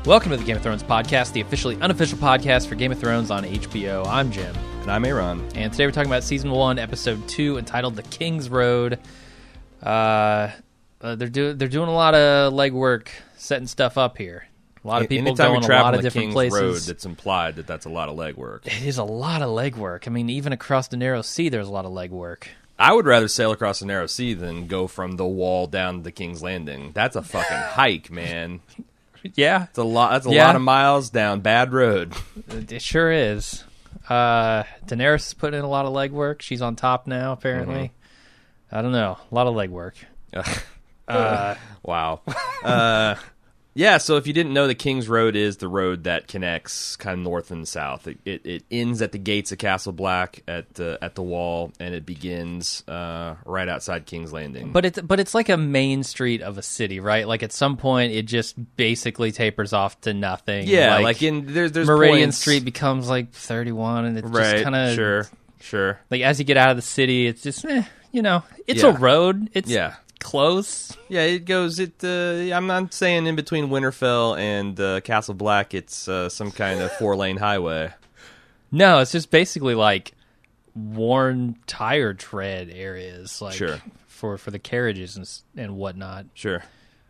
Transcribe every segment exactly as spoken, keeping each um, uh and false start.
Welcome to the Game of Thrones podcast, the officially unofficial podcast for Game of Thrones on H B O. I'm Jim. And I'm Aaron. And today we're talking about Season one, Episode two, entitled The King's Road. Uh, uh, they're, do- they're doing a lot of legwork, setting stuff up here. A lot of people Anytime going you a lot of the different King's places. Road, it's implied that that's a lot of legwork. It is a lot of legwork. I mean, even across the narrow sea, there's a lot of legwork. I would rather sail across the narrow sea than go from the wall down to the King's Landing. That's a fucking hike, man. Yeah. It's a lot. That's a Yeah. lot of miles down bad road. It sure is. Uh, Daenerys is putting in a lot of legwork. She's on top now, apparently. Mm-hmm. I don't know. A lot of legwork. uh, wow. Uh, yeah, so if you didn't know, the King's Road is the road that connects kind of north and south. It, it, it ends at the gates of Castle Black at uh, at the wall, and it begins uh, right outside King's Landing. But it's but it's like a main street of a city, right? Like at some point, it just basically tapers off to nothing. Yeah, like, like in there's there's Meridian points, Street becomes like thirty-one, and it's right, just kind of sure, sure. like as you get out of the city, it's just eh, you know, it's Yeah. a road. It's Yeah. close. Yeah, it goes. It. Uh, I'm not saying in between Winterfell and uh, Castle Black, it's uh, some kind of four lane highway. No, it's just basically like worn tire tread areas, like Sure. for for the carriages and s- and whatnot. Sure.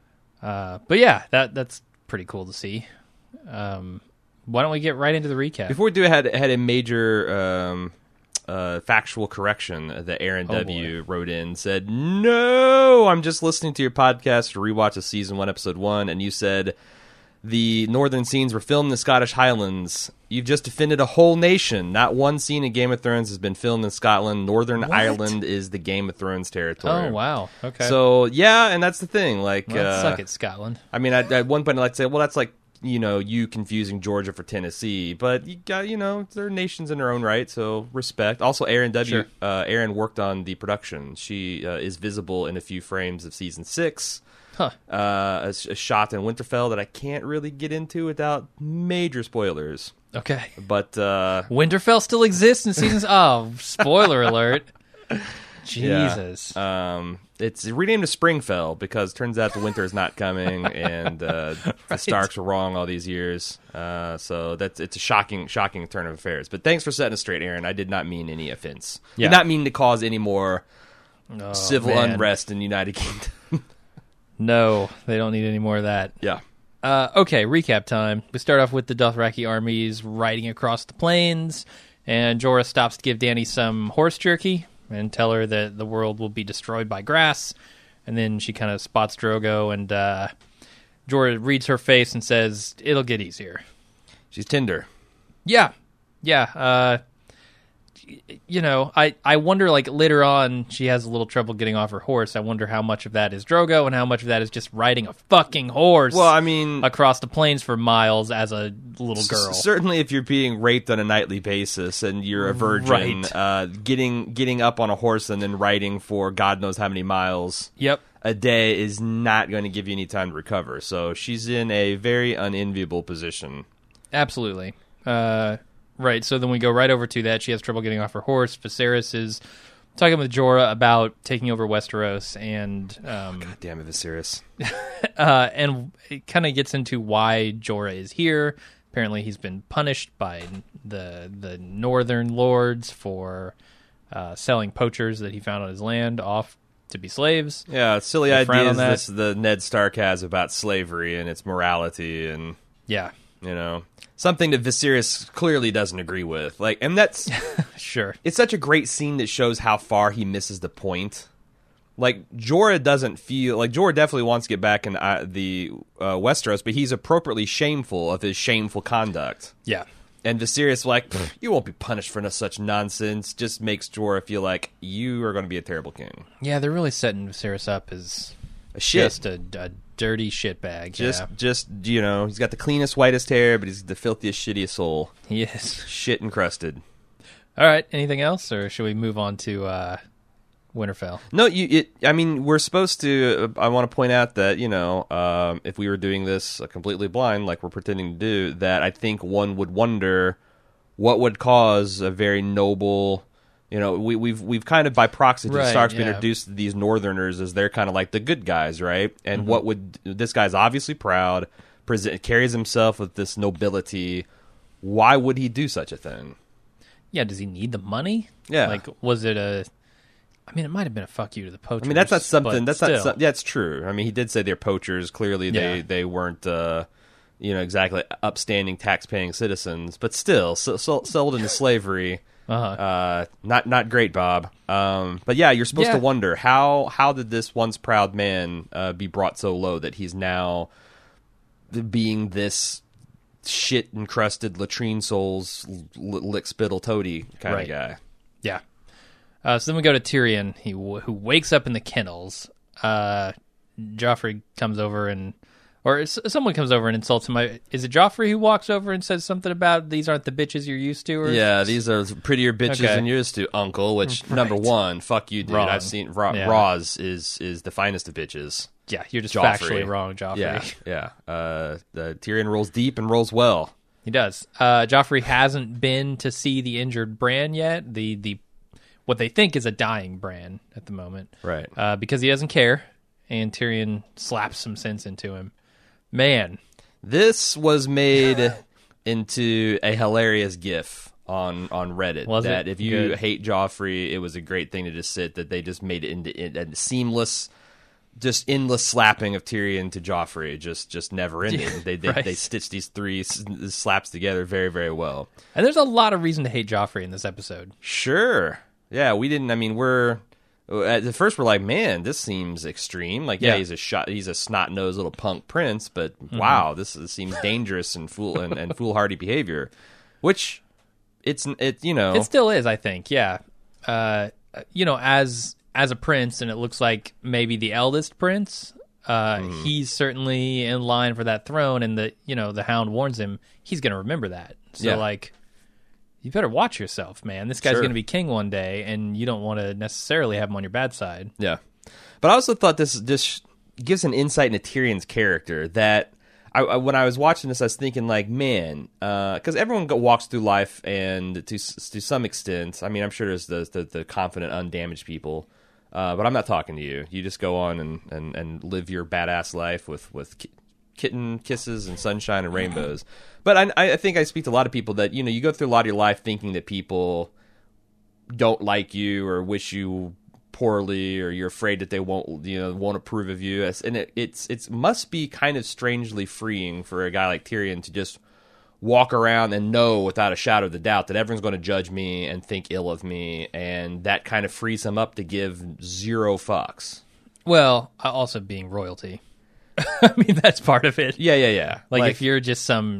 Uh, but yeah, that that's pretty cool to see. Um, why don't we get right into the recap? Before we do, I had had a major um, uh, factual correction that Aaron Oh, W wrote in. Said, "No, I'm just listening to your podcast to rewatch a season one, episode one, and you said the northern scenes were filmed in the Scottish Highlands. You've just offended a whole nation. Not one scene in Game of Thrones has been filmed in Scotland. Northern What? Ireland is the Game of Thrones territory." Oh wow, okay. So yeah, and that's the thing. Like, well, uh, suck it, Scotland. I mean, at, at one point, I'd like to say, well, that's like, you know, you confusing Georgia for Tennessee, but you got, you know, they're nations in their own right, so respect. Also, Aaron W. Sure. Uh, Aaron worked on the production. She uh, is visible in a few frames of season six. Huh. Uh, a, a shot in Winterfell that I can't really get into without major spoilers. Okay. But uh, Winterfell still exists in seasons. Oh, spoiler alert! yeah. Jesus. Um, it's renamed to Springfell because it turns out the winter is not coming, and uh, the Starks were wrong all these years. Uh, so that's it's a shocking, shocking turn of affairs. But thanks for setting us straight, Aaron. I did not mean any offense. Yeah. Did not mean to cause any more Oh, civil man. unrest in the United Kingdom. No, they don't need any more of that. Yeah. Uh, okay, recap time. We start off with the Dothraki armies riding across the plains, and Jorah stops to give Dany some horse jerky and tell her that the world will be destroyed by grass. And then she kind of spots Drogo, and uh, Jorah reads her face and says, "It'll get easier." She's tender. Yeah, yeah. Uh, you know, I, I wonder, like, later on, she has a little trouble getting off her horse. I wonder how much of that is Drogo and how much of that is just riding a fucking horse Well, I mean, across the plains for miles as a little girl. S- certainly, if you're being raped on a nightly basis and you're a virgin, Right. uh, getting getting up on a horse and then riding for God knows how many miles Yep. a day is not going to give you any time to recover. So she's in a very unenviable position. Absolutely. Uh, right, so then we go right over to that. She has trouble getting off her horse. Viserys is talking with Jorah about taking over Westeros, and um, God damn it, Viserys. uh, and it kind of gets into why Jorah is here. Apparently, he's been punished by the the Northern Lords for uh, selling poachers that he found on his land off to be slaves. Yeah, silly They frown on ideas that. this the Ned Stark has about slavery and its morality, and Yeah, you know, something that Viserys clearly doesn't agree with. Like, and that's sure. it's such a great scene that shows how far he misses the point. Like, Jorah doesn't feel like Jorah definitely wants to get back in uh, the uh, Westeros, but he's appropriately shameful of his shameful conduct. Yeah. And Viserys, like, you won't be punished for no such nonsense, just makes Jorah feel like you are going to be a terrible king. Yeah, they're really setting Viserys up as A shit. just a, a dirty shitbag. Just, yeah. just you know, he's got the cleanest, whitest hair, but he's the filthiest, shittiest soul. He is. Shit encrusted. All right, anything else, or should we move on to uh, Winterfell? No, you. It. I mean, we're supposed to. I want to point out that you know, um, if we were doing this uh, completely blind, like we're pretending to do, that I think one would wonder what would cause a very noble. You know, we, we've we've kind of by proxy to the Right, Starks been yeah. introduced to these Northerners as they're kind of like the good guys, right? And Mm-hmm. what would this guy's obviously proud, present, carries himself with this nobility. Why would he do such a thing? Yeah, does he need the money? Yeah. Like, was it a... I mean, it might have been a fuck you to the poachers. I mean, that's not something. That's still. not. Some, yeah, it's true. I mean, he did say they're poachers. Clearly, they Yeah. they weren't, uh, you know, exactly upstanding tax-paying citizens. But still, so, so, sold into slavery. Uh-huh. Uh, not not great, Bob. Um, but yeah, you're supposed Yeah. to wonder how how did this once proud man uh, be brought so low that he's now being this shit encrusted latrine souls l- lick spittle toady kind Right. of guy. Yeah. Uh, so then we go to Tyrion, he w- who wakes up in the kennels. Uh, Joffrey comes over and, or s- someone comes over and insults him. I- Is it Joffrey who walks over and says something about these aren't the bitches you're used to? Or Yeah, these are prettier bitches Okay. than you're used to, Uncle. Which number one, fuck you, dude. Wrong. I've seen Ra- Yeah. Roz is is the finest of bitches. yeah, you're just Joffrey. factually wrong, Joffrey. Yeah, yeah. Uh, the Tyrion rolls deep and rolls well. He does. Uh, Joffrey hasn't been to see the injured Bran yet. The the what they think is a dying Bran at the moment, Right. uh, because he doesn't care. And Tyrion slaps some sense into him. Man, This was made into a hilarious GIF on on Reddit. Was it? that if you Good. hate Joffrey, it was a great thing to just sit. That they just made it into in, a seamless, just endless slapping of Tyrion to Joffrey, just just never ending. They they, Right. they stitched these three s- slaps together very very well. and there's a lot of reason to hate Joffrey in this episode. Sure. Yeah, we didn't. I mean, we're at the first we're like, man, this seems extreme. Like, yeah, Yeah. he's a shot, he's a snot nosed little punk prince, but wow, this is, seems dangerous and fool and, and foolhardy behavior. Which it's it you know It still is, I think. Yeah, uh, you know, as as a prince, and it looks like maybe the eldest prince. Uh, He's certainly in line for that throne, and the you know the Hound warns him he's going to remember that. So Yeah. like, you better watch yourself, man. This guy's Sure. going to be king one day, and you don't want to necessarily have him on your bad side. yeah. But I also thought this this gives an insight into Tyrion's character that. I, I, when I was watching this, I was thinking, like, man, because everyone go, walks through life, and to s- to some extent, I mean, I'm sure there's the the, the confident, undamaged people, uh, but I'm not talking to you. You just go on and, and, and live your badass life with with ki- kitten kisses and sunshine and rainbows. But I, I think I speak to a lot of people that you know you go through a lot of your life thinking that people don't like you or wish you poorly, or you're afraid that they won't, you know, won't approve of you. And it, it's it's must be kind of strangely freeing for a guy like Tyrion to just walk around and know without a shadow of the doubt that everyone's going to judge me and think ill of me, and that kind of frees him up to give zero fucks. Well, uh, also being royalty. I mean, that's part of it. Yeah, yeah, yeah. Like, if you're just some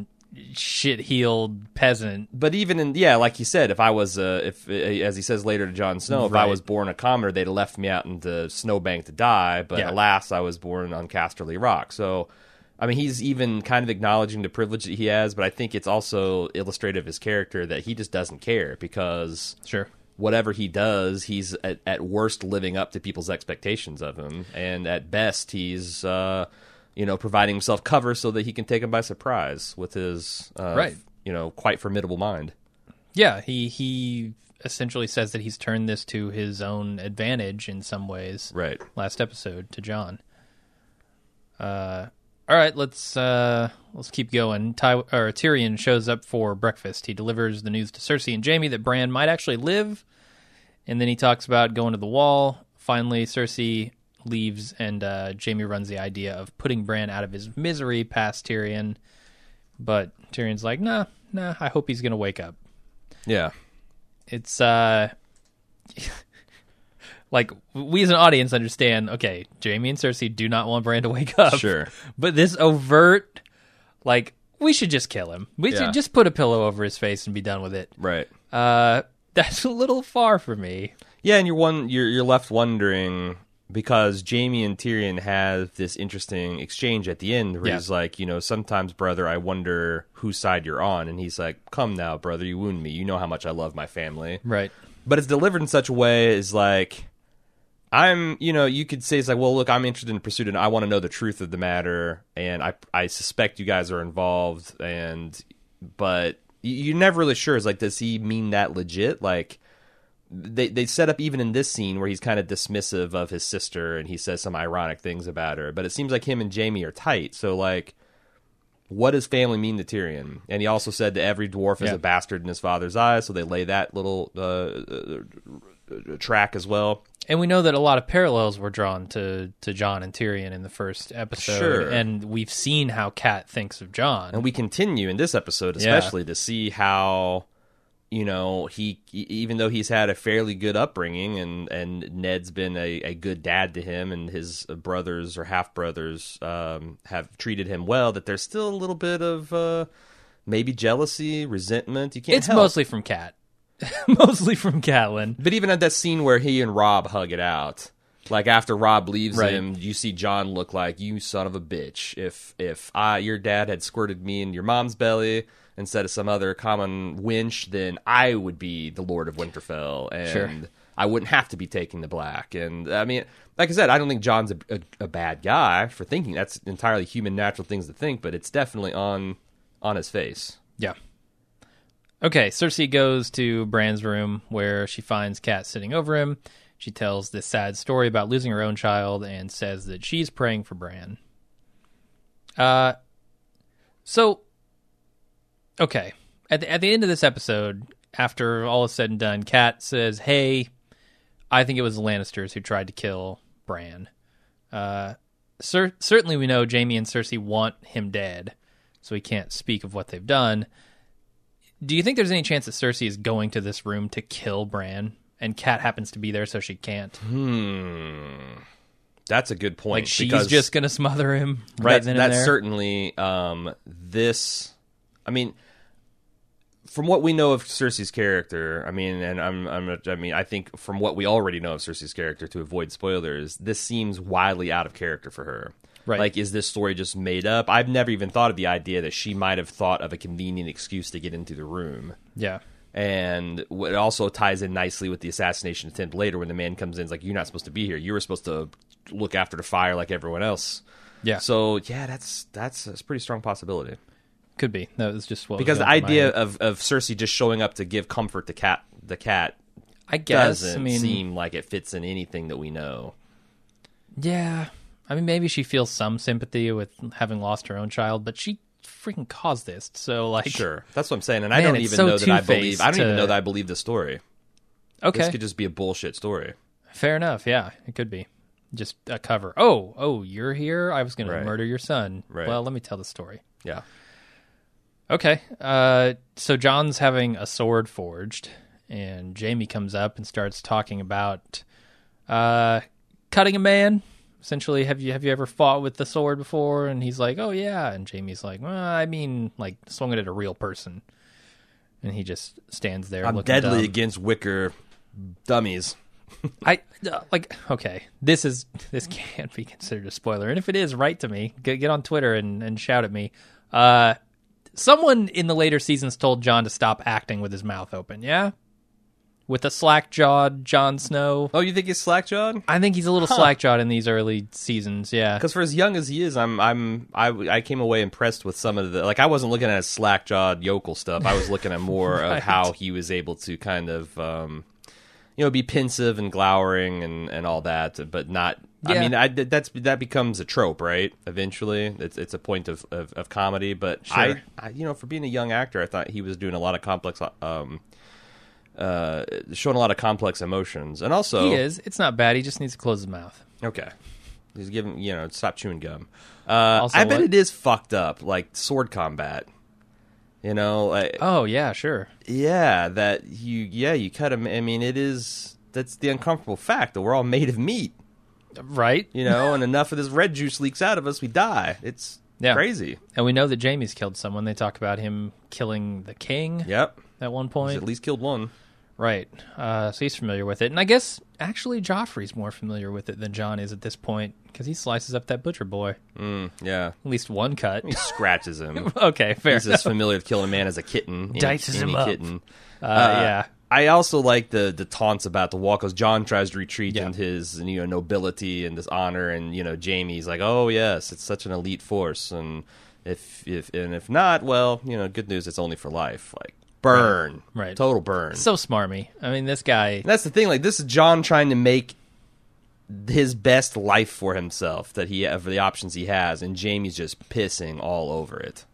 shit-heeled peasant. But even in yeah, like you said, if I was uh, if as he says later to Jon Snow, if I Right. was born a commoner, they'd have left me out in the snowbank to die. But Yeah. alas, I was born on Casterly Rock. So, I mean, he's even kind of acknowledging the privilege that he has. But I think it's also illustrative of his character that he just doesn't care, because Sure. whatever he does, he's at, at worst living up to people's expectations of him, and at best, he's uh, you know providing himself cover so that he can take him by surprise with his uh, Right. you know quite formidable mind. Yeah, he he essentially says that he's turned this to his own advantage in some ways. Right. Last episode to John. Uh, all right, let's uh, let's keep going. Ty- or Tyrion shows up for breakfast. He delivers the news to Cersei and Jaime that Bran might actually live, and then he talks about going to the Wall. Finally, Cersei leaves, and uh, Jaime runs the idea of putting Bran out of his misery past Tyrion. But Tyrion's like, nah, nah. I hope he's gonna wake up. Yeah. It's uh like we as an audience understand, okay, Jaime and Cersei do not want Bran to wake up. Sure. But this overt, like, we should just kill him. We Yeah. should just put a pillow over his face and be done with it. Right. Uh that's a little far for me. Yeah, and you're one you're you're left wondering, because Jaime and Tyrion have this interesting exchange at the end where Yeah. he's like, you know, sometimes, brother, I wonder whose side you're on, and he's like, come now, brother, you wound me. You know how much I love my family. Right. But it's delivered in such a way is like, I'm, you know, you could say it's like, well, look, I'm interested in pursuit, and I want to know the truth of the matter, and I, I suspect you guys are involved, and, but you- you're never really sure. It's like, does he mean that legit? Like, they they set up even in this scene where he's kind of dismissive of his sister, and he says some ironic things about her, but it seems like him and Jaime are tight. So, like, what does family mean to Tyrion? And he also said that every dwarf is Yeah. a bastard in his father's eyes, so they lay that little uh, uh, track as well. And we know that a lot of parallels were drawn to, to Jon and Tyrion in the first episode. Sure. And we've seen how Kat thinks of Jon. And we continue in this episode, Yeah. especially, to see how, you know, he, even though he's had a fairly good upbringing and, and Ned's been a, a good dad to him and his brothers or half-brothers um, have treated him well, that there's still a little bit of uh, maybe jealousy, resentment. You can't it's help. mostly from Kat. Mostly from Catelyn. But even at that scene where he and Rob hug it out, like after Rob leaves Right. him, you see Jon look like, you son of a bitch. If if I your dad had squirted me in your mom's belly instead of some other common wench, then I would be the Lord of Winterfell, and Sure. I wouldn't have to be taking the black. And I mean, like I said, I don't think Jon's a, a, a bad guy for thinking. That's entirely human, natural things to think, but it's definitely on on his face. Yeah. Okay, Cersei goes to Bran's room where she finds Kat sitting over him. She tells this sad story about losing her own child and says that she's praying for Bran. Uh, so, okay. At the, at the end of this episode, after all is said and done, Kat says, hey, I think it was the Lannisters who tried to kill Bran. Uh, cer- certainly we know Jaime and Cersei want him dead, so we can't speak of what they've done. Do you think there's any chance that Cersei is going to this room to kill Bran, and Kat happens to be there so she can't? Hmm. That's a good point. Like, she's because just going to smother him right that, then and that's there? certainly um, this. I mean, from what we know of Cersei's character, I mean, and I'm, I'm, I mean, I think from what we already know of Cersei's character, to avoid spoilers, this seems wildly out of character for her. Right. Like, is this story just made up? I've never even thought of the idea that she might have thought of a convenient excuse to get into the room. Yeah. And it also ties in nicely with the assassination attempt later when the man comes in. It's like, you're not supposed to be here. You were supposed to look after the fire like everyone else. Yeah. So, yeah, that's that's a pretty strong possibility. Could be. That was just what Because was the going through my idea head. of, of Cersei just showing up to give comfort to cat the cat I guess, doesn't I mean, seem like it fits in anything that we know. yeah. I mean, maybe she feels some sympathy with having lost her own child, but she freaking caused this. So, like, Sure. That's what I'm saying. And I Man, don't it's even so know that I two-faced believe... I don't even to- know that I believe the story. okay, This could just be a bullshit story. fair enough. Yeah, it could be just a cover. Oh, oh, you're here. I was going Right. to murder your son. Right. Well, let me tell the story. Yeah. Okay. Uh, so John's having a sword forged, and Jaime comes up and starts talking about uh, cutting a man. Essentially, have you have you ever fought with the sword before? And he's like, oh, yeah. And Jaime's like, well, I mean, like, swung it at a real person. And he just stands there I'm looking deadly dumb. against wicker dummies. I uh, like okay. This is this can't be considered a spoiler, and if it is, write to me. Get, get on Twitter and, and shout at me. Uh, someone in the later seasons told Jon to stop acting with his mouth open. Yeah, with a slack jawed Jon Snow. Oh, you think he's slack-jawed? I think he's a little slack jawed in these early seasons. Yeah, Because for as young as he is, I'm I'm I, I came away impressed with some of the like I wasn't looking at his slack jawed yokel stuff. I was looking at more Right. of how he was able to kind of um, you know be pensive and glowering and, and all that, but not. I Yeah. mean, I, that's that becomes a trope, right? Eventually, it's it's a point of, of, of comedy. But Sure. I, I, you know, for being a young actor, I thought he was doing a lot of complex, um, uh, showing a lot of complex emotions, and also he is. It's not bad. He just needs to close his mouth. Okay. He's giving, you know, stop chewing gum. Uh, Also I bet what? it is fucked up, like sword combat. You know, like, Oh yeah, sure. yeah, that you, yeah, you cut him. I mean, it is, that's the uncomfortable fact that we're all made of meat, Right. you know, and enough of this red juice leaks out of us, we die. It's Yeah. crazy. And we know that Jaime's killed someone. They talk about him killing the king Yep. at one He's point. at least killed one. Right. Uh, so he's familiar with it. And I guess, actually, Joffrey's more familiar with it than Jon is at this point, because he slices up that butcher boy. Mm, yeah. At least one cut. He scratches him. Okay, fair He's enough. as familiar with killing a man as a kitten. any- Dices him any up. Kitten. Uh, yeah. I also like the the taunts about the wall because John tries to retreat Yeah. into his you know nobility and this honor, and you know Jaime's like, oh yes, it's such an elite force, and if if and if not, well, you know, good news, it's only for life. Like burn, Right. total burn. So smarmy. I mean, this guy... And that's the thing. Like this is John trying to make his best life for himself that he for the options he has, and Jaime's just pissing all over it.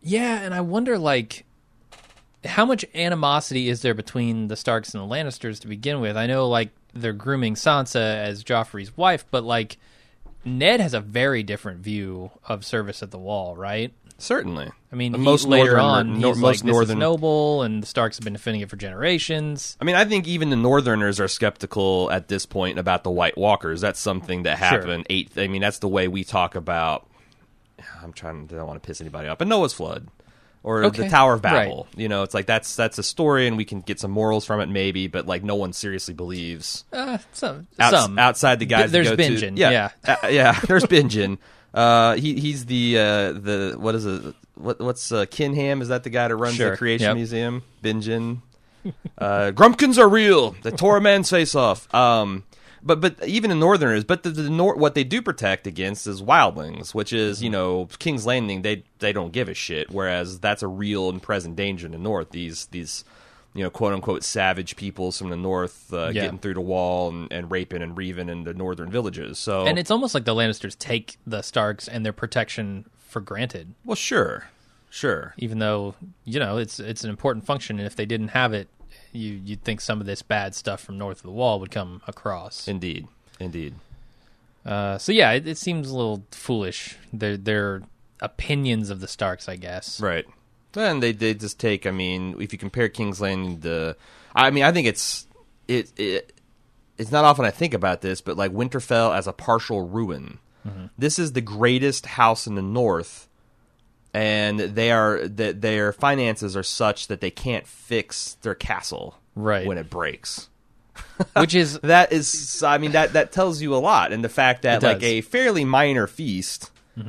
Yeah, and I wonder, like, how much animosity is there between the Starks and the Lannisters to begin with? I know, like, they're grooming Sansa as Joffrey's wife, but, like, Ned has a very different view of service at the Wall, right? Certainly. I mean, The he, most later northern- on, he's nor- like, most this northern- is noble, and the Starks have been defending it for generations. I mean, I think even the Northerners are skeptical at this point about the White Walkers. That's something that happened. Eight. I mean, that's the way we talk about. I'm trying. I don't want to piss anybody off, but Noah's Flood or Okay. the Tower of Babel. Right. You know, it's like that's that's a story, and we can get some morals from it, maybe. But like, no one seriously believes. Uh, some, Outs- some. outside the guys. Th- that there's go to- Bingen, yeah, yeah. uh, yeah. There's Bingen. Uh, he he's the uh, the what is it? What what's uh, Kinham? Is that the guy that runs Sure, the Creation yep. Museum? Bingen. uh, Grumpkins are real. They tore a man's face off. Um, but but even the Northerners, but the, the nor- what they do protect against is wildlings, which is you know King's Landing. They they don't give a shit. Whereas that's a real and present danger in the North. These these you know quote unquote savage peoples from the North uh, Yeah. getting through the wall and, and raping and reaving in the northern villages. So And it's almost like the Lannisters take the Starks and their protection for granted, well, sure, sure. even though, you know, it's it's an important function, and if they didn't have it, you, you'd think some of this bad stuff from north of the Wall would come across. Indeed, indeed. Uh, so, yeah, it, it seems a little foolish. Their, their opinions of the Starks, I guess. Right. And they they just take. I mean, if you compare King's Landing to, I mean, I think it's it it it's not often I think about this, but like Winterfell as a partial ruin. Mm-hmm. This is the greatest house in the North, and they are that their finances are such that they can't fix their castle Right. when it breaks. Which is, That is, I mean, that that tells you a lot, and the fact that It like does. a fairly minor feast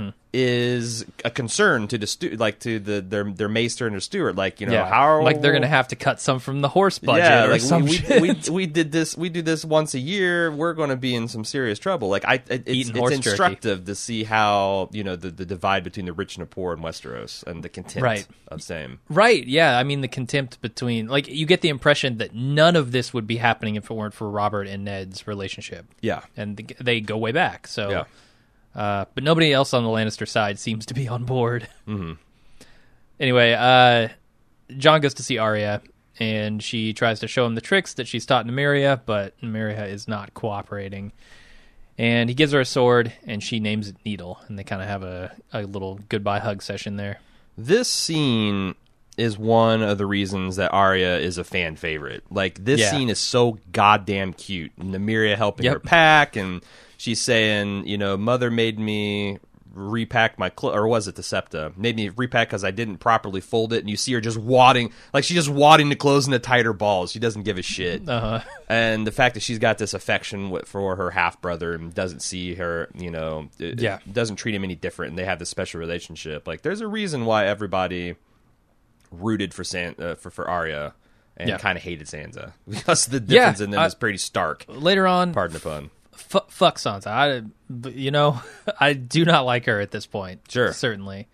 is a concern to the stu- like to the their their maester and their steward. Like you know yeah, how are, like they're going to have to cut some from the horse budget yeah, or like some we, we, shit. we we did this we do this once a year. We're going to be in some serious trouble. Like I, it, it's, Eating it's horse jerky. instructive to see how you know the, the divide between the rich and the poor in Westeros and the contempt Right. of same. Right, yeah. I mean, the contempt between... Like, you get the impression that none of this would be happening if it weren't for Robert and Ned's relationship. Yeah, And th- they go way back, so... yeah. Uh, but nobody else on the Lannister side seems to be on board. Mm-hmm. Anyway, uh, Jon goes to see Arya, and she tries to show him the tricks that she's taught Nymeria, but Nymeria is not cooperating. And he gives her a sword, and she names it Needle, and they kind of have a, a little goodbye hug session there. This scene is one of the reasons that Arya is a fan favorite. Like, this Yeah. scene is so goddamn cute. Nymeria helping Yep. her pack, and she's saying, you know, mother made me repack my clothes, or was it the Septa? Made me repack because I didn't properly fold it, and you see her just wadding, like she's just wadding the clothes into tighter balls. She doesn't give a shit. Uh-huh. And the fact that she's got this affection wi- for her half-brother and doesn't see her, you know, it- Yeah. it doesn't treat him any different, and they have this special relationship. Like, there's a reason why everybody rooted for San- uh, for, for Arya and Yeah. kind of hated Sansa. Because the Yeah, difference in them I- is pretty stark. Later on, Pardon the pun. F- fuck Sansa. I, but, you know, I do not like her at this point. Sure. Certainly.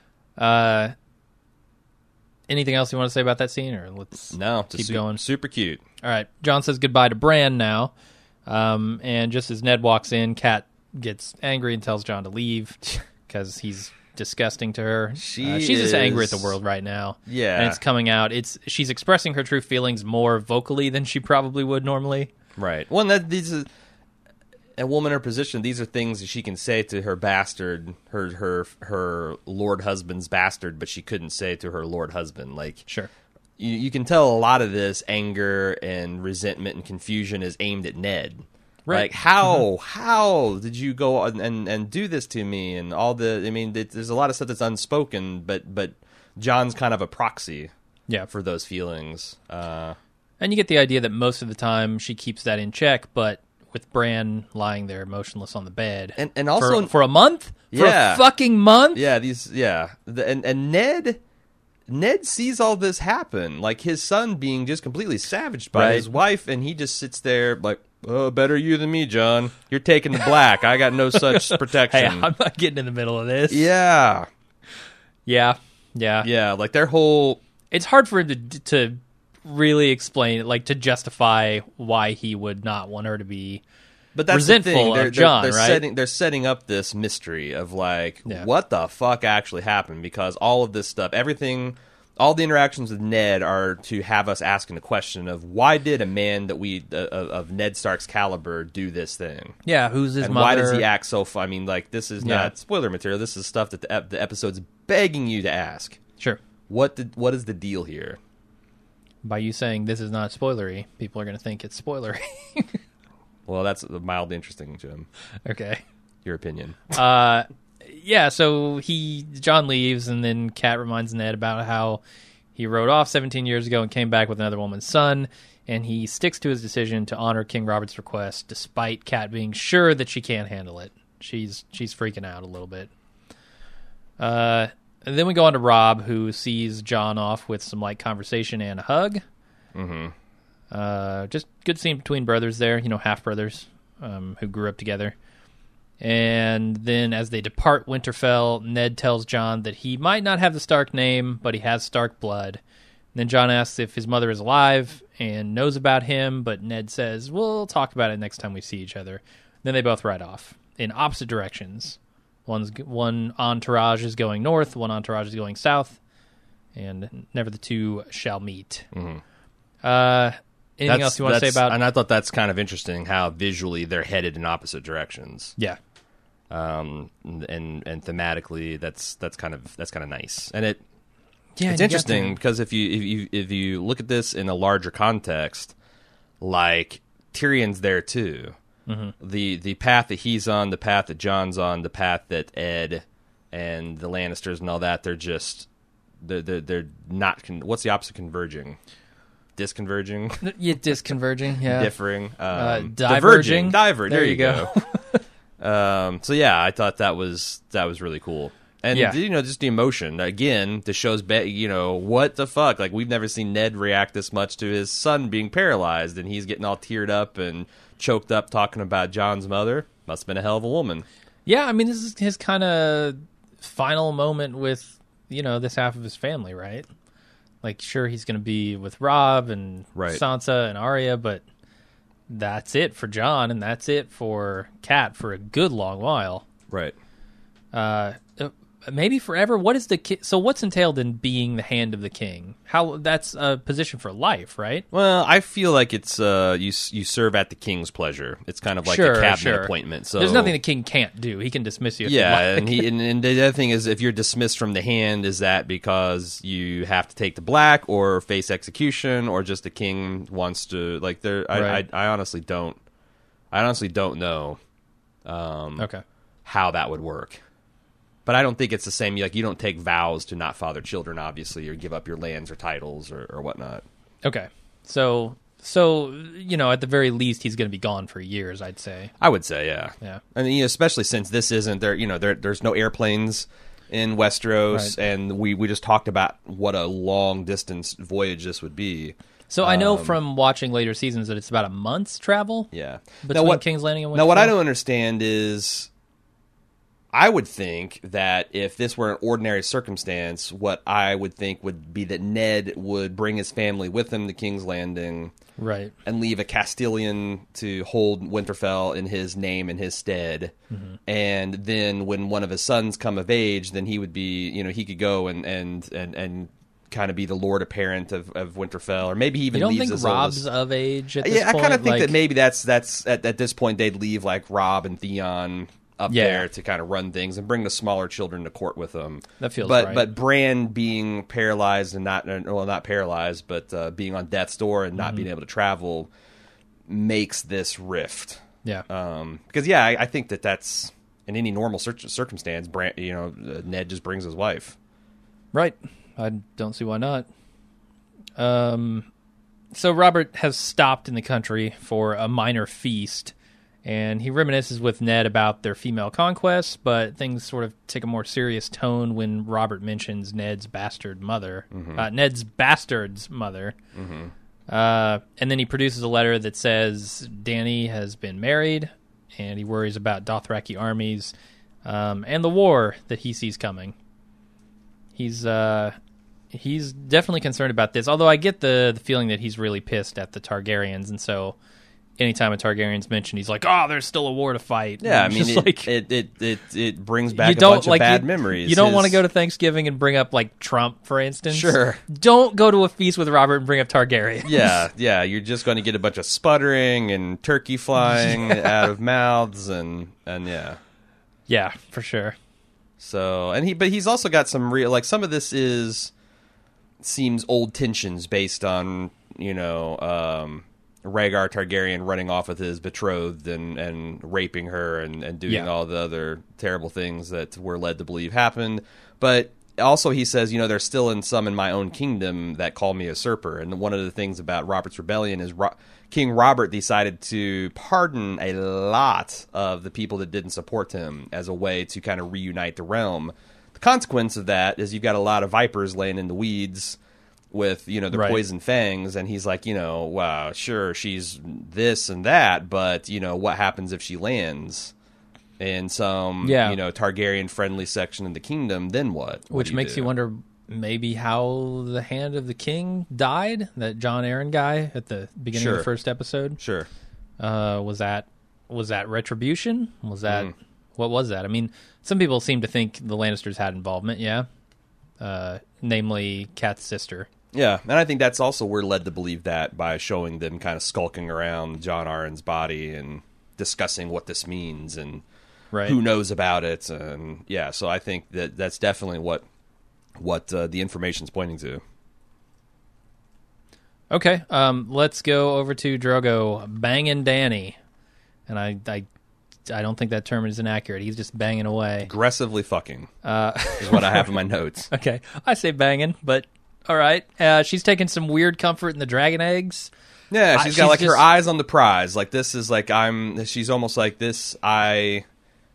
Uh, anything else you want to say about that scene, or let's No, keep su- going? super cute. All right. Jon says goodbye to Bran now. Um, and just as Ned walks in, Kat gets angry and tells Jon to leave because he's disgusting to her. She uh, she's just angry at the is- world right now. Yeah. And it's coming out. It's she's expressing her true feelings more vocally than she probably would normally. Right. Well, and that these are, a woman in her position. These are things that she can say to her bastard, her her her lord husband's bastard, but she couldn't say to her lord husband. Like, Sure. you, you can tell a lot of this anger and resentment and confusion is aimed at Ned. Right. Like, how how did you go and, and and do this to me? And all the, I mean, it, there's a lot of stuff that's unspoken, but but John's kind of a proxy Yeah. for those feelings. Uh, And you get the idea that most of the time she keeps that in check, but with Bran lying there motionless on the bed. And- and also- for, for a month? For Yeah. a fucking month? Yeah, these yeah, the, and and Ned Ned sees all this happen, like his son being just completely savaged by Right. his wife, and he just sits there like, "Oh, better you than me, John. You're taking the black. I got no such Hey, protection." I'm not getting in the middle of this. yeah, Yeah. Yeah. yeah, like their whole It's hard for him to to really explain, like to justify why he would not want her to be but that's resentful the thing. They're, of John, they're, they're right? Setting, they're setting up this mystery of like, Yeah. what the fuck actually happened? Because all of this stuff, everything, all the interactions with Ned are to have us asking the question of why did a man that we uh, of Ned Stark's caliber do this thing? Yeah, who's his and mother? why does he act so? Fu- I mean, like this is Yeah. not spoiler material. This is stuff that the, ep- the episode's begging you to ask. Sure. What did, what is the deal here? By you saying this is not spoilery, people are going to think it's spoilery. Well, that's mildly interesting, Jim. Okay. Your opinion. Uh, yeah, so he John leaves, and then Kat reminds Ned about how he rode off seventeen years ago and came back with another woman's son, and he sticks to his decision to honor King Robert's request, despite Kat being sure that she can't handle it. She's she's freaking out a little bit. Uh, and then we go on to Robb, who sees John off with some light conversation and a hug. Mm-hmm. Uh, just good scene between brothers there, you know, half brothers um, who grew up together. And then as they depart Winterfell, Ned tells John that he might not have the Stark name, but he has Stark blood. And then John asks if his mother is alive and knows about him, but Ned says, we'll talk about it next time we see each other. Then they both ride off in opposite directions. One's One entourage is going north, one entourage is going south, and never the two shall meet. Mm-hmm. Uh, anything That's- else you want to say that's- about... And I thought that's kind of interesting how visually they're headed in opposite directions. Yeah. Um, and and thematically, that's that's kind of that's kind of nice, and it Yeah, it's you got interesting to- because if you if you if you look at this in a larger context, like Tyrion's there too. Mm-hmm. The the path that he's on, the path that John's on, the path that Ed and the Lannisters and all that, they're just they're they're, they're not. Con- what's the opposite? Converging, disconverging, Yeah, disconverging, yeah. differing, um, Uh, diverging, diverging. diver. There, There you you go. go. Um, so yeah, I thought that was that was really cool, and Yeah. you know, just the emotion again. The show's, be- you know, what the fuck? Like we've never seen Ned react this much to his son being paralyzed, and he's getting all teared up and choked up talking about John's mother. Must have been a hell of a woman. Yeah, I mean, this is his kind of final moment with, you know, this half of his family, right? Like, sure, he's going to be with Robb and Right. Sansa and Arya, but that's it for John, and that's it for Kat for a good long while. Right. Uh, uh, maybe forever. What is the ki- so? What's entailed in being the hand of the king? How that's a position for life, right? Well, I feel like it's uh, you you serve at the king's pleasure. It's kind of like Sure, a cabinet sure. appointment. So There's nothing the king can't do. He can dismiss you. If yeah, he'd like. and he and, and the other thing is, if you're dismissed from the hand, is that because you have to take the black or face execution, or just the king wants to like? There, I, Right. I, I honestly don't. I honestly don't know um, Okay. how that would work. But I don't think it's the same. Like you don't take vows to not father children, obviously, or give up your lands or titles or, or whatnot. Okay. So, so you know, at the very least, he's going to be gone for years, I'd say. I would say, yeah, Yeah. and you know, especially since this isn't there. You know, there there's no airplanes in Westeros, Right. and we we just talked about what a long distance voyage this would be. So I know Um, from watching later seasons that it's about a month's travel Yeah. between now what, King's Landing and Winterfell. now what I don't understand is, I would think that if this were an ordinary circumstance, what I would think would be that Ned would bring his family with him to King's Landing Right. and leave a Castellan to hold Winterfell in his name in his stead. Mm-hmm. And then when one of his sons come of age, then he would be, you know, he could go and and and, and kind of be the lord apparent of, of Winterfell, or maybe he even You don't leaves think his Robb's oldest- of age at this yeah, I point? kind of think Like, that maybe that's that's at, at this point they'd leave like Robb and Theon up Yeah. there to kind of run things and bring the smaller children to court with them. That feels but right. but Bran being paralyzed and not well not paralyzed but uh, being on death's door and not Mm-hmm. being able to travel makes this rift. Yeah. Um, because yeah, I, I think that that's in any normal cir- circumstance, Bran, you know, uh, Ned just brings his wife. Right. I don't see why not. Um, so Robert has stopped in the country for a minor feast, and he reminisces with Ned about their female conquests, but things sort of take a more serious tone when Robert mentions Ned's bastard mother, uh, Ned's bastard's mother. Uh, and then he produces a letter that says Dany has been married, and he worries about Dothraki armies um, and the war that he sees coming. He's uh, he's definitely concerned about this, although I get the, the feeling that he's really pissed at the Targaryens, and so anytime a Targaryen's mentioned, he's like, "Oh, there's still a war to fight." Yeah, And I it's mean, just it, like, it, it it it brings you back a don't bunch like of bad you, memories. You don't His- want to go to Thanksgiving and bring up like Trump, for instance. Sure. Don't go to a feast with Robert and bring up Targaryen. Yeah, yeah, you're just going to get a bunch of sputtering and turkey flying out of mouths, and and yeah. Yeah, for sure. So, and he, but he's also got some real, like, some of this is seems old tensions based on, you know, um, Rhaegar Targaryen running off with his betrothed and, and raping her and, and doing Yeah. all the other terrible things that we're led to believe happened. But also he says, you know, there's still in some in my own kingdom that call me a usurper. And one of the things about Robert's rebellion is Ro- King Robert decided to pardon a lot of the people that didn't support him as a way to kind of reunite the realm. The consequence of that is you've got a lot of vipers laying in the weeds with, you know, the Right. poison fangs, and he's like, you know, wow, sure, she's this and that, but, you know, what happens if she lands in some, Yeah. you know, Targaryen-friendly section of the kingdom, then what? What Which do you makes do? you wonder maybe how the Hand of the King died, that John Aaron guy at the beginning of Sure. the first episode. Sure. Uh, was that was that retribution? Was that Mm. what was that? I mean, some people seem to think the Lannisters had involvement, yeah. Uh, namely Kat's sister. Yeah, and I think that's also, we're led to believe that by showing them kind of skulking around John Arryn's body and discussing what this means and Right. who knows about it. And yeah, so I think that that's definitely what what uh, the information's pointing to. Okay, um, let's go over to Drogo banging Danny, and I, I, I don't think that term is inaccurate. He's just banging away. Aggressively fucking Uh, is what I have in my notes. okay, I say banging, but all right. Uh, she's taking some weird comfort in the dragon eggs. Yeah, I- she's got she's like her just- eyes on the prize. Like, this is like, I'm, she's almost like this. I,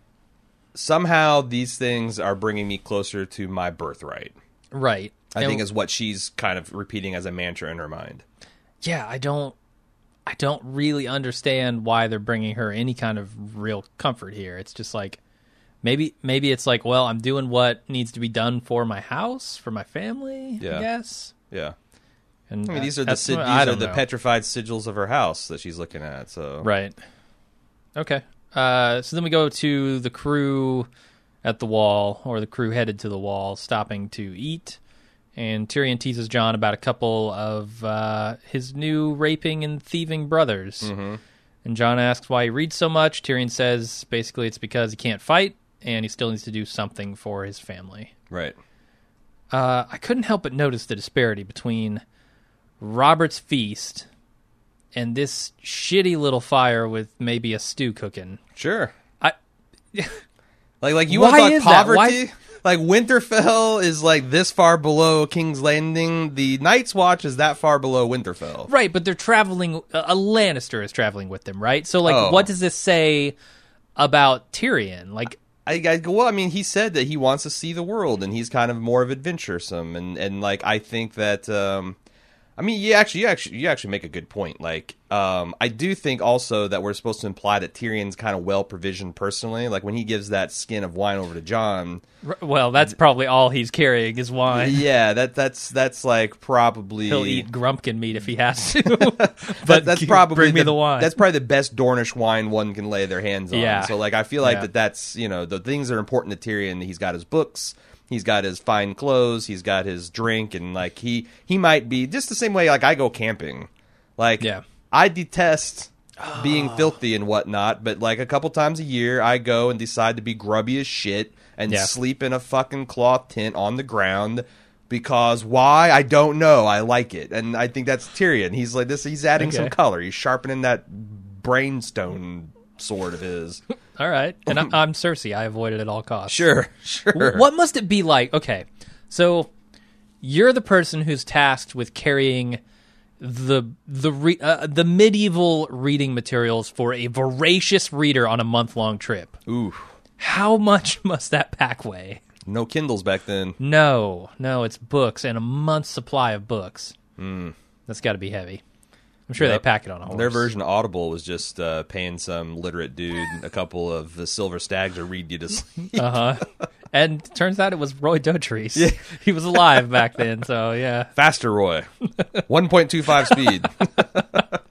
somehow these things are bringing me closer to my birthright. Right. I And- think is what she's kind of repeating as a mantra in her mind. Yeah, I don't, I don't really understand why they're bringing her any kind of real comfort here. It's just like, maybe, maybe it's like, well, I'm doing what needs to be done for my house, for my family. Yeah. I guess. Yeah. And I mean, uh, these are the that's- sig- I these are don't the know. petrified sigils of her house that she's looking at. So Right. Okay. Uh, so then we go to the crew at the wall, or the crew headed to the wall, stopping to eat. And Tyrion teases Jon about a couple of uh, his new raping and thieving brothers. Mm-hmm. And Jon asks why he reads so much. Tyrion says basically it's because he can't fight, and he still needs to do something for his family. right. Uh, I couldn't help but notice the disparity between Robert's feast and this shitty little fire with maybe a stew cooking. Sure. I Like, like you Why want to is talk that? poverty? Why- Like, Winterfell is like this far below King's Landing. The Night's Watch is that far below Winterfell. right, but they're traveling. A Lannister is traveling with them, right? So, like, Oh. what does this say about Tyrion? Like, I, I well, I mean, he said that he wants to see the world, and he's kind of more of adventuresome, and and like I think that, um, I mean, you actually, you actually, you actually make a good point. Like, um, I do think also that we're supposed to imply that Tyrion's kind of well provisioned personally. Like when he gives that skin of wine over to Jon, r- well, that's probably all he's carrying is wine. yeah, that that's that's like probably He'll eat Grumpkin meat if he has to. That- but that's probably bring me the, the wine. That's probably the best Dornish wine one can lay their hands on. Yeah. So like I feel like Yeah. that that's, you know, the things that are important to Tyrion. He's got his books, he's got his fine clothes, he's got his drink, and like he he might be just the same way like I go camping. Like Yeah. I detest being filthy and whatnot, but like a couple times a year I go and decide to be grubby as shit and Yeah. sleep in a fucking cloth tent on the ground. Because why? I don't know. I like it, and I think that's Tyrion. He's like this. He's adding some Okay. color. He's sharpening that brainstone sword of his. All right. And I'm, I'm Cersei. I avoid it at all costs. Sure, sure. What must it be like? Okay, so you're the person who's tasked with carrying the the re, uh, the medieval reading materials for a voracious reader on a month long trip. Ooh, How much must that pack weigh? no Kindles back then. No, no, it's books and a month's supply of books. Mm. That's got to be heavy. I'm sure Yep. they pack it on a horse. Their version of Audible was just uh, paying some literate dude a couple of the silver stags to read you to sleep. Uh huh. And turns out it was Roy Dotrice. He was alive back then, so yeah. Faster, Roy. one point two five speed.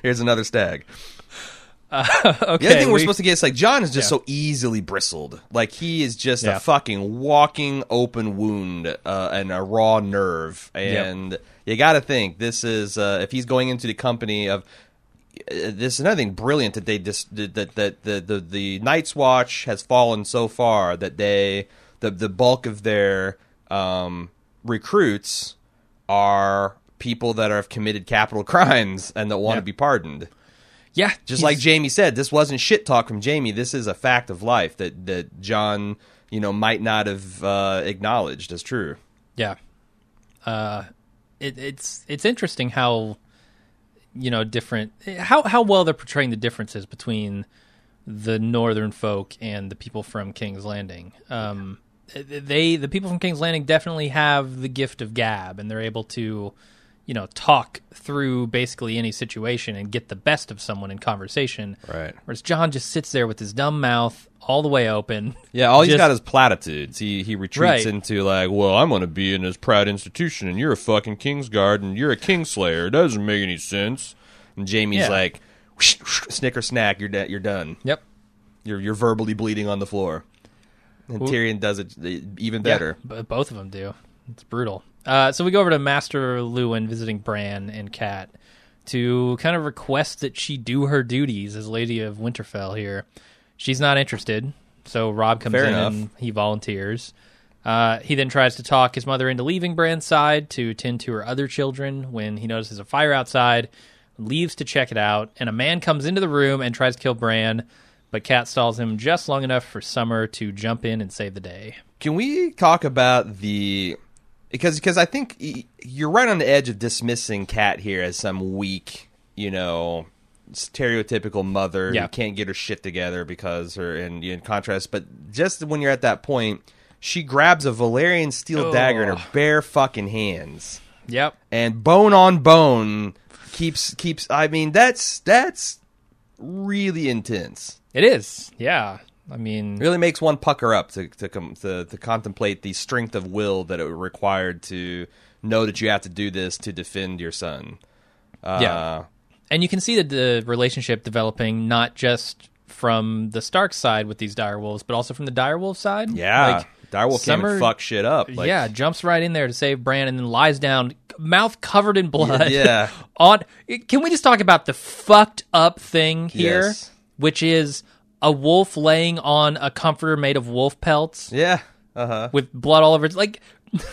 Here's another stag. Uh, okay, the other thing we, we're supposed to get is like John is just Yeah. so easily bristled. Like he is just Yeah. a fucking walking open wound uh, and a raw nerve. And you got to think this is uh, if he's going into the company of. Uh, this is another thing brilliant that they just that that that the, the the Night's Watch has fallen so far that they the the bulk of their um, recruits are people that have committed capital crimes and that want to Yeah. be pardoned. yeah, Just he's- like Jamie said, this wasn't shit talk from Jamie. This is a fact of life that, that John, you know, might not have uh, acknowledged as true. Yeah. Uh, it, it's it's interesting how, you know, different how how well they're portraying the differences between the northern folk and the people from King's Landing. Um, they the people from King's Landing definitely have the gift of gab, and they're able to, you know, talk through basically any situation and get the best of someone in conversation. Right. Whereas John just sits there with his dumb mouth all the way open. Yeah, all he's Just- got is platitudes. He he retreats Right. into like, well, I'm going to be in this proud institution, and you're a fucking Kingsguard, and you're a Kingslayer. It doesn't make any sense. And Jamie's Yeah. like, whoosh, whoosh, snicker snack, you're de- you're done. Yep. You're you're verbally bleeding on the floor. And Well- Tyrion does it even better. Yeah, b- both of them do. It's brutal. Uh, so we go over to Master Lewin visiting Bran and Kat to kind of request that she do her duties as Lady of Winterfell here. She's not interested, so Robb comes Fair in enough. and he volunteers. Uh, he then tries to talk his mother into leaving Bran's side to tend to her other children when he notices a fire outside, leaves to check it out, and a man comes into the room and tries to kill Bran, but Kat stalls him just long enough for Summer to jump in and save the day. Can we talk about the because because I think y- you're right on the edge of dismissing Kat here as some weak, you know, stereotypical mother Yeah. who can't get her shit together because her and in contrast, but just when you're at that point, she grabs a Valerian steel Oh. dagger in her bare fucking hands, Yep. and bone on bone keeps keeps. I mean, that's that's really intense. It is, yeah. I mean, Really makes one pucker up to to, com- to to contemplate the strength of will that it required to know that you have to do this to defend your son. Uh, Yeah. and you can see that the relationship developing not just from the Stark side with these direwolves, but also from the direwolf side. yeah. Like, Direwolf came Summer- and fuck shit up. Like, yeah, jumps right in there to save Bran and then lies down, mouth covered in blood. Yeah. on. Can we just talk about the fucked up thing here, Yes. which is a wolf laying on a comforter made of wolf pelts yeah. Uh huh. with blood all over it? Like,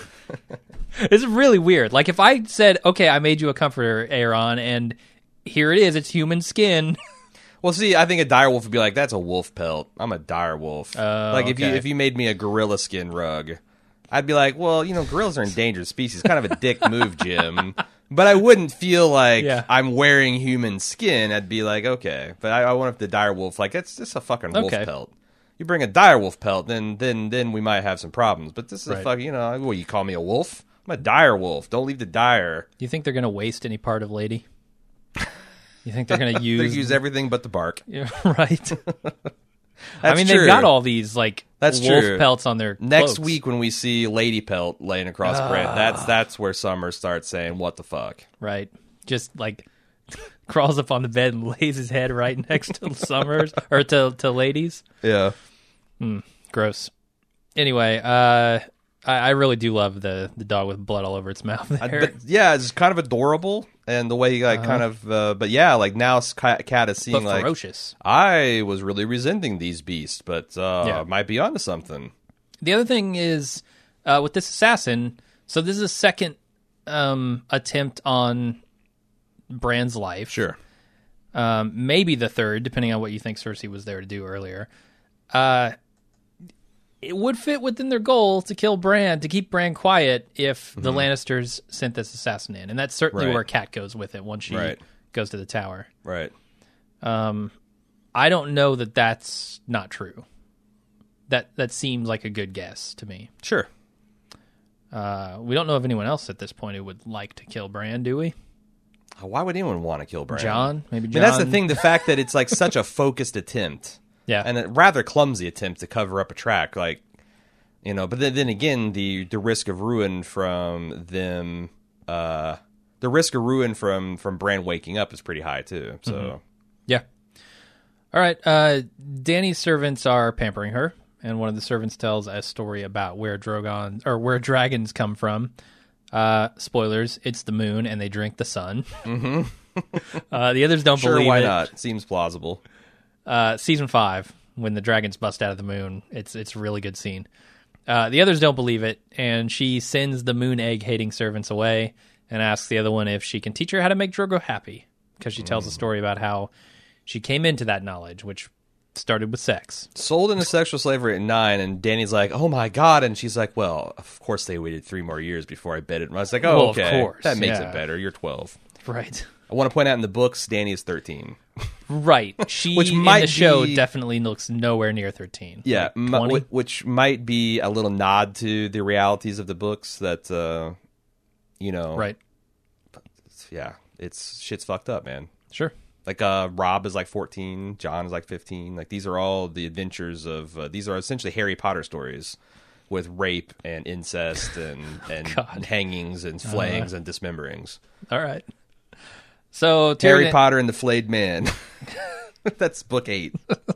it's really weird. Like, if I said, "Okay, I made you a comforter, Aaron, and here it is. It's human skin." Well, see, I think a direwolf would be like, "That's a wolf pelt. I'm a direwolf." Oh, like if you okay. if you made me a gorilla skin rug, I'd be like, "Well, you know, gorillas are endangered species. Kind of a dick move, Jim." But I wouldn't feel like Yeah. I'm wearing human skin. I'd be like, "Okay." But I, I wonder if the direwolf, like, that's just a fucking wolf Okay. pelt. You bring a direwolf pelt, then then then we might have some problems. But this is a Right. fucking, you know, what you call me a wolf? I'm a direwolf. Don't leave the dire. Do you think they're going to waste any part of Lady? You think they're going to They use? use everything but the bark. Yeah, right. I That's mean, true. they've got all these like That's wolf true. pelts on their Next cloaks. week when we see Lady Pelt laying across Ah. Brent, that's that's where Summer starts saying, "What the fuck?" right? Just like crawls up on the bed and lays his head right next to Summers or to to Ladies. Yeah, Gross. Anyway, uh, I, I really do love the the dog with blood all over its mouth. I- There. but, yeah, it's kind of adorable, and the way you like Uh-huh. kind of, uh, but yeah, like now Cat Cat is but seeing like ferocious. I was really resenting these beasts, but uh, Yeah. might be onto something. The other thing is uh, with this assassin. So this is a second um, attempt on Bran's life. Sure. Um, maybe the third, depending on what you think Cersei was there to do earlier. Uh, it would fit within their goal to kill Bran, to keep Bran quiet if the Lannisters sent this assassin in. And that's certainly Right. where Kat goes with it once she Right. goes to the tower. Right. Um, I don't know that that's not true. That that seems like a good guess to me. Sure. Uh, we don't know of anyone else at this point who would like to kill Bran, do we? Why would anyone want to kill Bran? John? Maybe I mean, John? that's the thing. The fact that it's like such a focused attempt. Yeah. And a rather clumsy attempt to cover up a track, like, you know. But then, then again, the the risk of ruin from them uh, the risk of ruin from from Bran waking up is pretty high too. So mm-hmm. yeah. All right. Uh, Dany's servants are pampering her, and one of the servants tells a story about where Drogon or where dragons come from. Uh, spoilers: it's the moon, and they drink the sun. Mm-hmm. uh, the others don't sure, believe why it. not? Seems plausible. Uh, season five, when the dragons bust out of the moon, it's it's a really good scene. Uh, the others don't believe it, and she sends the moon egg hating servants away and asks the other one if she can teach her how to make Drogo happy, because she tells mm. a story about how she came into that knowledge, which started with sex. Sold into sexual slavery at nine, and Dany's like, oh my god, and she's like, well, of course they waited three more years before I bet it. And I was like, oh, well, okay, of course, that makes yeah. it better. You're twelve. Right. I want to point out in the books, Dany is thirteen. Right. She, which in might the show, be, definitely looks nowhere near thirteen. Yeah, like m- which might be a little nod to the realities of the books that, uh, you know. Right. Yeah, it's shit's fucked up, man. Sure. Like, uh, Rob is like fourteen, John is like fifteen. Like, these are all the adventures of, uh, these are essentially Harry Potter stories with rape and incest and, and hangings and flayings uh, and dismemberings. All right. So Harry Tyrion... Potter and the Flayed Man. That's book eight.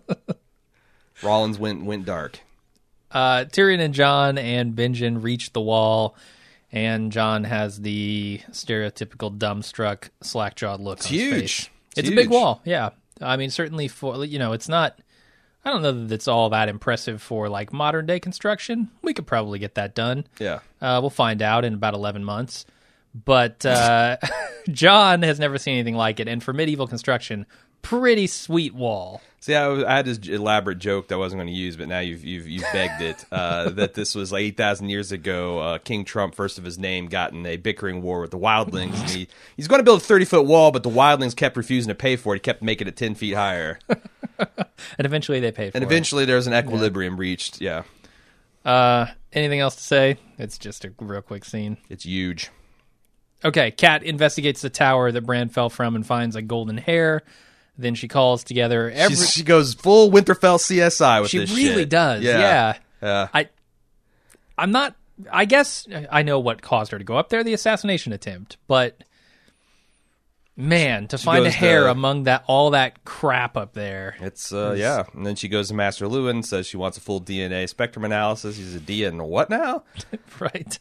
Rollins went went dark. Uh, Tyrion and Jon and Benjen reach the wall, and Jon has the stereotypical dumbstruck, slack-jawed look it's on his huge. face. It's, it's huge. a big wall, yeah. I mean, certainly for, you know, it's not, I don't know that it's all that impressive for, like, modern-day construction. We could probably get that done. Yeah. Uh, we'll find out in about eleven months. But uh, Jon has never seen anything like it, and for medieval construction, pretty sweet wall. See, I, was, I had this elaborate joke that I wasn't going to use, but now you've you've, you've begged it. Uh, that this was like eight thousand years ago. Uh, King Trump, first of his name, got in a bickering war with the Wildlings. And he, he's going to build a thirty foot wall, but the Wildlings kept refusing to pay for it. He kept making it ten feet higher. And eventually they paid for and it. And eventually there's an equilibrium yeah. reached. Yeah. Uh, anything else to say? It's just a real quick scene. It's huge. Okay, Kat investigates the tower that Bran fell from and finds a golden hair. Then she calls together every... She's, she goes full Winterfell C S I with she this really shit. does, yeah. yeah. yeah. I, I'm not... I guess I know what caused her to go up there, the assassination attempt, but... Man, to she find a hair to, among that all that crap up there. It's, uh, yeah. And then she goes to Master Lewin, says she wants a full D N A spectrum analysis. He's a D N what now? Right.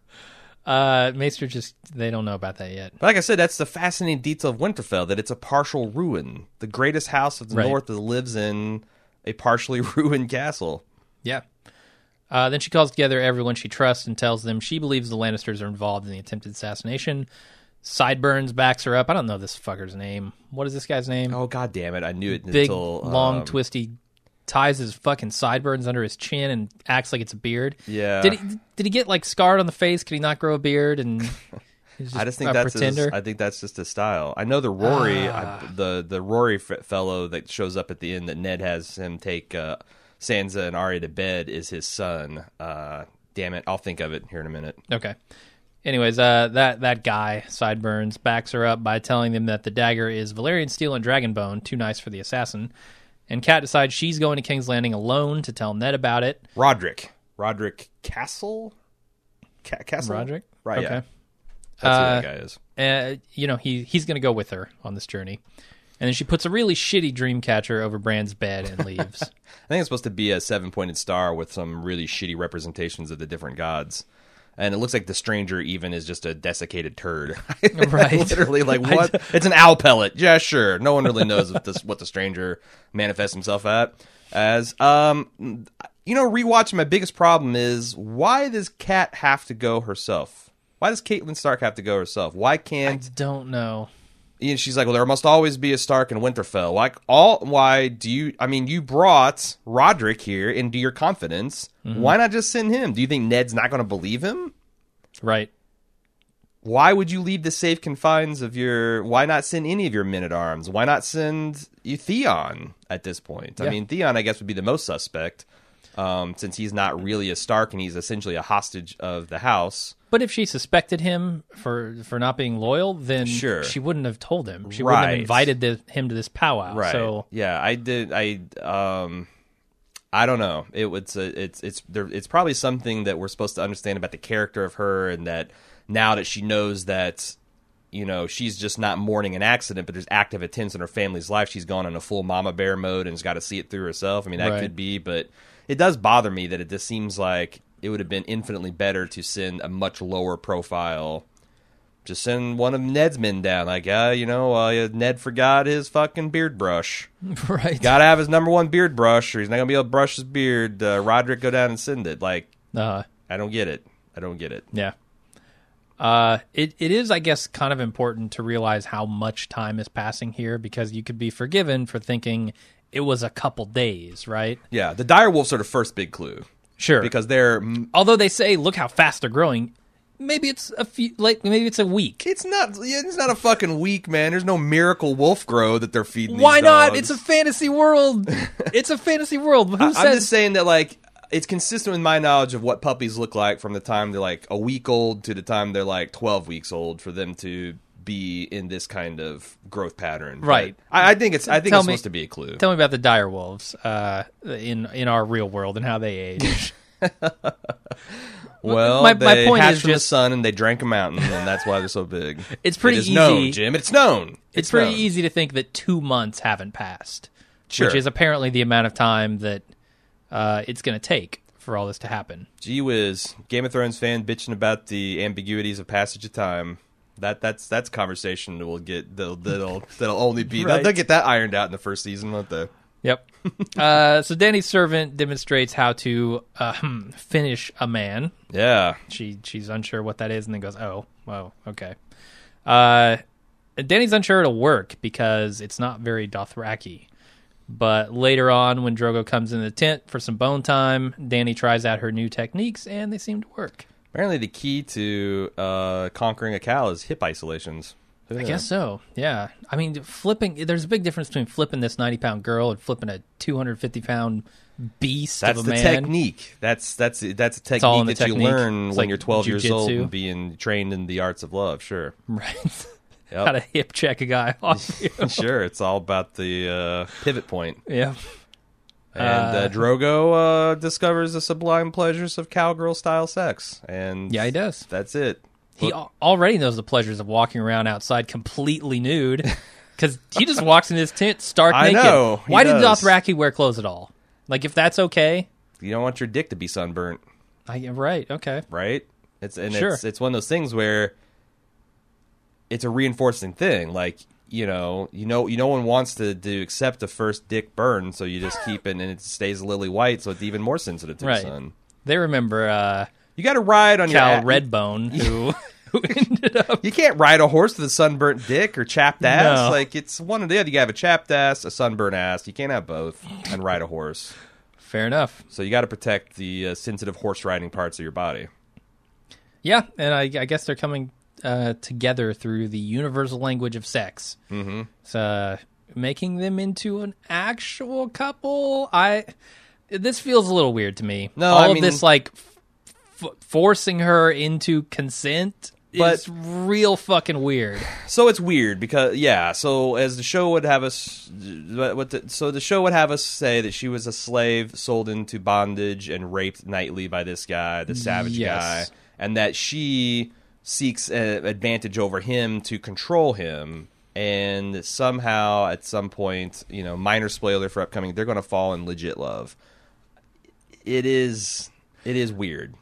Uh, Maester just, they don't know about that yet. But like I said, that's the fascinating detail of Winterfell, that it's a partial ruin. The greatest house of the right. north that lives in a partially ruined castle. Yeah. Uh, then she calls together everyone she trusts and tells them she believes the Lannisters are involved in the attempted assassination. Sideburns backs her up. I don't know this fucker's name. What is this guy's name? Oh, god damn it. I knew it Big, until... long, um, twisty... ties his fucking sideburns under his chin and acts like it's a beard. Yeah. Did he did he get like scarred on the face? Could he not grow a beard? And he's just I just think a that's pretender. His, I think that's just his style. I know the Rory, ah. I, the the Rory f- fellow that shows up at the end that Ned has him take uh, Sansa and Arya to bed is his son. Uh, damn it, I'll think of it here in a minute. Okay. Anyways, uh, that that guy Sideburns backs her up by telling them that the dagger is Valyrian steel and dragonbone, too nice for the assassin. And Kat decides she's going to King's Landing alone to tell Ned about it. Roderick. Roderick Castle? Ca- Castle? Roderick? Right, okay. yeah. That's uh, who that guy is. Uh, you know, he he's going to go with her on this journey. And then she puts a really shitty dream catcher over Bran's bed and leaves. I think it's supposed to be a seven-pointed star with some really shitty representations of the different gods. And it looks like the stranger even is just a desiccated turd. Right. Literally, like, what? It's an owl pellet. Yeah, sure. No one really knows if this, what the stranger manifests himself at as. Um, you know, rewatching, my biggest problem is, why does Kat have to go herself? Why does Catelyn Stark have to go herself? Why can't... I don't know. You know, she's like, well, there must always be a Stark in Winterfell. Like, all, why do you, I mean, you brought Roderick here into your confidence. Mm-hmm. Why not just send him? Do you think Ned's not going to believe him? Right. Why would you leave the safe confines of your, why not send any of your men-at-arms? Why not send you Theon at this point? Yeah. I mean, Theon, I guess, would be the most suspect, um, since he's not really a Stark and he's essentially a hostage of the house. But if she suspected him for, for not being loyal, then sure. she wouldn't have told him. She right. wouldn't have invited the, him to this powwow. Right. So yeah, I did. I um, I don't know. It was. It's it's there. It's probably something that we're supposed to understand about the character of her, and that now that she knows that you know, she's just not mourning an accident, but there's active attempts in her family's life. She's gone in a full mama bear mode and has got to see it through herself. I mean, that Right. could be, but it does bother me that it just seems like it would have been infinitely better to send a much lower profile. Just send one of Ned's men down. Like, uh, you know, uh, Ned forgot his fucking beard brush. Right. Got to have his number one beard brush, or he's not going to be able to brush his beard. Uh, Roderick, go down and send it. Like, Uh, I don't get it. I don't get it. yeah. Uh, it, it is, I guess, kind of important to realize how much time is passing here, because you could be forgiven for thinking it was a couple days, right? Yeah, the dire wolves are the first big clue. Sure. Because they're... Although they say, look how fast they're growing, maybe it's a few, like maybe it's a week. It's not It's not a fucking week, man. There's no miracle wolf grow that they're feeding these Why not? dogs. It's a fantasy world. It's a fantasy world. Who I, says... I'm just saying that, like, it's consistent with my knowledge of what puppies look like from the time they're, like, a week old to the time they're, like, twelve weeks old for them to be in this kind of growth pattern. Right. But I, I think it's I think Tell it's me- supposed to be a clue. Tell me about the dire wolves uh, in in our real world and how they age. Well, my- they my point hatched is from the just- sun and they drank a mountain, and that's why they're so big. It's pretty it is easy. known, Jim. It's known. It's, pretty known. easy to think that two months haven't passed, Sure. which is apparently the amount of time that uh, it's going to take for all this to happen. Gee whiz, Game of Thrones fan bitching about the ambiguities of passage of time. That that's that's a conversation that will get that'll that'll, that'll only be Right. they'll, they'll get that ironed out in the first season, won't they? Yep. uh, so Danny's servant demonstrates how to uh, finish a man. Yeah. She she's unsure what that is, and then goes, "Oh, oh, okay." Uh, Danny's unsure it'll work because it's not very Dothraki. But later on, when Drogo comes in the tent for some bone time, Danny tries out her new techniques, and they seem to work. Apparently, the key to uh, conquering a cow is hip isolations. Who I knew? guess so. Yeah. I mean, flipping. There's a big difference between flipping this ninety pound girl and flipping a two hundred fifty pound beast That's of a the man. technique. That's that's that's a technique all in the that technique. you learn It's when like you're twelve years old jujitsu. and being trained in the arts of love. Sure, Right. Yep. How to hip check a guy off you. sure. It's all about the uh, pivot point. Yeah. And uh, Uh, Drogo uh, discovers the sublime pleasures of cowgirl style sex, and Yeah, he does. That's it. He al- already knows the pleasures of walking around outside completely nude because he just walks in his tent stark I naked. know, he Why did does. Dothraki wear clothes at all? Like, if that's okay, You don't want your dick to be sunburnt, I, right? Okay, right? It's and Sure. it's it's one of those things where it's a reinforcing thing. Like you know, you know, you no one wants to to accept the first dick burn, so you just keep it and it stays lily white, so it's even more sensitive to Right. the sun. they remember uh, You got to ride on Cal your a- Redbone who who ended up. You can't ride a horse with a sunburnt dick or chapped ass. No. Like it's one or the other. You got to have a chapped ass, a sunburnt ass. You can't have both and ride a horse. Fair enough. So you got to protect the uh, sensitive horse riding parts of your body. Yeah, and I, I guess they're coming uh, together through the universal language of sex. Mm-hmm. It's uh, making them into an actual couple. I this feels a little weird to me. No, all I of mean- this like f- forcing her into consent But- is real fucking weird. So it's weird because yeah. So as the show would have us, what the, so the show would have us say that she was a slave sold into bondage and raped nightly by this guy, the savage Yes. guy, and that she seeks an advantage over him to control him. And somehow, at some point, you know, minor spoiler for upcoming, they're going to fall in legit love. It is, it is weird.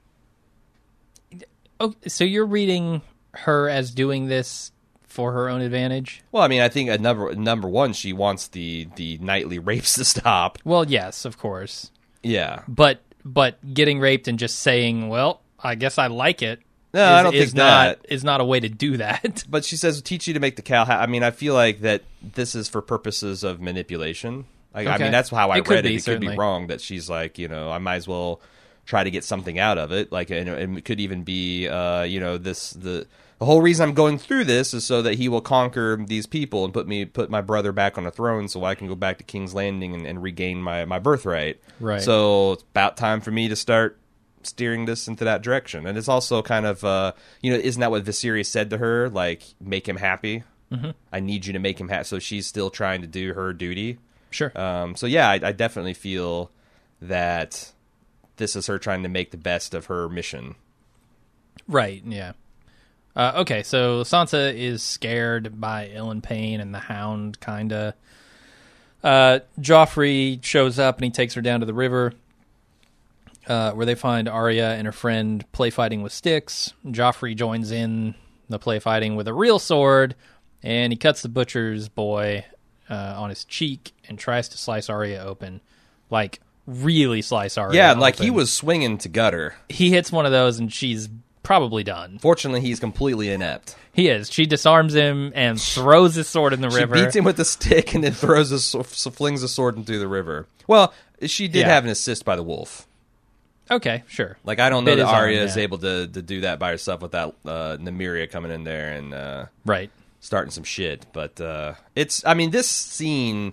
Oh, so you're reading her as doing this for her own advantage? Well, I mean, I think at number number one, she wants the the nightly rapes to stop. Well, yes, of course. Yeah. But but getting raped and just saying, "Well, I guess I like it." No, is, I don't is think not that. is not a way to do that. But she says, teach you to make the cow. Ha-. I mean, I feel like that this is for purposes of manipulation. Like, I Okay. mean, that's how I It could read it. be, It could certainly. be wrong that she's like, you know, I might as well try to get something out of it. Like, and, and it could even be, uh, you know, this the the whole reason I'm going through this is so that he will conquer these people and put me put my brother back on the throne, so I can go back to King's Landing and, and regain my my birthright. Right. So it's about time for me to start steering this into that direction. And it's also kind of, uh, you know, isn't that what Viserys said to her? Like, make him happy. Mm-hmm. I need you to make him happy. So she's still trying to do her duty. Sure. Um, so yeah, I, I definitely feel that this is her trying to make the best of her mission. Right, yeah. Uh, okay, so Sansa is scared by Ilan Payne and the Hound, kinda. Uh, Joffrey shows up and he takes her down to the river, uh, where they find Arya and her friend play fighting with sticks. Joffrey joins in the play fighting with a real sword, and he cuts the butcher's boy uh, on his cheek and tries to slice Arya open, like really slice Arya. Yeah, open. like he was swinging to gut her. He hits one of those, and she's probably done. Fortunately, he's completely inept. He is. She disarms him and throws his sword in the She river. beats him with a stick and then throws a, so flings a sword into the river. Well, she did Yeah. have an assist by the wolf. Okay, sure. Like, I don't know Bit that his arm, Arya is yeah. able to, to do that by herself without uh, Nymeria coming in there and uh, Right. starting some shit. But uh, it's, I mean, this scene,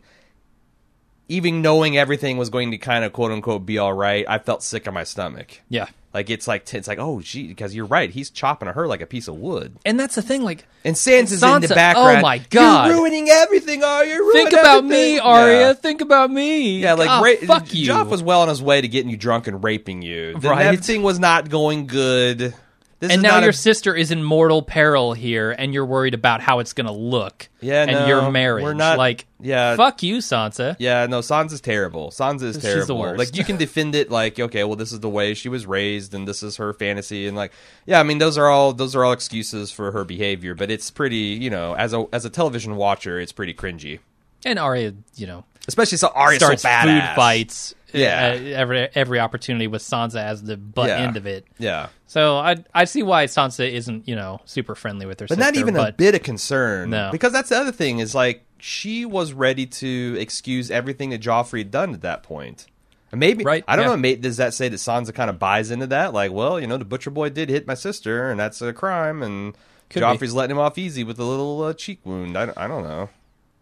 even knowing everything was going to kind of quote unquote be all right, I felt sick in my stomach. Yeah. Like, it's like, it's like, oh, gee, because you're right. He's chopping at her like a piece of wood. And that's the thing, like... And Sansa's in Sansa- the background. oh my God. You're ruining everything, Arya. You're ruining Think about everything." me, Arya. Yeah. Think about me. Yeah, like Ah, ra- fuck you. Joff was well on his way to getting you drunk and raping you. Then Right. everything was not going good. This and is now not your a, sister is in mortal peril here, and you're worried about how it's going to look. Yeah, and no, your marriage. we're not- like, yeah. fuck you, Sansa. Yeah, no, Sansa's terrible. Sansa is She's terrible. the worst. Like, you can defend it like, okay, well, this is the way she was raised, and this is her fantasy, and like, yeah, I mean, those are all those are all excuses for her behavior. But it's pretty, you know, as a as a television watcher, it's pretty cringy. And Arya, you know, Especially so Arya's starts so badass. food fights. Yeah. uh, every every opportunity with Sansa as the butt Yeah. end of it. Yeah. So I I see why Sansa isn't, you know, super friendly with her But sister. not even but a bit of concern. No. Because that's the other thing is like she was ready to excuse everything that Joffrey had done at that point. And maybe Right, I don't yeah. know. Maybe, does that say that Sansa kind of buys into that? Like, well, you know, the butcher boy did hit my sister, and that's a crime, and Could Joffrey's letting him off easy with a little uh, cheek wound. I don't, I don't know.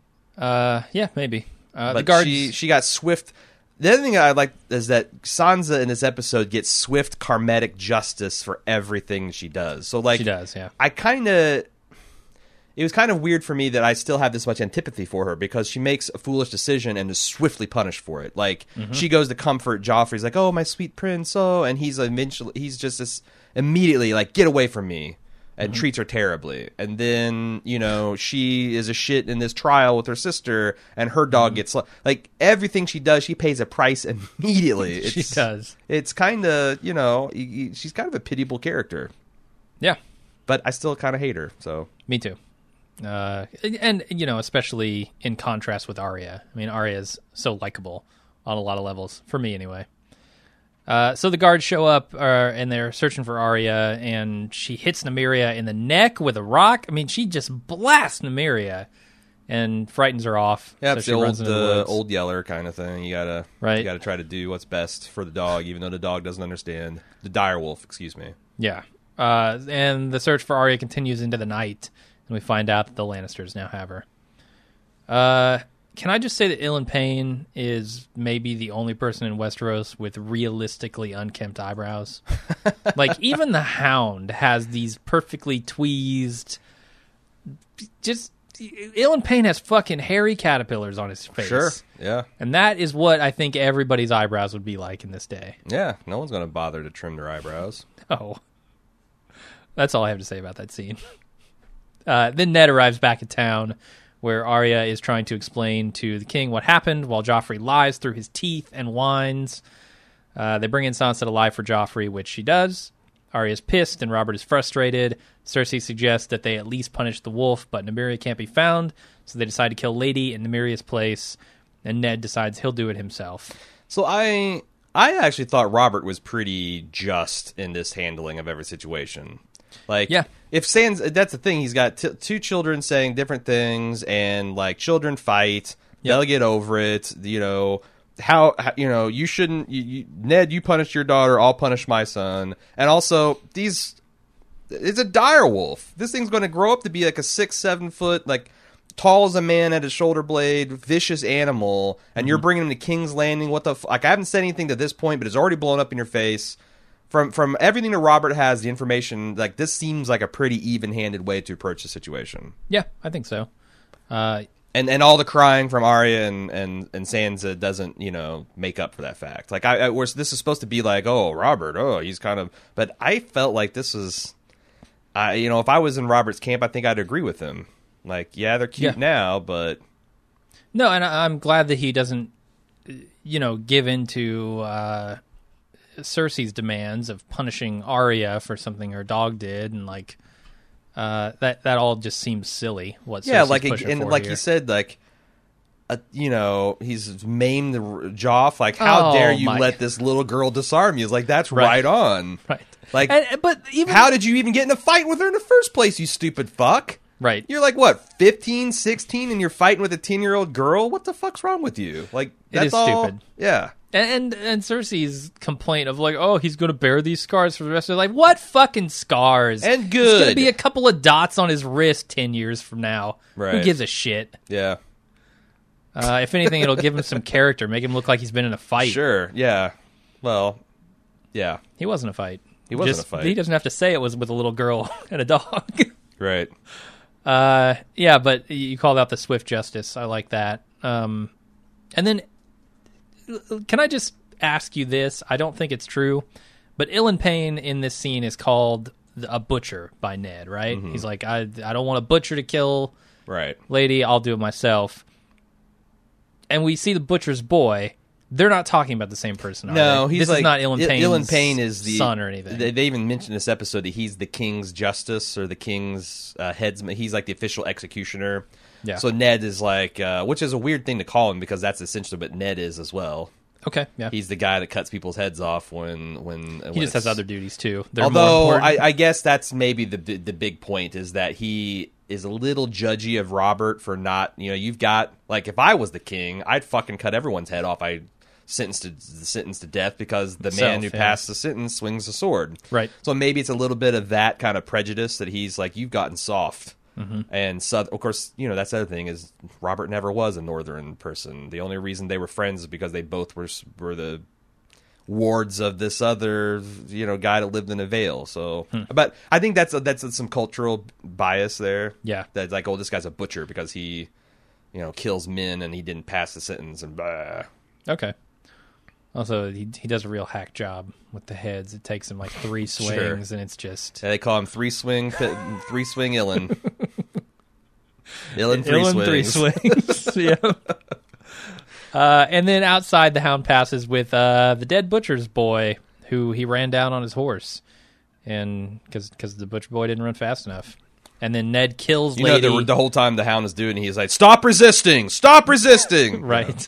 Uh, yeah, maybe. Uh, the But guards. she she got swift. The other thing I like is that Sansa in this episode gets swift karmatic justice for everything she does. So like She does, yeah. I kind of it was kind of weird for me that I still have this much antipathy for her because she makes a foolish decision and is swiftly punished for it. Like Mm-hmm. she goes to comfort Joffrey's like, "Oh, my sweet prince," oh, and he's eventually he's just this immediately like, "Get away from me." And Mm-hmm. treats her terribly. And then, you know, she is a shit in this trial with her sister, and her Mm-hmm. dog gets... Like, everything she does, she pays a price immediately. She It's, does. It's kind of, you know, y- y- she's kind of a pitiable character. Yeah, But I still kind of hate her, so... me too. Uh, and, you know, especially in contrast with Arya. I mean, Arya is so likable on a lot of levels, for me anyway. Uh, so the guards show up, uh, and they're searching for Arya, and she hits Nymeria in the neck with a rock. I mean, she just blasts Nymeria and frightens her off. Yeah, so it's she the old, runs into the uh, woods. old yeller kind of thing. You gotta, Right. you gotta try to do what's best for the dog, even though the dog doesn't understand. The direwolf, excuse me. Yeah. Uh, and the search for Arya continues into the night, and we find out that the Lannisters now have her. Uh, can I just say that Ilan Payne is maybe the only person in Westeros with realistically unkempt eyebrows? Like, even the Hound has these perfectly tweezed... Just... Ilan Payne has fucking hairy caterpillars on his face. Sure, yeah. And that is what I think everybody's eyebrows would be like in this day. Yeah, no one's gonna bother to trim their eyebrows. Oh. That's all I have to say about that scene. Uh, then Ned arrives back in town, where Arya is trying to explain to the king what happened, while Joffrey lies through his teeth and whines. Uh, they bring in Sansa to lie for Joffrey, which she does. Arya's pissed, and Robert is frustrated. Cersei suggests that they at least punish the wolf, but Nymeria can't be found, so they decide to kill Lady in Nymeria's place, and Ned decides he'll do it himself. So I I actually thought Robert was pretty just in this handling of every situation. Like, Yeah. if Sans, that's the thing. He's got t- two children saying different things, and like children fight. Yep. They'll get over it. You know how, how you know you shouldn't. You, you, Ned, you punish your daughter. I'll punish my son. And also these, it's a dire wolf. This thing's going to grow up to be like a six, seven foot like. Tall as a man at his shoulder blade, vicious animal, and you're bringing him to King's Landing. What the f- like? I haven't said anything to this point, but it's already blown up in your face. From from everything that Robert has, the information, like this seems like a pretty even-handed way to approach the situation. Yeah, I think so. Uh, And and all the crying from Arya and, and, and Sansa doesn't, you know, make up for that fact. Like I, I was, this is supposed to be like, oh, Robert, oh, he's kind of, but I felt like this was. I, you know, if I was in Robert's camp, I think I'd agree with him. Like, yeah, they're cute Yeah. now, but No, and I- I'm glad that he doesn't, you know, give into uh, Cersei's demands of punishing Arya for something her dog did, and like uh, that. That all just seems silly. What? yeah, Cersei's like pushing and for like here. you said, like. Uh, you know, he's maimed the Joff. Like, how Oh, dare you my- let this little girl disarm you? It's like, that's Right. right on. right? Like, And, but even how did you even get in a fight with her in the first place, you stupid fuck? right? You're like, what, fifteen, sixteen, and you're fighting with a ten-year-old girl? What the fuck's wrong with you? Like, that's is all, stupid. Yeah. And, and and Cersei's complaint of like, oh, he's going to bear these scars for the rest of his life. What fucking scars? And It's going to good. be a couple of dots on his wrist ten years from now. Who Right. gives a shit? Yeah. Uh, if anything, it'll give him some character, make him look like he's been in a fight. Sure. Yeah. Well, yeah. He wasn't a fight. He wasn't Just- a fight. He doesn't have to say it was with a little girl and a dog. Right. uh, yeah, but you called out the swift justice. I like that. Um, and then, can I just ask you this? I don't think it's true, but Ilan Payne in this scene is called a butcher by Ned, right? Mm-hmm. He's like, I, I don't want a butcher to kill Right. lady. I'll do it myself. And we see the butcher's boy. They're not talking about the same person. Are No, they? he's this like is not Ilan I- Payne's Ilan Payne is the son or anything. They, they even mentioned in this episode that he's the king's justice or the king's uh, headsman. He's like the official executioner. Yeah. So Ned is like, uh, which is a weird thing to call him because that's essentially what Ned is as well. Okay, yeah. He's the guy that cuts people's heads off when when He just has other duties too. They're Although more I, important. I guess that's maybe the the big point is that he is a little judgy of Robert for not, you know, you've got like if I was the king, I'd fucking cut everyone's head off. I sentenced to sentenced to death because the Itself, man who yeah. passed the sentence swings a sword. Right. So maybe it's a little bit of that kind of prejudice that he's like, you've gotten soft. Mm-hmm. And so, of course, you know, that's the other thing is Robert never was a northern person. The only reason they were friends is because they both were were the wards of this other, you know, guy that lived in a Vale. So, Hmm. but I think that's a, that's a, some cultural bias there. Yeah. That's like, oh, this guy's a butcher because he, you know, kills men and he didn't pass the sentence and blah. Okay. Also, he he does a real hack job with the heads. It takes him like three swings, Sure. and it's just Yeah, they call him three swing, three swing Ilan. Ilan three Ilan three swings. swings. yeah. Uh, and then outside, the Hound passes with uh, the dead butcher's boy, who he ran down on his horse, and because because the butcher boy didn't run fast enough. And then Ned kills You know, Lady. the, the whole time the Hound is doing it, he's like, stop resisting! Stop resisting! Right.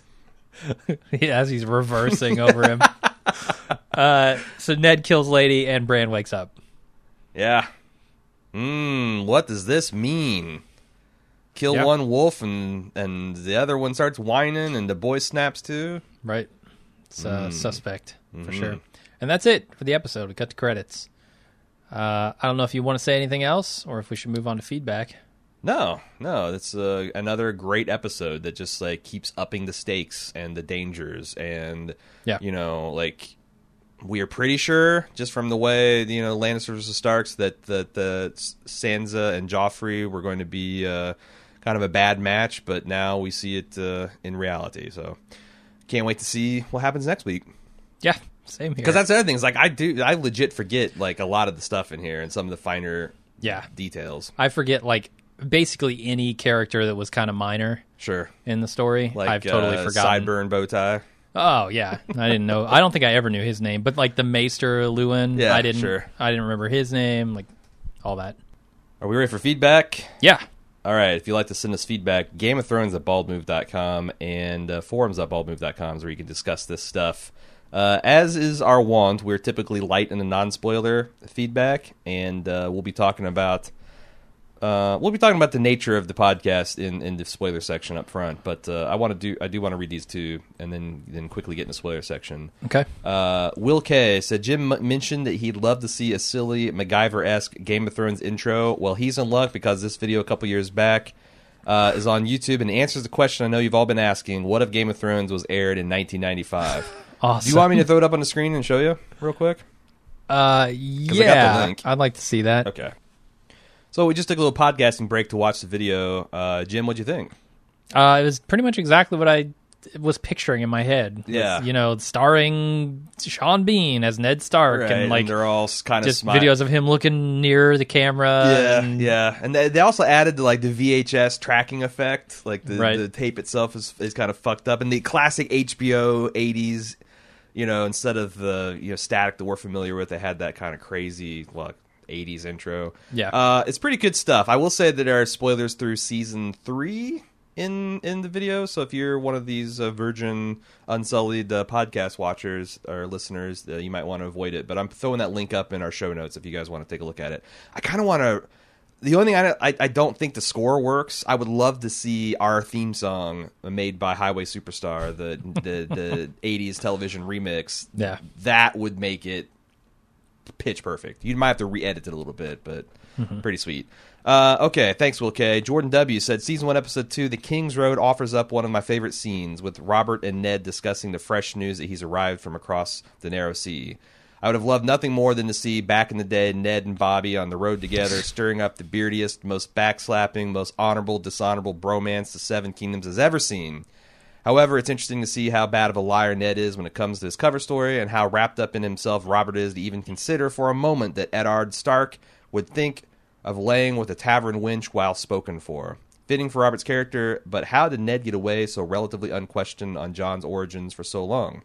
As he's reversing over him. Uh, so Ned kills Lady, and Bran wakes up. Yeah. Mmm, what does this mean? Kill Yeah. one wolf and and the other one starts whining and the boy snaps too? Right. It's uh, Mm. suspect, for Mhm. sure. And that's it for the episode. We cut to credits. Uh, I don't know if you want to say anything else, or if we should move on to feedback. No, no, it's uh, another great episode that just like keeps upping the stakes and the dangers and Yeah. you know, like we are pretty sure just from the way, you know, Lannisters versus Starks that that the Sansa and Joffrey were going to be uh, kind of a bad match, but now we see it uh, in reality. So can't wait to see what happens next week. Yeah, same here. Because that's the other thing is like I do I legit forget like a lot of the stuff in here and some of the finer yeah, details. I forget like basically any character that was kind of minor Sure. in the story. Like I've totally uh, forgotten. Sideburn bow tie. Oh yeah, I didn't know. I don't think I ever knew his name, but like the Maester Lewin, Yeah, I didn't. sure. I didn't remember his name. Like all that. Are we ready for feedback? Yeah. All right. If you'd like to send us feedback, Game of Thrones at bald move dot com and uh, forums at bald move dot com is where you can discuss this stuff. Uh, as is our wont, we're typically light in the non-spoiler feedback, and uh, we'll be talking about uh, we'll be talking about the nature of the podcast in, in the spoiler section up front. But uh, I want to do I do want to read these two, and then then quickly get in the spoiler section. Okay. Uh, Will K said Jim m- mentioned that he'd love to see a silly MacGyver-esque Game of Thrones intro. Well, he's in luck because this video a couple years back uh, is on YouTube and answers the question I know you've all been asking: what if Game of Thrones was aired in nineteen ninety-five? Awesome. Do you want me to throw it up on the screen and show you real quick? Uh, I yeah. got the link. I'd like to see that. Okay. So we just took a little podcasting break to watch the video. Uh, Jim, what'd you think? Uh, it was pretty much exactly what I was picturing in my head. Yeah. With, you know, starring Sean Bean as Ned Stark, Right, and like and they're all kind of just videos of him looking near the camera. Yeah, and, yeah, and they, they also added like the V H S tracking effect, like the, Right. the tape itself is is kind of fucked up, and the classic H B O eighties, you know, instead of the you know static that we're familiar with, they had that kind of crazy well eighties intro. Yeah. uh, it's pretty good stuff. I will say that there are spoilers through season three in in the video, so if you're one of these uh, virgin unsullied uh, podcast watchers or listeners, uh, you might want to avoid it, but I'm throwing that link up in our show notes if you guys want to take a look at it. I kind of want to the only thing I, I I don't think the score works. I would love to see our theme song made by Highway Superstar, the the the eighties television remix. Yeah. That would make it pitch perfect. You might have to re-edit it a little bit, but Mm-hmm. pretty sweet. Uh, okay, thanks, Will K. Jordan W. said, Season one, Episode two, The King's Road offers up one of my favorite scenes, with Robert and Ned discussing the fresh news that he's arrived from across the narrow sea. I would have loved nothing more than to see, back in the day, Ned and Bobby on the road together, stirring up the beardiest, most backslapping, most honorable, dishonorable bromance the Seven Kingdoms has ever seen. However, it's interesting to see how bad of a liar Ned is when it comes to his cover story, and how wrapped up in himself Robert is to even consider for a moment that Eddard Stark would think of laying with a tavern wench while spoken for. Fitting for Robert's character, but how did Ned get away so relatively unquestioned on Jon's origins for so long?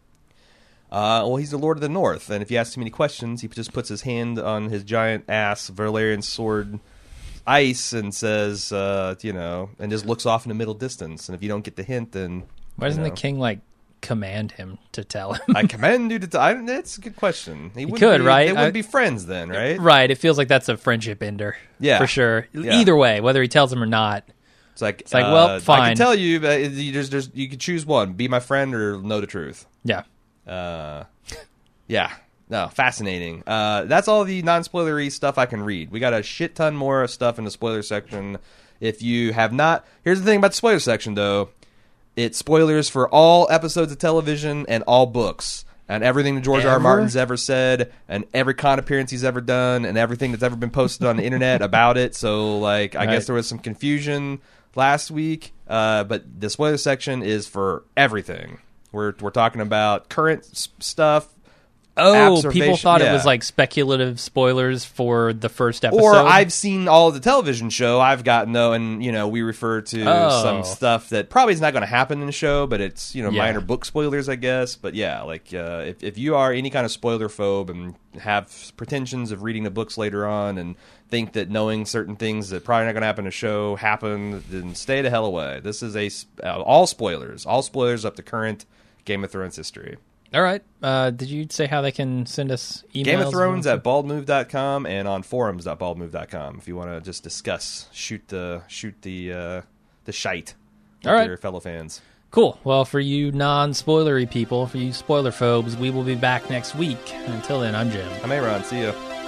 Uh, well, he's the Lord of the North, and if you ask too many questions, he just puts his hand on his giant ass, Valerian sword ice, and says, uh, you know, and just looks off in the middle distance. And if you don't get the hint, then... Why doesn't you the know. king like command him to tell him? I command you to... T- I, that's a good question. He, wouldn't could, be, right? They wouldn't I- be friends then, right? Right. It feels like that's a friendship ender. Yeah. For sure. Yeah. Either way, whether he tells him or not. It's like, It's like, uh, well, I fine. can tell you, but you, there's, there's, you can choose one. Be my friend or know the truth. Yeah. Uh, yeah. No, fascinating. Uh, that's all the non-spoilery stuff I can read. We got a shit ton more stuff in the spoiler section. If you have not... Here's the thing about the spoiler section, though. It's spoilers for all episodes of television and all books. And everything that George R. R. Ever? Martin's ever said, and every con appearance he's ever done, and everything that's ever been posted on the internet about it. So, like, I Right. guess there was some confusion last week. Uh, but the spoiler section is for everything. We're we're talking about current s- stuff. Oh, people Observation- thought it yeah. was like speculative spoilers for the first episode. Or I've seen all of the television show. I've gotten though, and you know, we refer to Oh. some stuff that probably is not going to happen in the show, but it's you know Yeah. minor book spoilers, I guess. But yeah, like uh, if if you are any kind of spoiler phobe and have pretensions of reading the books later on and think that knowing certain things that probably not going to happen in the show happen, then stay the hell away. This is a s- uh, all spoilers, all spoilers up to current Game of Thrones history. All right. Uh, did you say how they can send us emails? Game of Thrones at baldmove dot com and on forums dot baldmove dot com if you want to just discuss, shoot the shoot the uh, the shite with All right. your fellow fans. Cool. Well, for you non-spoilery people, for you spoiler phobes, we will be back next week. Until then, I'm Jim. I'm Aaron. See ya.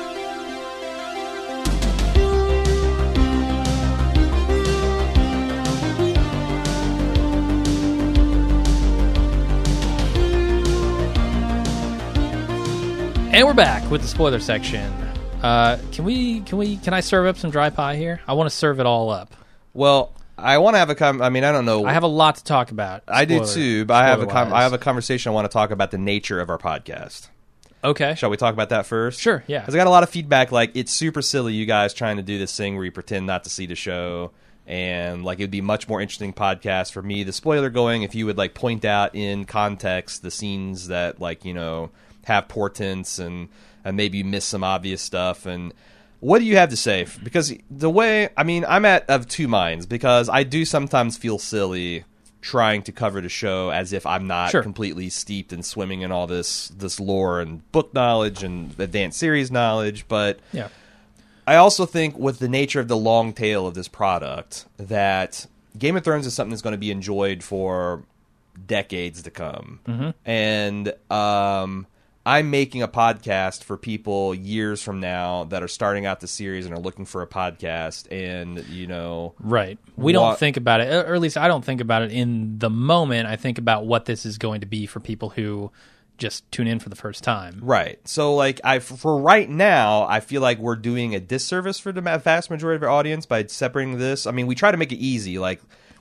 And we're back with the spoiler section. Uh, can we? Can we? Can I serve up some dry pie here? I want to serve it all up. Well, I want to have a com- I mean, I don't know. I have a lot to talk about. I do spoiler- too, but I have a com- spoiler-wise. I have a conversation I want to talk about the nature of our podcast. Okay. Shall we talk about that first? Sure. Yeah. Because I got a lot of feedback. Like, it's super silly, you guys trying to do this thing where you pretend not to see the show, and like it would be much more interesting podcast for me, the spoiler going, if you would like point out in context the scenes that like you know have portents and and maybe you miss some obvious stuff. And what do you have to say? Because the way I mean, I'm at of two minds because I do sometimes feel silly trying to cover the show as if I'm not Sure. completely steeped and swimming in all this this lore and book knowledge and advanced series knowledge, but Yeah. I also think with the nature of the long tail of this product that Game of Thrones is something that's going to be enjoyed for decades to come. Mm-hmm. And um, I'm making a podcast for people years from now that are starting out the series and are looking for a podcast and, you know... Right. We What- don't think about it, or at least I don't think about it in the moment. I think about what this is going to be for people who just tune in for the first time. Right. So, like, I for right now, I feel like we're doing a disservice for the ma- vast majority of our audience by separating this. I mean, we try to make it easy. Like,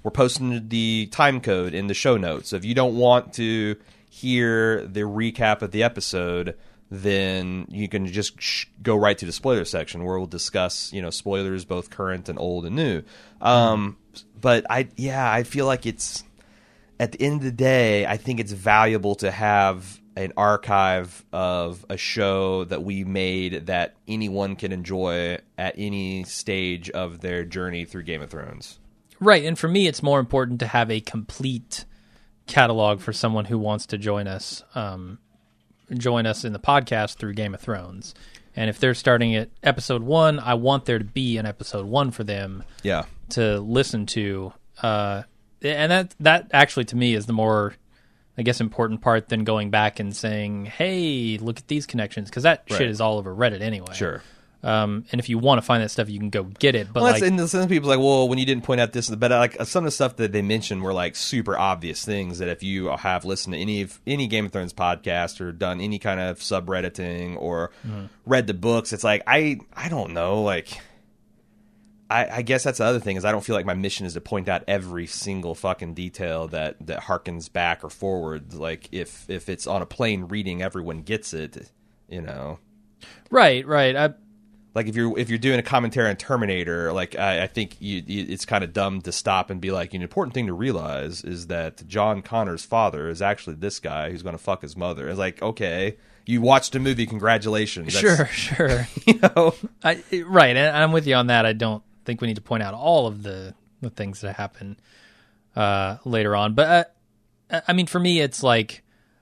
we're posting the time code in the show notes. So if you don't want to hear the recap of the episode, then you can just sh- go right to the spoiler section where we'll discuss, you know, spoilers both current and old and new. Um, but I, yeah, I feel like it's at the end of the day, I think it's valuable to have an archive of a show that we made that anyone can enjoy at any stage of their journey through Game of Thrones. Right, and for me, it's more important to have a complete catalog for someone who wants to join us, um, join us in the podcast through Game of Thrones. And if they're starting at episode one, I want there to be an episode one for them yeah. to listen to. Uh, and that that actually, to me, is the more, I guess, important part than going back and saying, hey, look at these connections, because that Right. shit is all over Reddit anyway. Sure. Um, and if you want to find that stuff, you can go get it. But Well, like, that's, and some people are like, well, when you didn't point out this, but like some of the stuff that they mentioned were like super obvious things that if you have listened to any of any Game of Thrones podcast or done any kind of subredditing or mm-hmm. read the books, it's like I I don't know, like I, I guess that's the other thing is I don't feel like my mission is to point out every single fucking detail that that harkens back or forward. Like if if it's on a plain reading, everyone gets it, you know. Right, right. I, Like if you're if you're doing a commentary on Terminator, like I, I think you, you, it's kind of dumb to stop and be like, an important thing to realize is that John Connor's father is actually this guy who's going to fuck his mother. It's like, okay, you watched a movie, congratulations. That's, sure, sure. You know, I, right, and I'm with you on that. I don't think we need to point out all of the, the things that happen uh, later on, but uh, I mean, for me, it's like,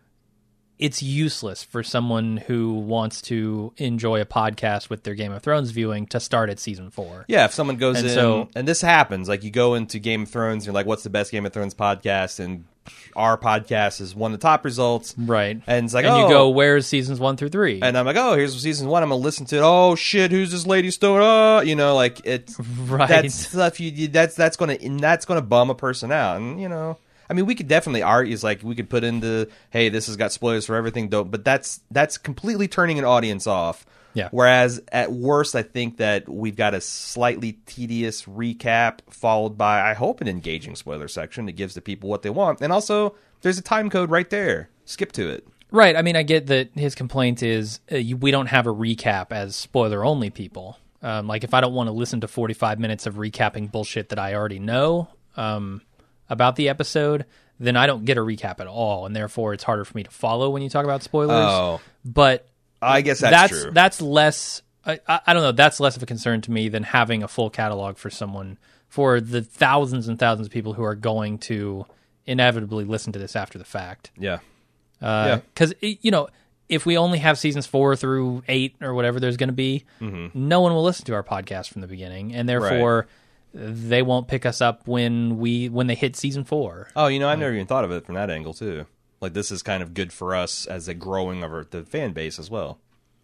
it's useless for someone who wants to enjoy a podcast with their Game of Thrones viewing to start at season four. yeah, if someone goes And in, so- and this happens, like you go into Game of Thrones, and you're like, what's the best Game of Thrones podcast? And our podcast is one of the top results. Right. And it's like, and oh. you go, where's seasons one through three? And I'm like, oh, here's season one. I'm going to listen to it. Oh, shit, who's this lady still? Uh, you know, like, it's, Right. that's stuff you, you that's, that's going to, that's going to bum a person out. And, you know, I mean, we could definitely argue, is like, we could put into, hey, this has got spoilers for everything, though, but that's, that's completely turning an audience off. Yeah. Whereas at worst, I think that we've got a slightly tedious recap followed by, I hope, an engaging spoiler section that gives the people what they want. And also, there's a time code right there. Skip to it. Right. I mean, I get that his complaint is uh, you, we don't have a recap as spoiler-only people. Um, like, if I don't want to listen to forty-five minutes of recapping bullshit that I already know um, about the episode, then I don't get a recap at all, and therefore it's harder for me to follow when you talk about spoilers. Oh. But I guess that's, that's true. That's less. I, I, I don't know. That's less of a concern to me than having a full catalog for someone, for the thousands and thousands of people who are going to inevitably listen to this after the fact. Yeah. Yeah. Because, you know, if we only have seasons four through eight or whatever there's going to be, Mm-hmm. no one will listen to our podcast from the beginning, and therefore they won't pick us up when we when they hit season four. Oh, you know, I've never even thought of it from that angle, too. Like, this is kind of good for us as a growing of our, the fan base as well.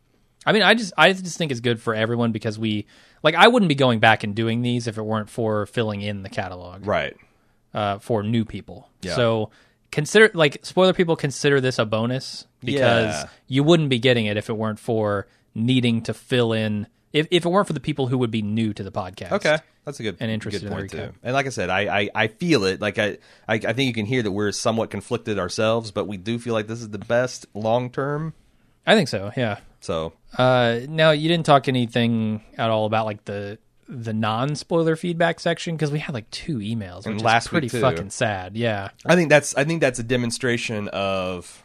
I mean, I just I just think it's good for everyone because we, like, I wouldn't be going back and doing these if it weren't for filling in the catalog. Right. Uh, for new people. Yeah. So consider, like, spoiler people, consider this a bonus because Yeah. you wouldn't be getting it if it weren't for needing to fill in, if, if it weren't for the people who would be new to the podcast. Okay. That's a good, And interested good in the point, recap. too. And like I said, I, I, I feel it. Like, I, I, I think you can hear that we're somewhat conflicted ourselves, but we do feel like this is the best long-term. I think so, yeah. So, Uh, now, you didn't talk anything at all about, like, the the non-spoiler feedback section because we had, like, two emails, And which last is pretty week, too. fucking sad, yeah. I think that's, I think that's a demonstration of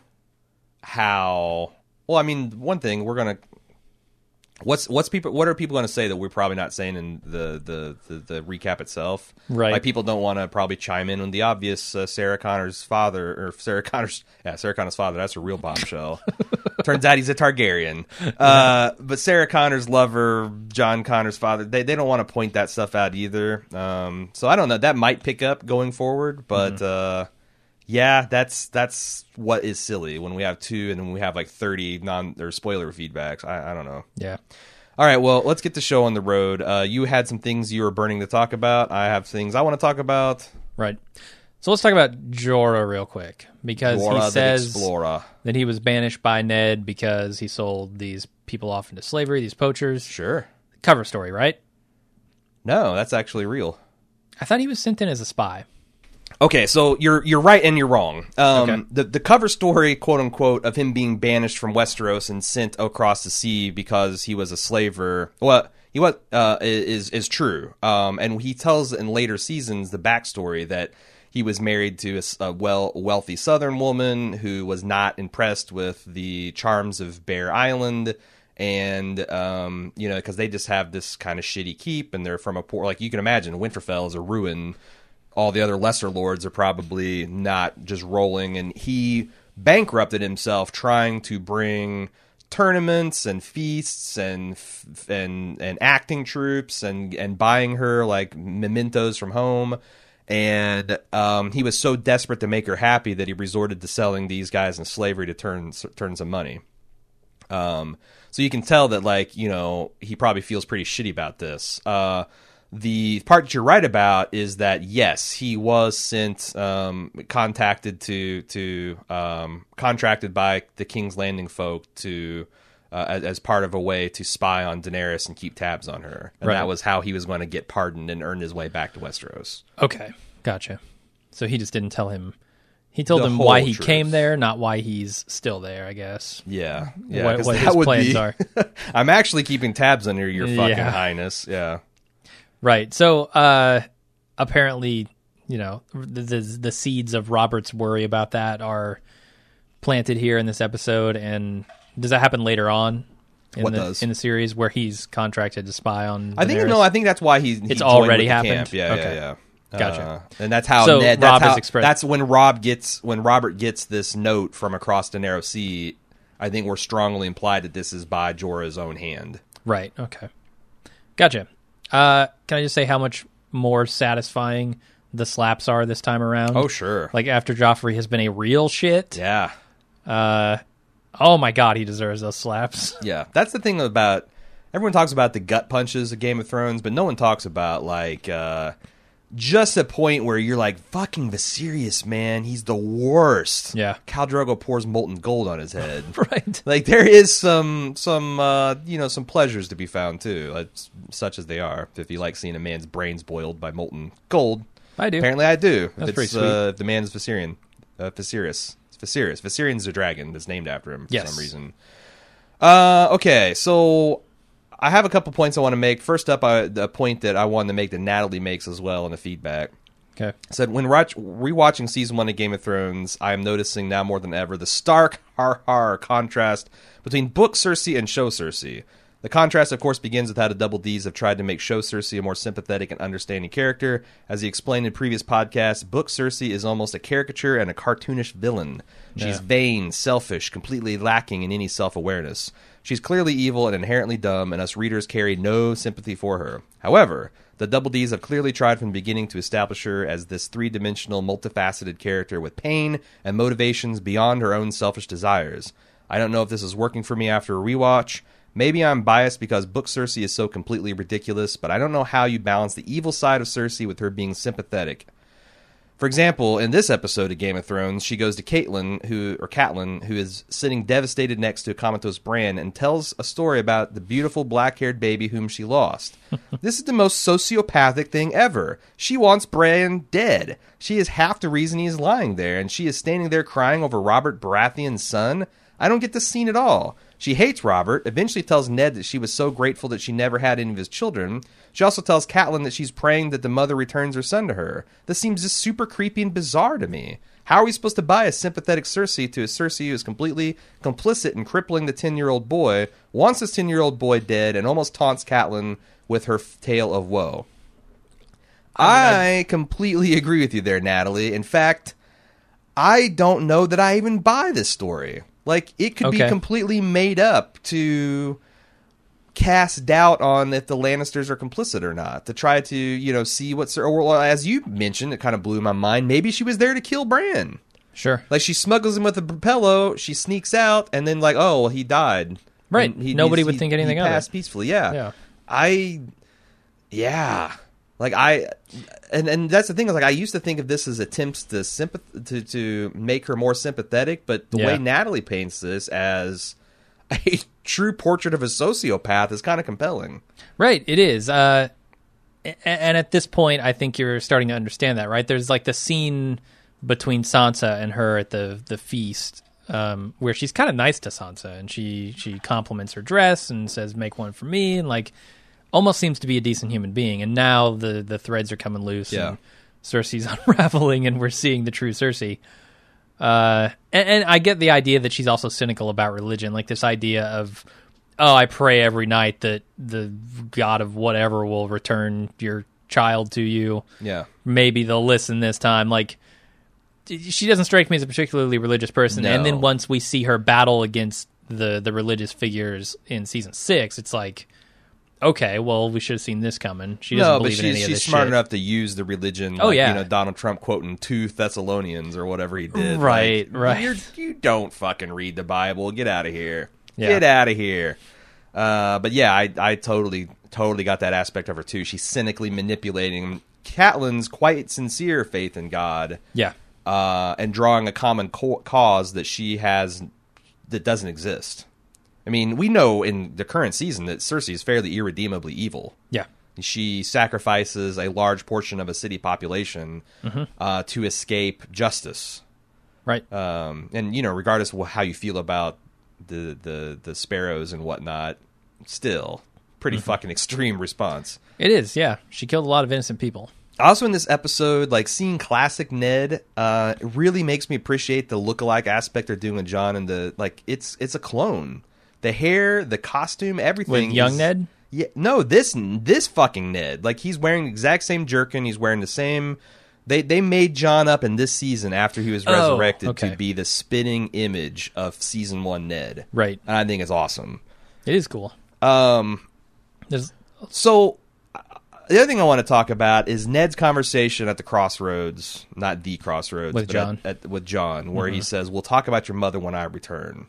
how, well, I mean, one thing we're going to, What's what's people? What are people going to say that we're probably not saying in the the, the, the recap itself? Right. Like people don't want to probably chime in on the obvious. Uh, Sarah Connor's father, or Sarah Connor's, yeah, Sarah Connor's father. That's a real bombshell. Turns out he's a Targaryen. Uh, but Sarah Connor's lover, John Connor's father, they they don't want to point that stuff out either. Um, so I don't know. That might pick up going forward, but. Mm-hmm. Uh, Yeah, that's that's what is silly when we have two and then we have like thirty non or spoiler feedbacks. I, I don't know. Yeah. All right, well, let's get the show on the road. Uh, you had some things you were burning to talk about. I have things I want to talk about. Right. So let's talk about Jorah real quick because Jorah he the says Explorer. that he was banished by Ned because he sold these people off into slavery, these poachers. Sure. Cover story, right? No, that's actually real. I thought he was sent in as a spy. Okay, so you're you're right and you're wrong. Um, Okay. The the cover story, quote unquote, of him being banished from Westeros and sent across the sea because he was a slaver. Well, he was uh, is is true. Um, and he tells in later seasons the backstory that he was married to a, a well wealthy Southern woman who was not impressed with the charms of Bear Island. And, um, you know, because they just have this kind of shitty keep and they're from a poor, like you can imagine, Winterfell is a ruin. All the other lesser lords are probably not just rolling. And he bankrupted himself trying to bring tournaments and feasts and and and acting troops and, and buying her like mementos from home. And um, he was so desperate to make her happy that he resorted to selling these guys in slavery to turn turn some money. Um, so you can tell that, like, you know, he probably feels pretty shitty about this. Uh, the part that you're right about is that, yes, he was sent, um, contacted to, to, um, contracted by the King's Landing folk to, uh, as, as part of a way to spy on Daenerys and keep tabs on her. And Right. that was how he was going to get pardoned and earn his way back to Westeros. Okay, gotcha. So he just didn't tell him. He told The him why whole he truth. came there, not why he's still there, I guess. Yeah. Yeah. What- 'cause what that his would plans be- are. I'm actually keeping tabs under your fucking Yeah. highness. Yeah. Right. So uh, apparently, you know, the, the the seeds of Robert's worry about that are planted here in this episode. And does that happen later on in What the does? in the series where he's contracted to spy on? I think Daenerys? no. I think that's why he. he It's joined already with the happened? camp. Yeah, Okay. yeah, yeah. Gotcha. Uh, and that's how So Ned. Rob That's, is how, expressed- that's when Rob gets when Robert gets this note from across the narrow sea. I think we're strongly implied that this is by Jorah's own hand. Right. Okay. Gotcha. Uh, can I just say how much more satisfying the slaps are this time around? Oh sure. Like after Joffrey has been a real shit. Yeah, Uh, oh my god, he deserves those slaps. yeah. That's the thing about everyone talks about the gut punches of Game of Thrones, but no one talks about like. Uh, Just a point where you're like, fucking Viserys, man, he's the worst. Yeah. Khal Drogo pours molten gold on his head. Right. Like there is some some uh, you know some pleasures to be found too, like, such as they are. If you like seeing a man's brains boiled by molten gold, I do. apparently I do. That's If pretty it's, sweet. Uh, if the man's Viserion, uh, Viserys, it's Viserys. Viserion's a dragon that's named after him for Yes. some reason. Uh, okay, so I have a couple points I want to make. First up, I, a point that I wanted to make that Natalie makes as well in the feedback. Okay. Said, when watch, rewatching season one of Game of Thrones, I am noticing now more than ever the stark har har contrast between book Cersei and show Cersei. The contrast, of course, begins with how the Double Ds have tried to make show Cersei a more sympathetic and understanding character. As he explained in previous podcasts, book Cersei is almost a caricature and a cartoonish villain. She's Yeah. vain, selfish, completely lacking in any self-awareness. She's clearly evil and inherently dumb, and us readers carry no sympathy for her. However, the Double Ds have clearly tried from the beginning to establish her as this three-dimensional, multifaceted character with pain and motivations beyond her own selfish desires. I don't know if this is working for me after a rewatch. Maybe I'm biased because book Cersei is so completely ridiculous, but I don't know how you balance the evil side of Cersei with her being sympathetic. For example, in this episode of Game of Thrones, she goes to Catelyn, who or Catelyn, who is sitting devastated next to a comatose Bran, and tells a story about the beautiful black-haired baby whom she lost. This is the most sociopathic thing ever. She wants Bran dead. She is half the reason he is lying there, and she is standing there crying over Robert Baratheon's son. I don't get this scene at all. She hates Robert, eventually tells Ned that she was so grateful that she never had any of his children. She also tells Catelyn that she's praying that the mother returns her son to her. This seems just super creepy and bizarre to me. How are we supposed to buy a sympathetic Cersei to a Cersei who is completely complicit in crippling the ten-year-old boy, wants this ten-year-old boy dead, and almost taunts Catelyn with her f- tale of woe? I, I completely agree with you there, Natalie. In fact, I don't know that I even buy this story. Like, it could Okay. be completely made up to cast doubt on if the Lannisters are complicit or not, to try to, you know, see what's... Or, well, as you mentioned, it kind of blew my mind. Maybe she was there to kill Bran. Sure. Like, she smuggles him with a propello, she sneaks out, and then, like, oh, well, he died. Right. And he, Nobody he- would think anything he of it. passed peacefully, yeah. Yeah. I... Yeah. Like, I... And and that's the thing, is like, I used to think of this as attempts to sympath- to, to make her more sympathetic, but the Yeah. way Natalie paints this as a true portrait of a sociopath is kind of compelling. Right. It is. Uh, and at this point, I think you're starting to understand that, right? There's like the scene between Sansa and her at the the feast, um, where she's kind of nice to Sansa, and she she compliments her dress and says, "Make one for me," and like almost seems to be a decent human being. And now the the threads are coming loose, Yeah. and Cersei's unraveling, and we're seeing the true Cersei. Uh, and, and I get the idea that she's also cynical about religion, like this idea of, oh, I pray every night that the god of whatever will return your child to you. Yeah. Maybe they'll listen this time. Like, she doesn't strike me as a particularly religious person. No. And then once we see her battle against the, the religious figures in season six, it's like, okay, well, we should have seen this coming. She doesn't No, but believe in she's, any of she's this smart shit. enough to use the religion. Oh, like, yeah. You know, Donald Trump quoting two Thessalonians or whatever he did. Right, Like, right. You're, you don't fucking read the Bible. Get out of here. Yeah. Get out of here. Uh, but yeah, I, I totally, totally got that aspect of her too. She's cynically manipulating Catelyn's quite sincere faith in God. Yeah. Uh, and drawing a common co- cause that she has that doesn't exist. I mean, we know in the current season that Cersei is fairly irredeemably evil. Yeah. She sacrifices a large portion of a city population Mm-hmm. uh, to escape justice. Right. Um, and, you know, regardless of how you feel about the, the, the sparrows and whatnot, still, pretty Mm-hmm. fucking extreme response. It is, yeah. She killed a lot of innocent people. Also in this episode, like, seeing classic Ned uh, really makes me appreciate the lookalike aspect they're doing with Jon, and the, like, it's it's a clone. The hair, the costume, everything. With young is- Ned? Yeah, no, this this fucking Ned. Like, he's wearing the exact same jerkin. He's wearing the same. They they made Jon up in this season after he was Oh, resurrected okay. to be the spitting image of season one Ned. Right. And I think it's awesome. It is cool. Um, There's so uh, the other thing I want to talk about is Ned's conversation at the crossroads, not the crossroads, With but Jon. At, at, with Jon, where he Mm-hmm. says, "We'll talk about your mother when I return."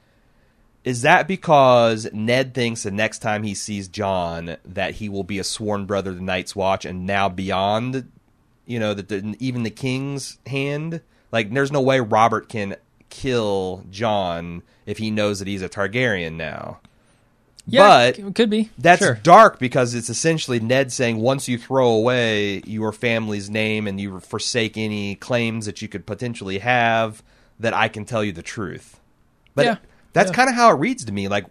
Is that because Ned thinks the next time he sees Jon that he will be a sworn brother of the Night's Watch and now beyond, you know, that the, even the King's hand? Like, there's no way Robert can kill Jon if he knows that he's a Targaryen now. yeah, but it could be. That's Sure. dark because it's essentially Ned saying once you throw away your family's name and you forsake any claims that you could potentially have, that I can tell you the truth. But Yeah. that's Yeah. kind of how it reads to me. Like,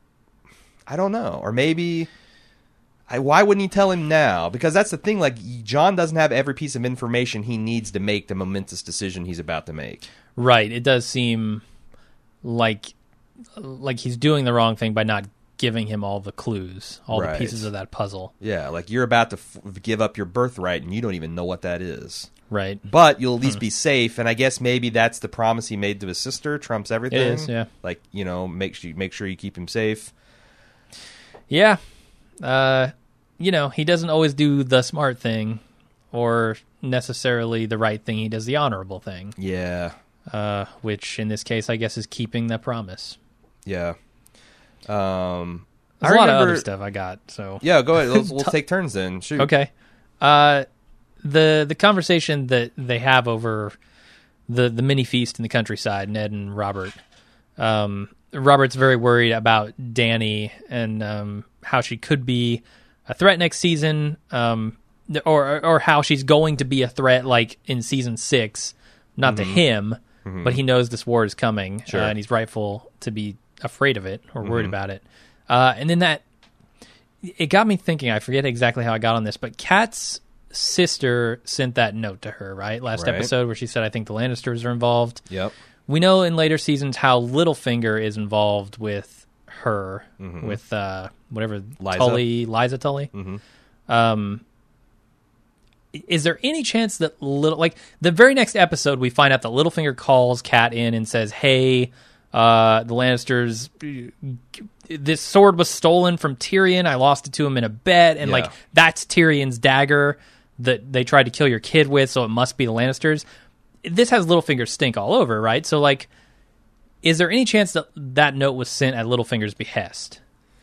I don't know. Or maybe, I, why wouldn't he tell him now? Because that's the thing. Like, Jon doesn't have every piece of information he needs to make the momentous decision he's about to make. Right. It does seem like like he's doing the wrong thing by not giving him all the clues, all Right. the pieces of that puzzle. Yeah, like you're about to f- give up your birthright and you don't even know what that is. Right. But you'll at least be safe, and I guess maybe that's the promise he made to his sister. Trumps everything. It is, yeah. Like, you know, make sure make sure you keep him safe. Yeah. Uh, you know, he doesn't always do the smart thing or necessarily the right thing. He does the honorable thing, Yeah, uh, which in this case, I guess, is keeping the promise. yeah. Um, There's I a lot remember, of other stuff I got, so... Yeah, go ahead. Let's, we'll take turns then. Shoot. Okay. Uh, the the conversation that they have over the the mini feast in the countryside, Ned and Robert. Um, Robert's very worried about Dany and um, how she could be a threat next season, um, or or how she's going to be a threat like in season six, not to him, but he knows this war is coming, Sure. uh, and he's rightful to be afraid of it or worried about it. Uh, and then that it got me thinking. I forget exactly how I got on this, but Kat's sister sent that note to her, right? Last Right. episode where she said, I think the Lannisters are involved. Yep. We know in later seasons how Littlefinger is involved with her, with uh, whatever, Liza. Tully, Liza Tully. Mhm. Um, is there any chance that little, like the very next episode, we find out that Littlefinger calls Kat in and says, "Hey, uh, the Lannisters, this sword was stolen from Tyrion. I lost it to him in a bet, and Yeah. like that's Tyrion's dagger that they tried to kill your kid with, so it must be the Lannisters." This has Littlefinger's stink all over, right? So, like, is there any chance that that note was sent at Littlefinger's behest?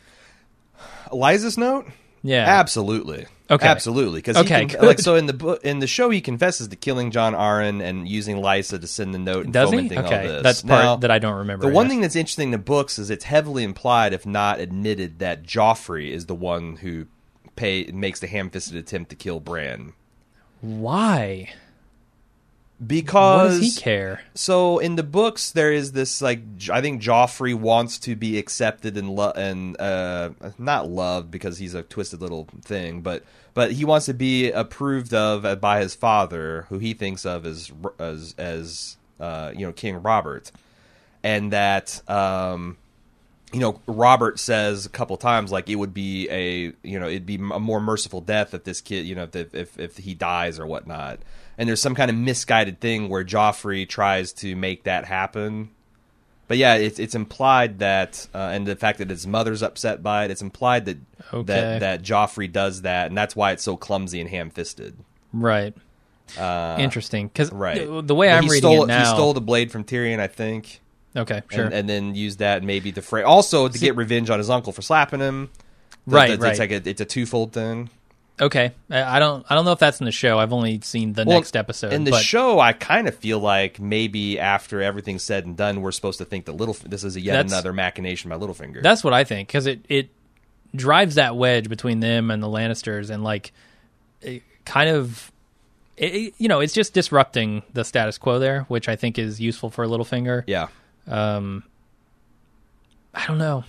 Eliza's note? Yeah. Absolutely. Okay. Absolutely. Because Okay, can, good. like so in the book in the show he confesses to killing John Arryn and using Lysa to send the note and Does he? fomenting Okay, all this. that's part Now, that I don't remember. the one yeah. thing that's interesting in the books is it's heavily implied, if not admitted, that Joffrey is the one who pay makes the ham-fisted attempt to kill Bran. Why? Because what does he care? So in the books, there is this like I think Joffrey wants to be accepted and lo- and uh, not loved because he's a twisted little thing, but but he wants to be approved of by his father, who he thinks of as as as uh, you know King Robert, and that um, you know Robert says a couple times like it would be a you know it'd be a more merciful death if this kid you know if if if he dies or whatnot. And there's some kind of misguided thing where Joffrey tries to make that happen. But yeah, it's it's implied that, uh, and the fact that his mother's upset by it, it's implied that Okay. that that Joffrey does that, and that's why it's so clumsy and ham-fisted. Right. Uh, Interesting. Because right. the, the way But I'm he reading stole, it now... He stole the blade from Tyrion, I think. Okay, sure. And, and then used that maybe to fra- also to See- get revenge on his uncle for slapping him. The- Right, the- It's right. like a, it's a twofold thing. Okay. I I don't I don't know if that's in the show. I've only seen the Well, next episode. In the but show, I kind of feel like maybe after everything's said and done, we're supposed to think that little this is a yet That's- another machination by Littlefinger. That's what I think, because it, it drives that wedge between them and the Lannisters, and like it kind of, it, it- you know, it's just disrupting the status quo there, which I think is useful for Littlefinger. yeah. Um, I don't know.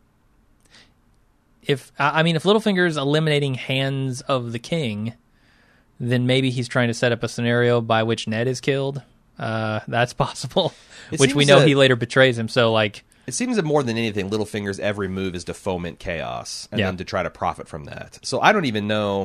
If I I mean, if Littlefinger's eliminating Hands of the King, then maybe he's trying to set up a scenario by which Ned is killed. Uh, that's possible, It which we seems know that- he later betrays him. So, like, It seems that more than anything, Littlefinger's every move is to foment chaos and Yeah. then to try to profit from that. So I don't even know.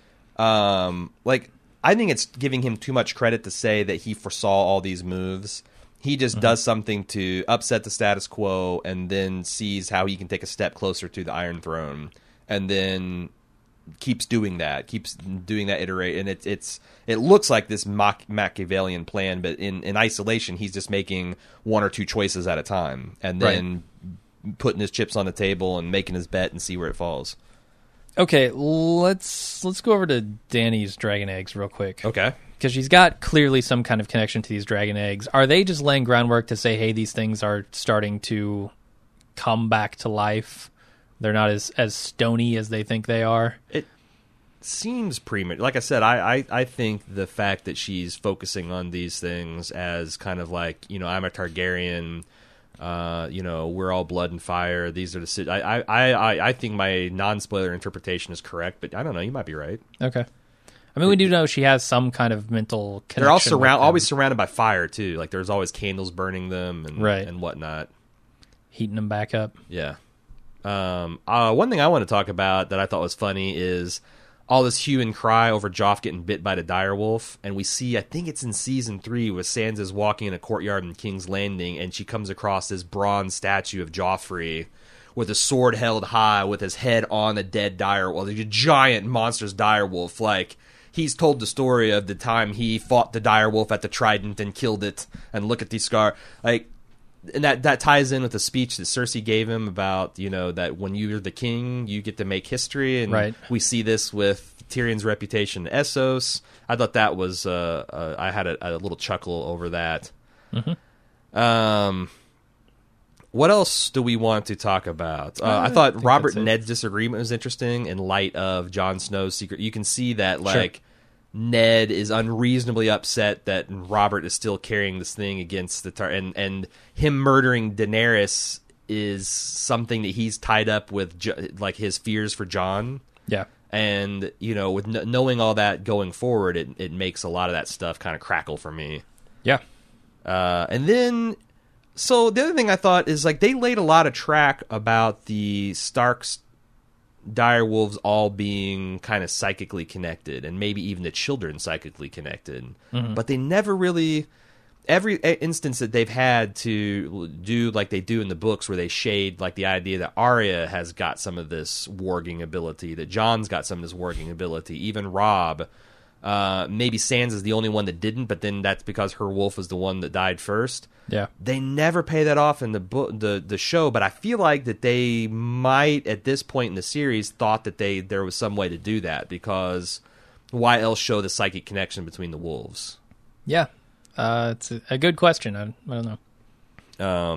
Um, like, I think it's giving him too much credit to say that he foresaw all these moves. He just does something to upset the status quo and then sees how he can take a step closer to the Iron Throne, and then keeps doing that, keeps doing that iterate, and it's it's it looks like this Mach- Machiavellian plan, but in, in isolation, he's just making one or two choices at a time, and then putting his chips on the table and making his bet and see where it falls. okay, let's let's go over to Dany's dragon eggs real quick. Okay. Because she's got clearly some kind of connection to these dragon eggs. Are they just laying groundwork to say, hey, these things are starting to come back to life? They're not as, as stony as they think they are? It seems premature. Like I said, I, I, I think the fact that she's focusing on these things as kind of like, you know, I'm a Targaryen, uh, you know, we're all blood and fire. These are the... si- I, I, I, I think my non-spoiler interpretation is correct, but I don't know. You might be right. Okay. I mean, we do know she has some kind of mental connection. They're all surround, with them. always surrounded by fire, too. Like, there's always candles burning them and, Right. and whatnot. Heating them back up. Yeah. Um, uh, one thing I want to talk about that I thought was funny is all this hue and cry over Joff getting bit by the direwolf. And we see, I think it's in season three, where Sansa's walking in a courtyard in King's Landing, and she comes across this bronze statue of Joffrey with a sword held high with his head on a dead direwolf. Like a giant monstrous direwolf. Like, he's told the story of the time he fought the direwolf at the Trident and killed it, and look at these scar. Like, and that, that ties in with the speech that Cersei gave him about, you know, that when you're the king, you get to make history. And Right. we see this with Tyrion's reputation in Essos. I thought that was, uh, uh, I had a, a little chuckle over that. Mm-hmm. Um, what else do we want to talk about? Uh, I I thought think Robert that's it. and Ned's disagreement was interesting in light of Jon Snow's secret. You can see that, Sure. like, Ned is unreasonably upset that Robert is still carrying this thing against the tar- and and him murdering Daenerys is something that he's tied up with, jo- like his fears for Jon. Yeah. And you know, with kn- knowing all that going forward, it it makes a lot of that stuff kind of crackle for me. Yeah. Uh, and then, so the other thing I thought is like they laid a lot of track about the Starks direwolves all being kind of psychically connected, and maybe even the children psychically connected. Mm-hmm. But they never really, every instance that they've had to do like they do in the books, where they shade like the idea that Arya has got some of this warging ability, that Jon's got some of this warging ability, even Robb. Uh, maybe Sansa's the only one that didn't, but then that's because her wolf was the one that died first. Yeah. They never pay that off in the book, the the show, but I feel like that they might at this point in the series thought that they there was some way to do that, because why else show the psychic connection between the wolves? Yeah. Uh, it's a, a good question. I, I don't know. Um,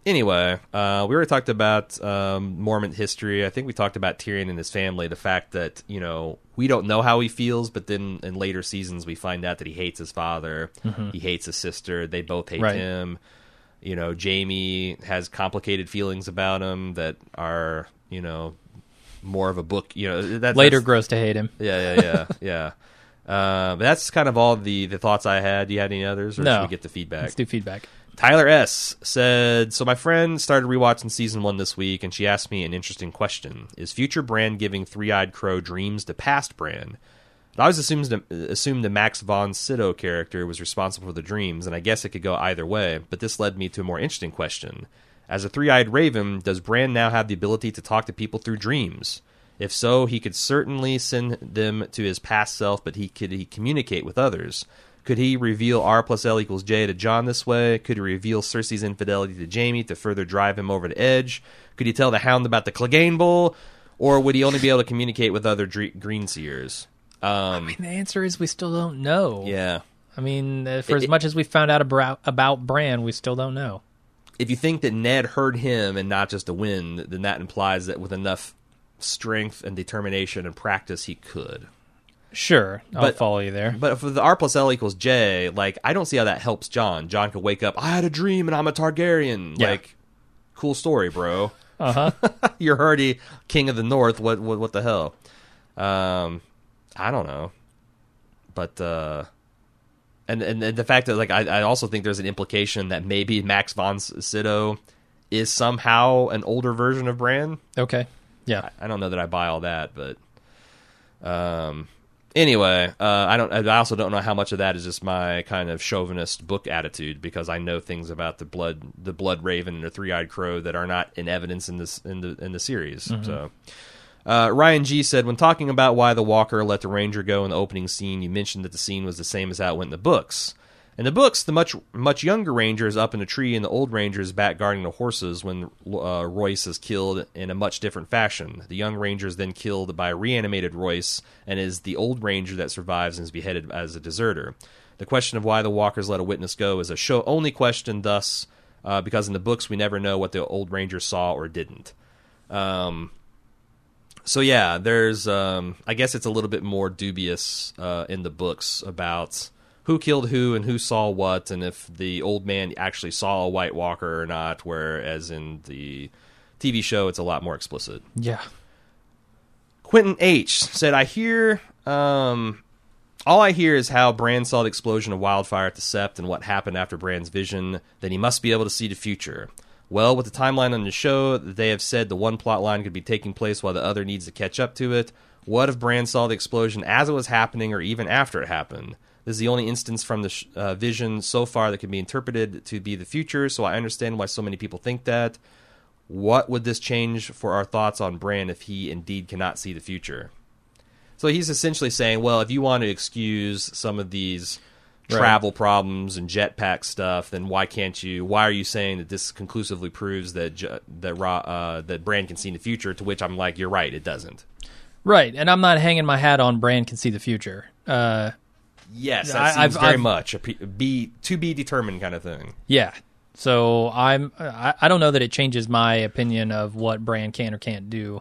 anyway, uh, we already talked about um, Mormon history. I think we talked about Tyrion and his family. The fact that, you know, we don't know how he feels, but then in later seasons we find out that he hates his father. Mm-hmm. He hates his sister. They both hate right. him. You know, Jaime has complicated feelings about him that are, you know, more of a book. You know, that, later grows to hate him. Yeah, yeah, yeah, yeah. Uh, but that's kind of all the, the thoughts I had. Do you have any others, or no. should we get the feedback? Let's do feedback. Tyler S. said, so my friend started rewatching season one this week, and she asked me an interesting question. Is future Bran giving Three-Eyed Crow dreams to past Bran? I always assumed, assumed the Max von Sydow character was responsible for the dreams, and I guess it could go either way, but this led me to a more interesting question. As a Three-Eyed Raven, does Bran now have the ability to talk to people through dreams? If so, he could certainly send them to his past self, but he could he communicate with others? Could he reveal R plus L equals J to Jon this way? Could he reveal Cersei's infidelity to Jaime to further drive him over the edge? Could he tell the Hound about the Clegane Bowl? Or would he only be able to communicate with other Dre- Greenseers? Um, I mean, the answer is we still don't know. Yeah. I mean, for it, as much as we found out about, about Bran, we still don't know. If you think that Ned heard him and not just a wind, then that implies that with enough strength and determination and practice, he could. Sure, I'll but, follow you there. But for the R plus L equals J, like, I don't see how that helps Jon. Jon could wake up, I had a dream and I'm a Targaryen. Yeah. Like, cool story, bro. Uh-huh. You're already king of the north. What what, what the hell? Um, I don't know. But, uh... And, and and the fact that, like, I, I also think there's an implication that maybe Max von Sydow is somehow an older version of Bran. Okay. Yeah. I, I don't know that I buy all that, but um, anyway, uh, I don't. I also don't know how much of that is just my kind of chauvinist book attitude, because I know things about the blood, the Blood Raven and the Three-Eyed Crow that are not in evidence in this in the in the series. Mm-hmm. So. Uh, Ryan G said, when talking about why the Walker let the Ranger go in the opening scene, you mentioned that the scene was the same as how it went in the books. In the books, the much much younger Ranger is up in a tree, and the old Ranger is back guarding the horses when uh, Royce is killed in a much different fashion. The young Ranger is then killed by a reanimated Royce, and is the old Ranger that survives and is beheaded as a deserter. The question of why the Walkers let a witness go is a show-only question, thus, uh, because in the books we never know what the old Ranger saw or didn't. Um... So yeah, there's, um, I guess it's a little bit more dubious uh, in the books about who killed who and who saw what, and if the old man actually saw a White Walker or not, whereas in the T V show it's a lot more explicit. Yeah. Quentin H. said, I hear, um, all I hear is how Bran saw the explosion of wildfire at the Sept and what happened after Bran's vision, then he must be able to see the future. Well, with the timeline on the show, they have said the one plot line could be taking place while the other needs to catch up to it. What if Bran saw the explosion as it was happening or even after it happened? This is the only instance from the sh- uh, vision so far that can be interpreted to be the future, so I understand why so many people think that. What would this change for our thoughts on Bran if he indeed cannot see the future? So he's essentially saying, well, if you want to excuse some of these travel right. problems and jetpack stuff, then why can't you? Why are you saying that this conclusively proves that that uh, that Bran can see in the future? To which I'm like, you're right, it doesn't. Right, and I'm not hanging my hat on Bran can see the future. Uh, yes, that I, seems I've, very I've, much a be to be determined kind of thing. Yeah, so I'm. I, I don't know that it changes my opinion of what Bran can or can't do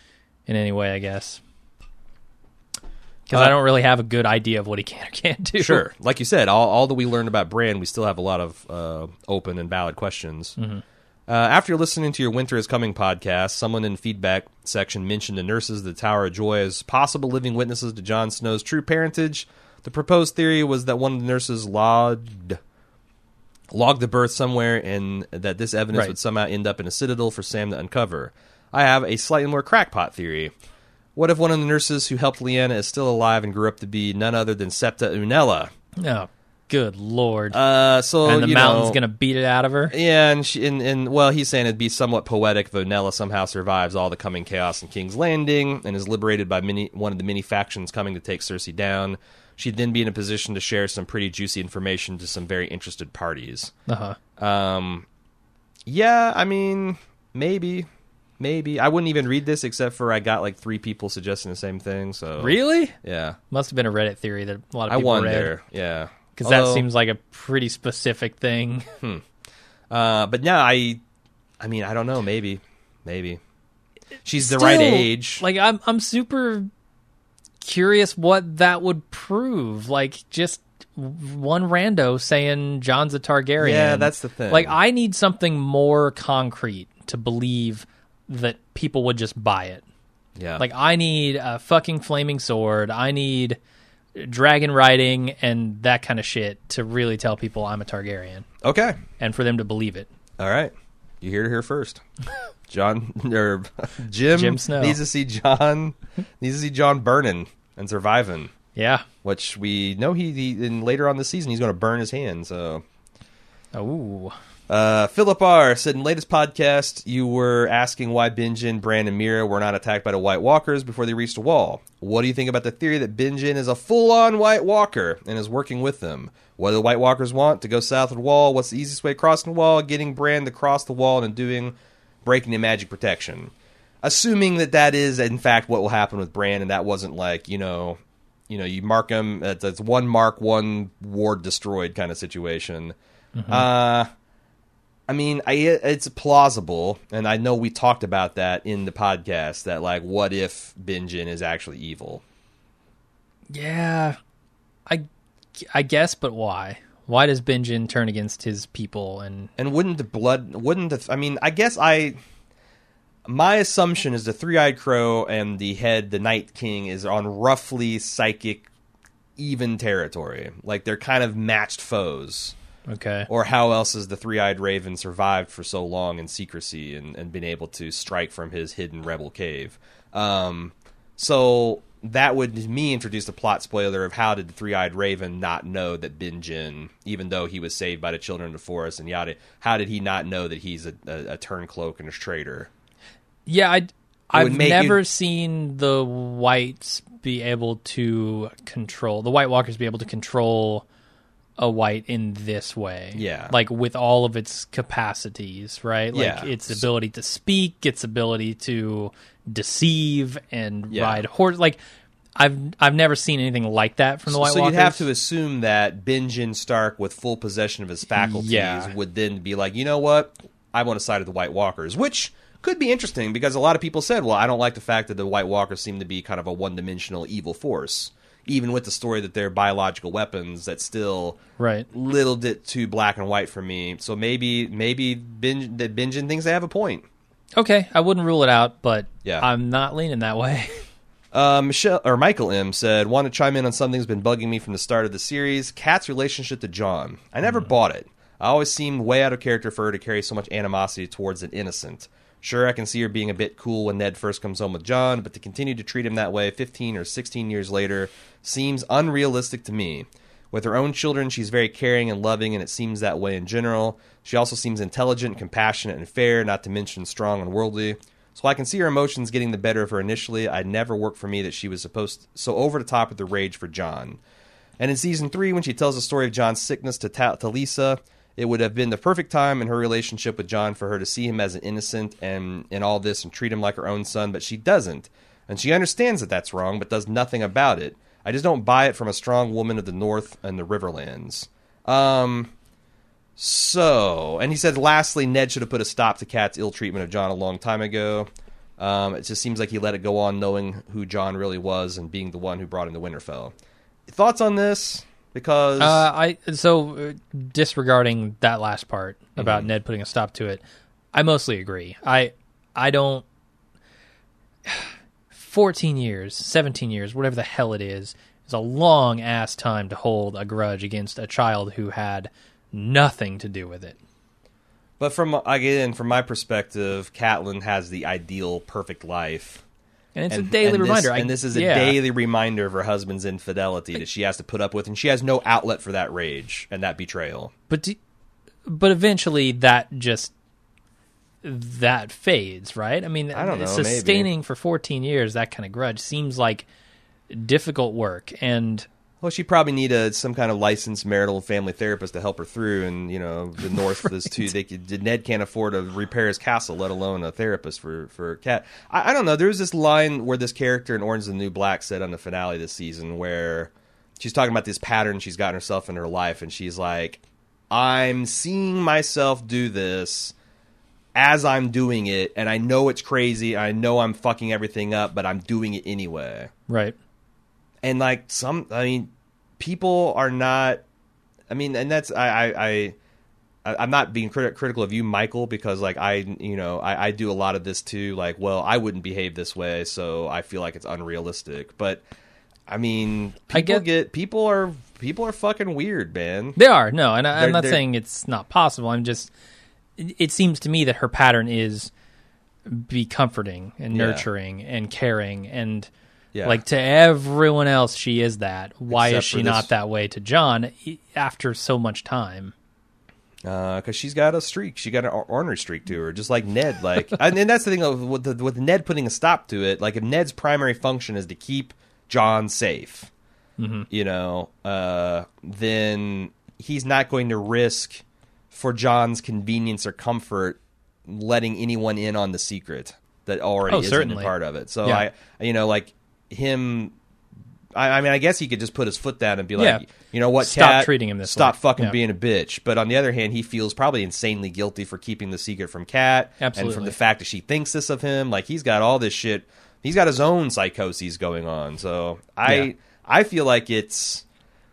in any way, I guess. Because uh, I don't really have a good idea of what he can or can't do. Sure. Like you said, all, all that we learned about Bran, we still have a lot of uh, open and valid questions. Mm-hmm. Uh, after listening to your Winter is Coming podcast, someone in the feedback section mentioned the nurses of the Tower of Joy as possible living witnesses to Jon Snow's true parentage. The proposed theory was that one of the nurses logged, logged the birth somewhere, and that this evidence right. would somehow end up in a citadel for Sam to uncover. I have a slightly more crackpot theory. What if one of the nurses who helped Lyanna is still alive and grew up to be none other than Septa Unella? Oh, good lord. Uh, so, and the you mountain's know, going to beat it out of her? Yeah, and, she, and, and, well, he's saying it'd be somewhat poetic if Unella somehow survives all the coming chaos in King's Landing and is liberated by many, one of the many factions coming to take Cersei down. She'd then be in a position to share some pretty juicy information to some very interested parties. Uh-huh. Um, yeah, I mean, maybe... Maybe. I wouldn't even read this except for I got like three people suggesting the same thing. So really? Yeah. Must have been a Reddit theory that a lot of people I read. wonder, yeah. Because that seems like a pretty specific thing. Hmm. Uh, but yeah, I I mean, I don't know. Maybe, maybe she's Still, the right age. Like, I'm, I'm super curious what that would prove. Like, just one rando saying Jon's a Targaryen. Yeah, that's the thing. Like, I need something more concrete to believe that people would just buy it. Yeah. Like, I need a fucking flaming sword. I need dragon riding and that kind of shit to really tell people I'm a Targaryen. Okay. And for them to believe it. All right. You hear it here first. Jon or Jim, Jim Snow needs to see Jon needs to see Jon burning and surviving. Yeah. Which we know he, he in later on this season he's going to burn his hand. So, oh, uh, Philip R said in latest podcast you were asking why Benjen, Bran, and Mira were not attacked by the White Walkers before they reached the Wall. What do you think about the theory that Benjen is a full-on White Walker and is working with them? What do the White Walkers want? To go south of the Wall? What's the easiest way crossing the Wall? Getting Bran to cross the Wall and doing breaking the magic protection. Assuming that that is in fact what will happen with Bran, and that wasn't like you know. You know, you mark him. It's one mark, one ward destroyed kind of situation. Mm-hmm. Uh, I mean, I, it's plausible, and I know we talked about that in the podcast. That like, what if Benjen is actually evil? Yeah, I, I guess, but why? Why does Benjen turn against his people? And and wouldn't the blood? Wouldn't the? I mean, I guess I. My assumption is the Three-Eyed Crow and the head, the Night King, is on roughly psychic even territory. Like, they're kind of matched foes. Okay. Or how else has the Three-Eyed Raven survived for so long in secrecy and, and been able to strike from his hidden rebel cave? Um, so that would, to me, introduce the plot spoiler of how did the Three-Eyed Raven not know that Benjen, even though he was saved by the Children of the Forest and yada, how did he not know that he's a, a, a turncloak and a traitor? Yeah, I, I've never you... seen the whites be able to control, the White Walkers be able to control a white in this way. Yeah. Like, with all of its capacities, right? Like, yeah. its ability to speak, its ability to deceive and yeah. ride horse. Like, I've I've never seen anything like that from the White so Walkers. So you'd have to assume that Benjen Stark, with full possession of his faculties, yeah. would then be like, you know what? I want to side of the White Walkers, which could be interesting because a lot of people said, well, I don't like the fact that the White Walkers seem to be kind of a one-dimensional evil force. Even with the story that they're biological weapons, that's still right. little bit too black and white for me. So maybe maybe Ben, that Benjen thinks they have a point. Okay, I wouldn't rule it out, but yeah. I'm not leaning that way. Uh, Michelle or Michael M said, want to chime in on something that's been bugging me from the start of the series. Kat's relationship to Jon. I never mm. bought it. I always seemed way out of character for her to carry so much animosity towards an innocent. Sure, I can see her being a bit cool when Ned first comes home with Jon, but to continue to treat him that way fifteen or sixteen years later seems unrealistic to me. With her own children, she's very caring and loving, and it seems that way in general. She also seems intelligent, compassionate, and fair, not to mention strong and worldly. So I can see her emotions getting the better of her initially. It never worked for me that she was supposed to, so over the top with the rage for Jon. And in season three, when she tells the story of Jon's sickness to, Ta- to Lisa, it would have been the perfect time in her relationship with Jon for her to see him as an innocent and in all this and treat him like her own son, but she doesn't. And she understands that that's wrong, but does nothing about it. I just don't buy it from a strong woman of the North and the Riverlands. Um, so, and he said, lastly, Ned should have put a stop to Kat's ill treatment of Jon a long time ago. Um, it just seems like he let it go on knowing who Jon really was and being the one who brought him to Winterfell. Thoughts on this? Because uh, I so uh, disregarding that last part about mm-hmm. Ned putting a stop to it, I mostly agree. I I don't. Fourteen years, seventeen years, whatever the hell it is, is a long ass time to hold a grudge against a child who had nothing to do with it. But from again, from my perspective, Catelyn has the ideal, perfect life. And it's and, a daily and reminder. This, I, and this is a yeah. daily reminder of her husband's infidelity that she has to put up with, and she has no outlet for that rage and that betrayal. But do, but eventually that just that fades, right? I mean, I don't know, sustaining maybe. for fourteen years that kind of grudge seems like difficult work. And well, she probably needed some kind of licensed marital and family therapist to help her through. And you know, the North right. is too. They could, Ned can't afford to repair his castle, let alone a therapist for for Cat. I, I don't know. There was this line where this character in Orange is the New Black said on the finale this season, where she's talking about this pattern she's gotten herself in her life, and she's like, "I'm seeing myself do this. as I'm doing it, and I know it's crazy, I know I'm fucking everything up, but I'm doing it anyway. Right. And like some, I mean, people are not. I mean, and that's I I. I I'm not being crit- critical of you, Michael, because like I, you know, I, I do a lot of this too. Like, well, I wouldn't behave this way, so I feel like it's unrealistic. But I mean, people I get, get people are people are fucking weird, man. They are no, and I, I'm They're- not they're- saying it's not possible. I'm just. It, it seems to me that her pattern is be comforting and Yeah. nurturing and caring, and Yeah. like to everyone else, she is that. Why Except is she for not this- that way to John after so much time? Because uh, she's got a streak, she got an or- ornery streak to her, just like Ned. Like, and, and that's the thing of, with the, with Ned putting a stop to it. Like, if Ned's primary function is to keep John safe, Mm-hmm. you know, uh, then he's not going to risk, for John's convenience or comfort, letting anyone in on the secret that already Oh, isn't certainly. a part of it. So Yeah. I, you know, like him. I, I mean, I guess he could just put his foot down and be like, Yeah. you know what, Stop Kat? treating him this Stop way. fucking Yeah. being a bitch. But on the other hand, he feels probably insanely guilty for keeping the secret from Kat, and from Absolutely. the fact that she thinks this of him. Like, he's got all this shit. He's got his own psychoses going on. So I, Yeah. I feel like it's,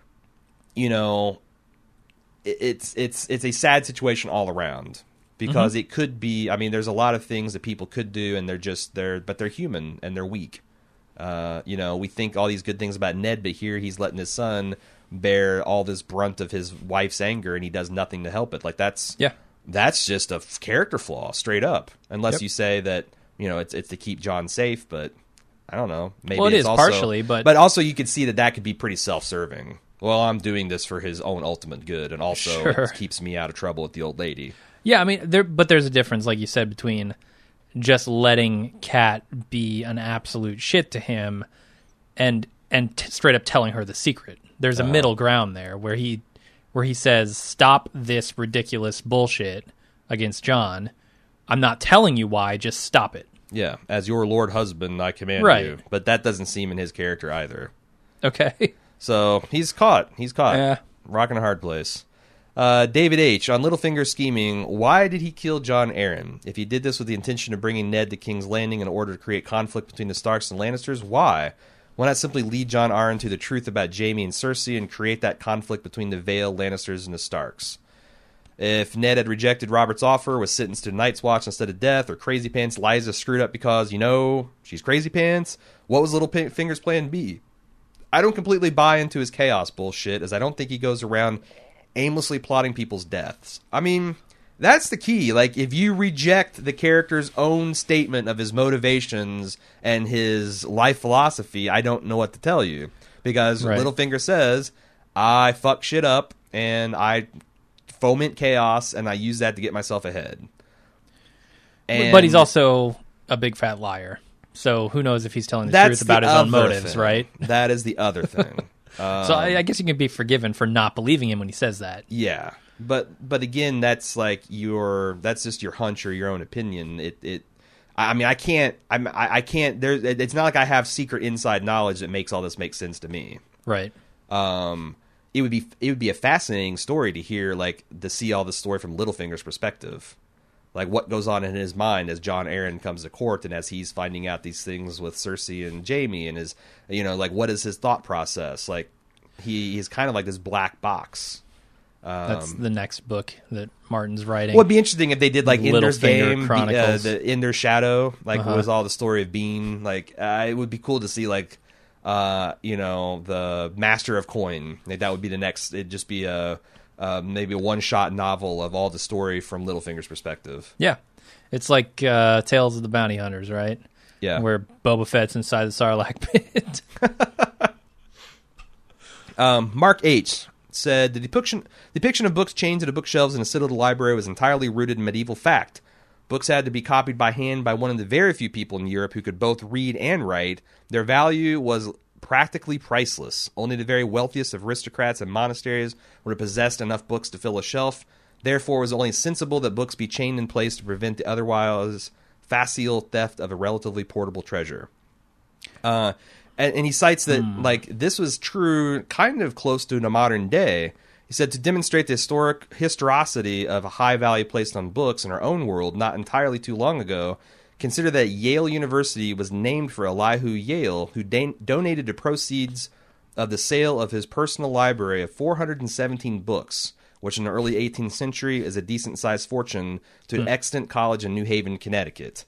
you know, it, it's it's it's a sad situation all around. Because Mm-hmm. it could be. I mean, there's a lot of things that people could do, and they're just they're, but they're human and they're weak. Uh, you know, we think all these good things about Ned, but here he's letting his son bear all this brunt of his wife's anger, and he does nothing to help it. Like, that's Yeah. that's just a f- character flaw, straight up. Unless Yep. you say that, you know, it's it's to keep John safe, but I don't know. Maybe Well, it it's is also, partially, but- but also you could see that that could be pretty self-serving. Well, I'm doing this for his own ultimate good, and also Sure. it keeps me out of trouble with the old lady. Yeah, I mean, there, but there's a difference, like you said, between just letting Kat be an absolute shit to him, and and t- straight up telling her the secret. There's a Uh-huh. middle ground there where he where he says, "Stop this ridiculous bullshit against John. I'm not telling you why. Just stop it." Yeah, as your lord husband, I command Right. you. But that doesn't seem in his character either. Okay. So he's caught. He's caught. Yeah. Rock in a hard place. Uh, David H. On Littlefinger's scheming, why did he kill Jon Arryn? If he did this with the intention of bringing Ned to King's Landing in order to create conflict between the Starks and Lannisters, why? Why not simply lead Jon Arryn to the truth about Jaime and Cersei and create that conflict between the Vale, Lannisters, and the Starks? If Ned had rejected Robert's offer, was sentenced to Night's Watch instead of death, or Crazy Pants Liza screwed up because, you know, she's Crazy Pants, what was Littlefinger's plan B? I don't completely buy into his chaos bullshit, as I don't think he goes around aimlessly plotting people's deaths. I mean, that's the key. Like, if you reject the character's own statement of his motivations and his life philosophy, I don't know what to tell you. Because Right. Littlefinger says, I fuck shit up, and I foment chaos, and I use that to get myself ahead. And But he's also a big fat liar. So who knows if he's telling the that's truth about the his own other motives, thing. right? That is the other thing. Um, So I, I guess you can be forgiven for not believing him when he says that. Yeah, but but again, that's like your that's just your hunch or your own opinion. It it. I mean, I can't. I'm. I, I can't. There. It's not like I have secret inside knowledge that makes all this make sense to me. Right. Um, it would be it would be a fascinating story to hear, like, to see all this story from Littlefinger's perspective, like what goes on in his mind as Jon Arryn comes to court and as he's finding out these things with Cersei and Jaime, and his, you know, like, what is his thought process? Like, he he's kind of like this black box. Um, That's the next book that Martin's writing. Well, it'd be interesting if they did like Ender's Littlefinger Game, the, uh, Chronicles. the Ender's Shadow, like Uh-huh. was all the story of Bean. Like, uh, it would be cool to see, like, uh, you know, the Master of Coin. Like, that would be the next. It'd just be a uh, maybe a one shot novel of all the story from Littlefinger's perspective. Yeah. It's like uh, Tales of the Bounty Hunters, right? Yeah. Where Boba Fett's inside the Sarlacc pit. Um, Mark H. said the depiction depiction of books chained to the bookshelves in a Citadel library was entirely rooted in medieval fact. Books had to be copied by hand by one of the very few people in Europe who could both read and write. Their value was practically priceless. Only the very wealthiest of aristocrats and monasteries would have possessed enough books to fill a shelf. Therefore, it was only sensible that books be chained in place to prevent the otherwise facile theft of a relatively portable treasure. Uh, and, and he cites that, like, this was true kind of close to the modern day. He said, to demonstrate the historic historicity of a high value placed on books in our own world not entirely too long ago, consider that Yale University was named for Elihu Yale, who da- donated the proceeds of the sale of his personal library of four hundred seventeen books, which in the early eighteenth century is a decent-sized fortune, to hmm. Extant College in New Haven, Connecticut.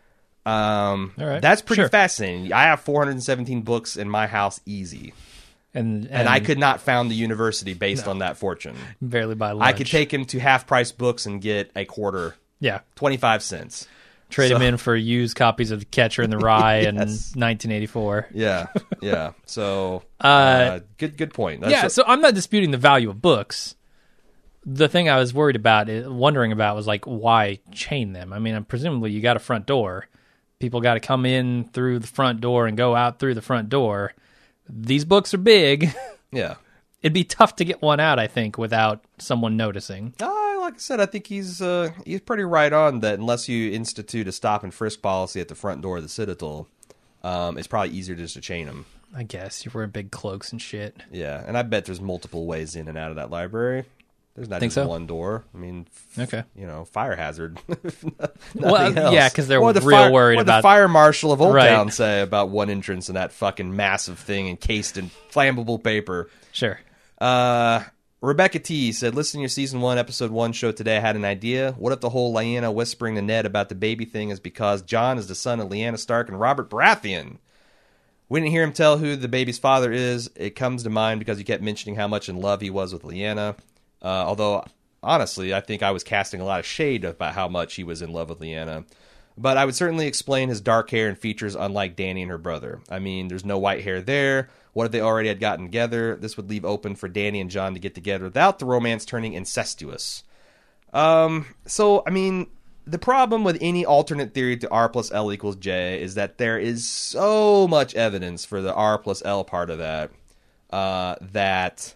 Um, All right. That's pretty Sure. fascinating. I have four hundred seventeen books in my house easy. And, and, And I could not found the university based No. on that fortune. barely buy lunch. I could take him to half-price books and get a quarter, yeah, twenty-five cents. trade So- him in for used copies of Catcher in the Rye Yes. in nineteen eighty-four. Yeah, yeah. So, Uh, uh, good good point. That's Yeah, a- so I'm not disputing the value of books. The thing I was worried about, wondering about, was like, why chain them? I mean, presumably you got a front door. People got to come in through the front door and go out through the front door. These books are big. yeah. It'd be tough to get one out, I think, without someone noticing. Uh, like I said, I think he's uh, he's pretty right on that. Unless you institute a stop and frisk policy at the front door of the Citadel, um, it's probably easier just to chain them. I guess you're wearing big cloaks and shit. Yeah, and I bet there's multiple ways in and out of that library. There's not Think just so? one door. I mean, f- Okay. you know, fire hazard. Well, Nothing else. yeah, 'cause they're What would the real fire, worried what would about- the fire marshal of Old Right. Town say about one entrance and that fucking massive thing encased in flammable paper. Sure. Uh, Rebecca T said, "Listen to your season one, episode one show today. I had an idea. What if the whole Lyanna whispering to Ned about the baby thing is because Jon is the son of Lyanna Stark and Robert Baratheon? We didn't hear him tell who the baby's father is. It comes to mind because he kept mentioning how much in love he was with Lyanna. Uh, although, honestly, I think I was casting a lot of shade about how much he was in love with Lyanna. But I would certainly explain his dark hair and features unlike Dany and her brother. I mean, there's no white hair there. What if they already had gotten together? This would leave open for Dany and Jon to get together without the romance turning incestuous. Um, so, I mean, the problem with any alternate theory to R plus L equals J is that there is so much evidence for the R plus L part of that uh, that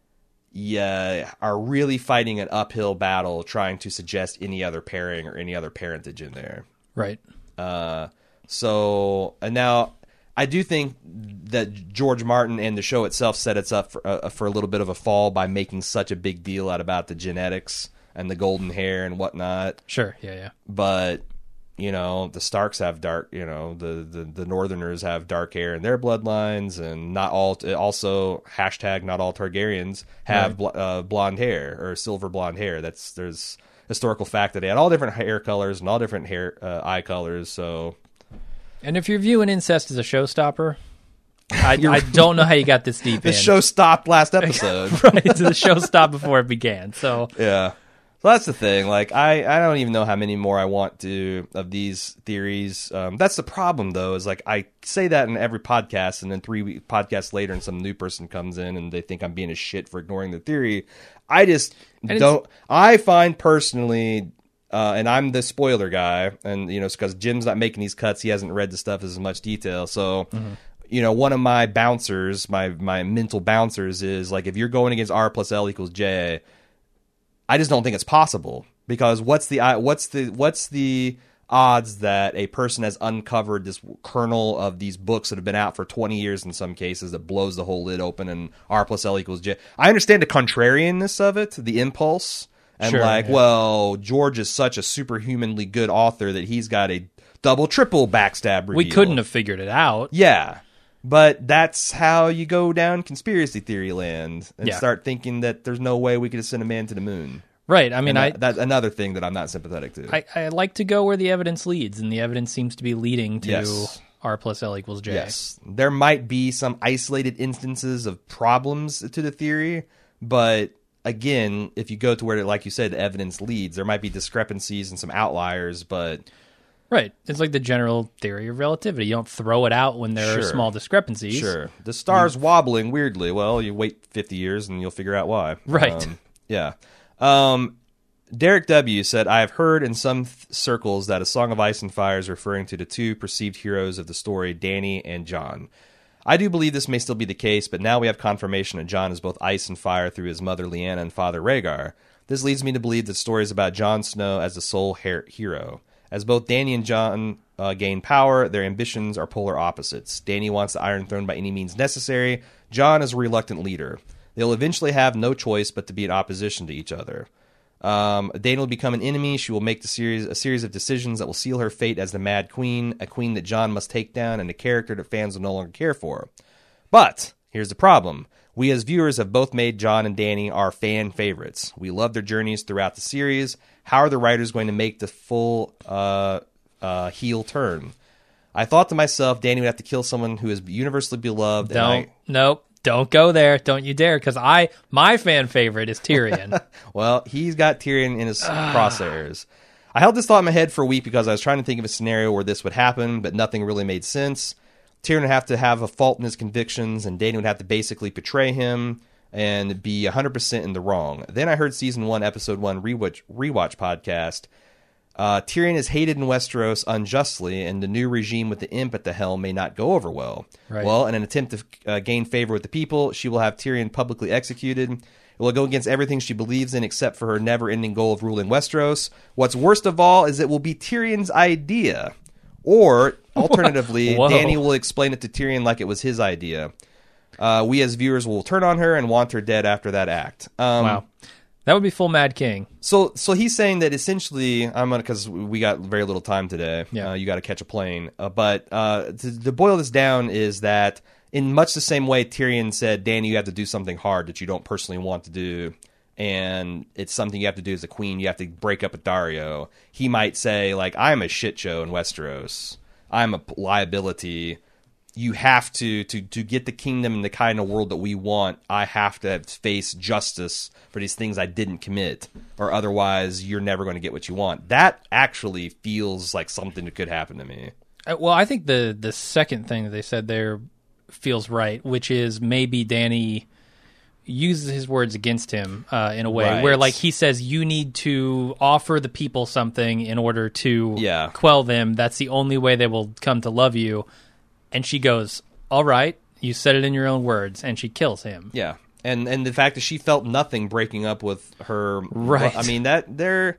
yeah, are really fighting an uphill battle trying to suggest any other pairing or any other parentage in there. Right. Uh, so, and now I do think that George Martin and the show itself set us up for, uh, for a little bit of a fall by making such a big deal out about the genetics and the golden hair and whatnot. Sure. Yeah, yeah. But, you know, the Starks have dark, you know, the, the, the Northerners have dark hair in their bloodlines, and not all, also, hashtag not all Targaryens have Right. bl- uh, blonde hair or silver blonde hair. That's, there's historical fact that they had all different hair colors and all different hair, uh, eye colors, so. And if you're viewing incest as a showstopper, I, I don't know how you got this deep The in. show stopped last episode. Right, so the show stopped before it began. So Yeah. So that's the thing. Like, I, I don't even know how many more I want to of these theories. Um, that's the problem, though, is like I say that in every podcast, and then three week podcasts later, and some new person comes in and they think I'm being a shit for ignoring the theory. I just And don't. I find personally, uh, and I'm the spoiler guy, and you know, it's because Jim's not making these cuts. He hasn't read the stuff as much detail, so. Mm-hmm. You know, one of my bouncers, my my mental bouncers, is like if you're going against R plus L equals J. I just don't think it's possible, because what's the what's the what's the odds that a person has uncovered this kernel of these books that have been out for twenty years in some cases that blows the whole lid open and R plus L equals J? I understand the contrarianness of it, the impulse, and Sure, like, yeah. well, George is such a superhumanly good author that he's got a double, triple backstab reveal. we couldn't have figured it out. Yeah. But that's how you go down conspiracy theory land and Yeah. start thinking that there's no way we could have sent a man to the moon. Right. I mean, And I, that, that's another thing that I'm not sympathetic to. I I like to go where the evidence leads, and the evidence seems to be leading to Yes. R plus L equals J. Yes. There might be some isolated instances of problems to the theory, but again, if you go to where, like you said, the evidence leads, there might be discrepancies and some outliers, but Right. It's like the general theory of relativity. You don't throw it out when there are Sure. small discrepancies. sure. The star's wobbling weirdly. Well, you wait fifty years and you'll figure out why. Right. Um, yeah. Um, Derek W. said, I have heard in some th- circles that A Song of Ice and Fire is referring to the two perceived heroes of the story, Dany and Jon. I do believe this may still be the case, but now we have confirmation that Jon is both ice and fire through his mother Lyanna and father Rhaegar. This leads me to believe that the story is about Jon Snow as the sole her- hero. As both Dany and Jon uh, gain power, their ambitions are polar opposites. Dany wants the Iron Throne by any means necessary. Jon is a reluctant leader. They'll eventually have no choice but to be in opposition to each other. Um, Dany will become an enemy. She will make the series a series of decisions that will seal her fate as the Mad Queen, a queen that Jon must take down, and a character that fans will no longer care for. But here's the problem. We as viewers have both made Jon and Dany our fan favorites. We love their journeys throughout the series. How are the writers going to make the full uh, uh, heel turn? I thought to myself, Dany would have to kill someone who is universally beloved. Don't, and I, nope. Don't go there. Don't you dare, because I my fan favorite is Tyrion. Well, he's got Tyrion in his crosshairs. I held this thought in my head for a week because I was trying to think of a scenario where this would happen, but nothing really made sense. Tyrion would have to have a fault in his convictions, and Dany would have to basically betray him and be one hundred percent in the wrong. Then I heard Season one, Episode one rewatch, rewatch podcast. Uh, Tyrion is hated in Westeros unjustly, and the new regime with the imp at the helm may not go over well. Right. Well, in an attempt to uh, gain favor with the people, she will have Tyrion publicly executed. It will go against everything she believes in except for her never-ending goal of ruling Westeros. What's worst of all is it will be Tyrion's idea. Or, alternatively, Whoa. Dany will explain it to Tyrion like it was his idea. Uh, we as viewers will turn on her and want her dead after that act. Um, Wow. That would be full Mad King. So, so he's saying that essentially, I'm gonna because we got very little time today. Yeah. Uh, you got to catch a plane. Uh, but uh, to, to boil this down is that in much the same way Tyrion said, Dany, you have to do something hard that you don't personally want to do, and it's something you have to do as a queen. You have to break up with Daario. He might say, like, I'm a shit show in Westeros. I'm a liability. You have to, to, to get the kingdom and the kind of world that we want, I have to face justice for these things I didn't commit, or otherwise you're never going to get what you want. That actually feels like something that could happen to me. Uh, Well, I think the the second thing that they said there feels right, which is maybe Dany uses his words against him uh, in a way Right. where, like, he says you need to offer the people something in order to Yeah. quell them. That's the only way they will come to love you. And she goes, all right, you said it in your own words, and she kills him. Yeah. And and the fact that she felt nothing breaking up with her, Right. I mean that they're.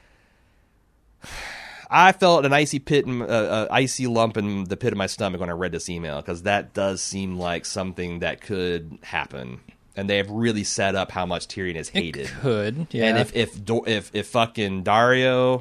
I felt an icy pit, in, uh, uh, icy lump in the pit of my stomach when I read this email, because that does seem like something that could happen, and they have really set up how much Tyrion is hated. It could, yeah. And if if Do- if if fucking Daario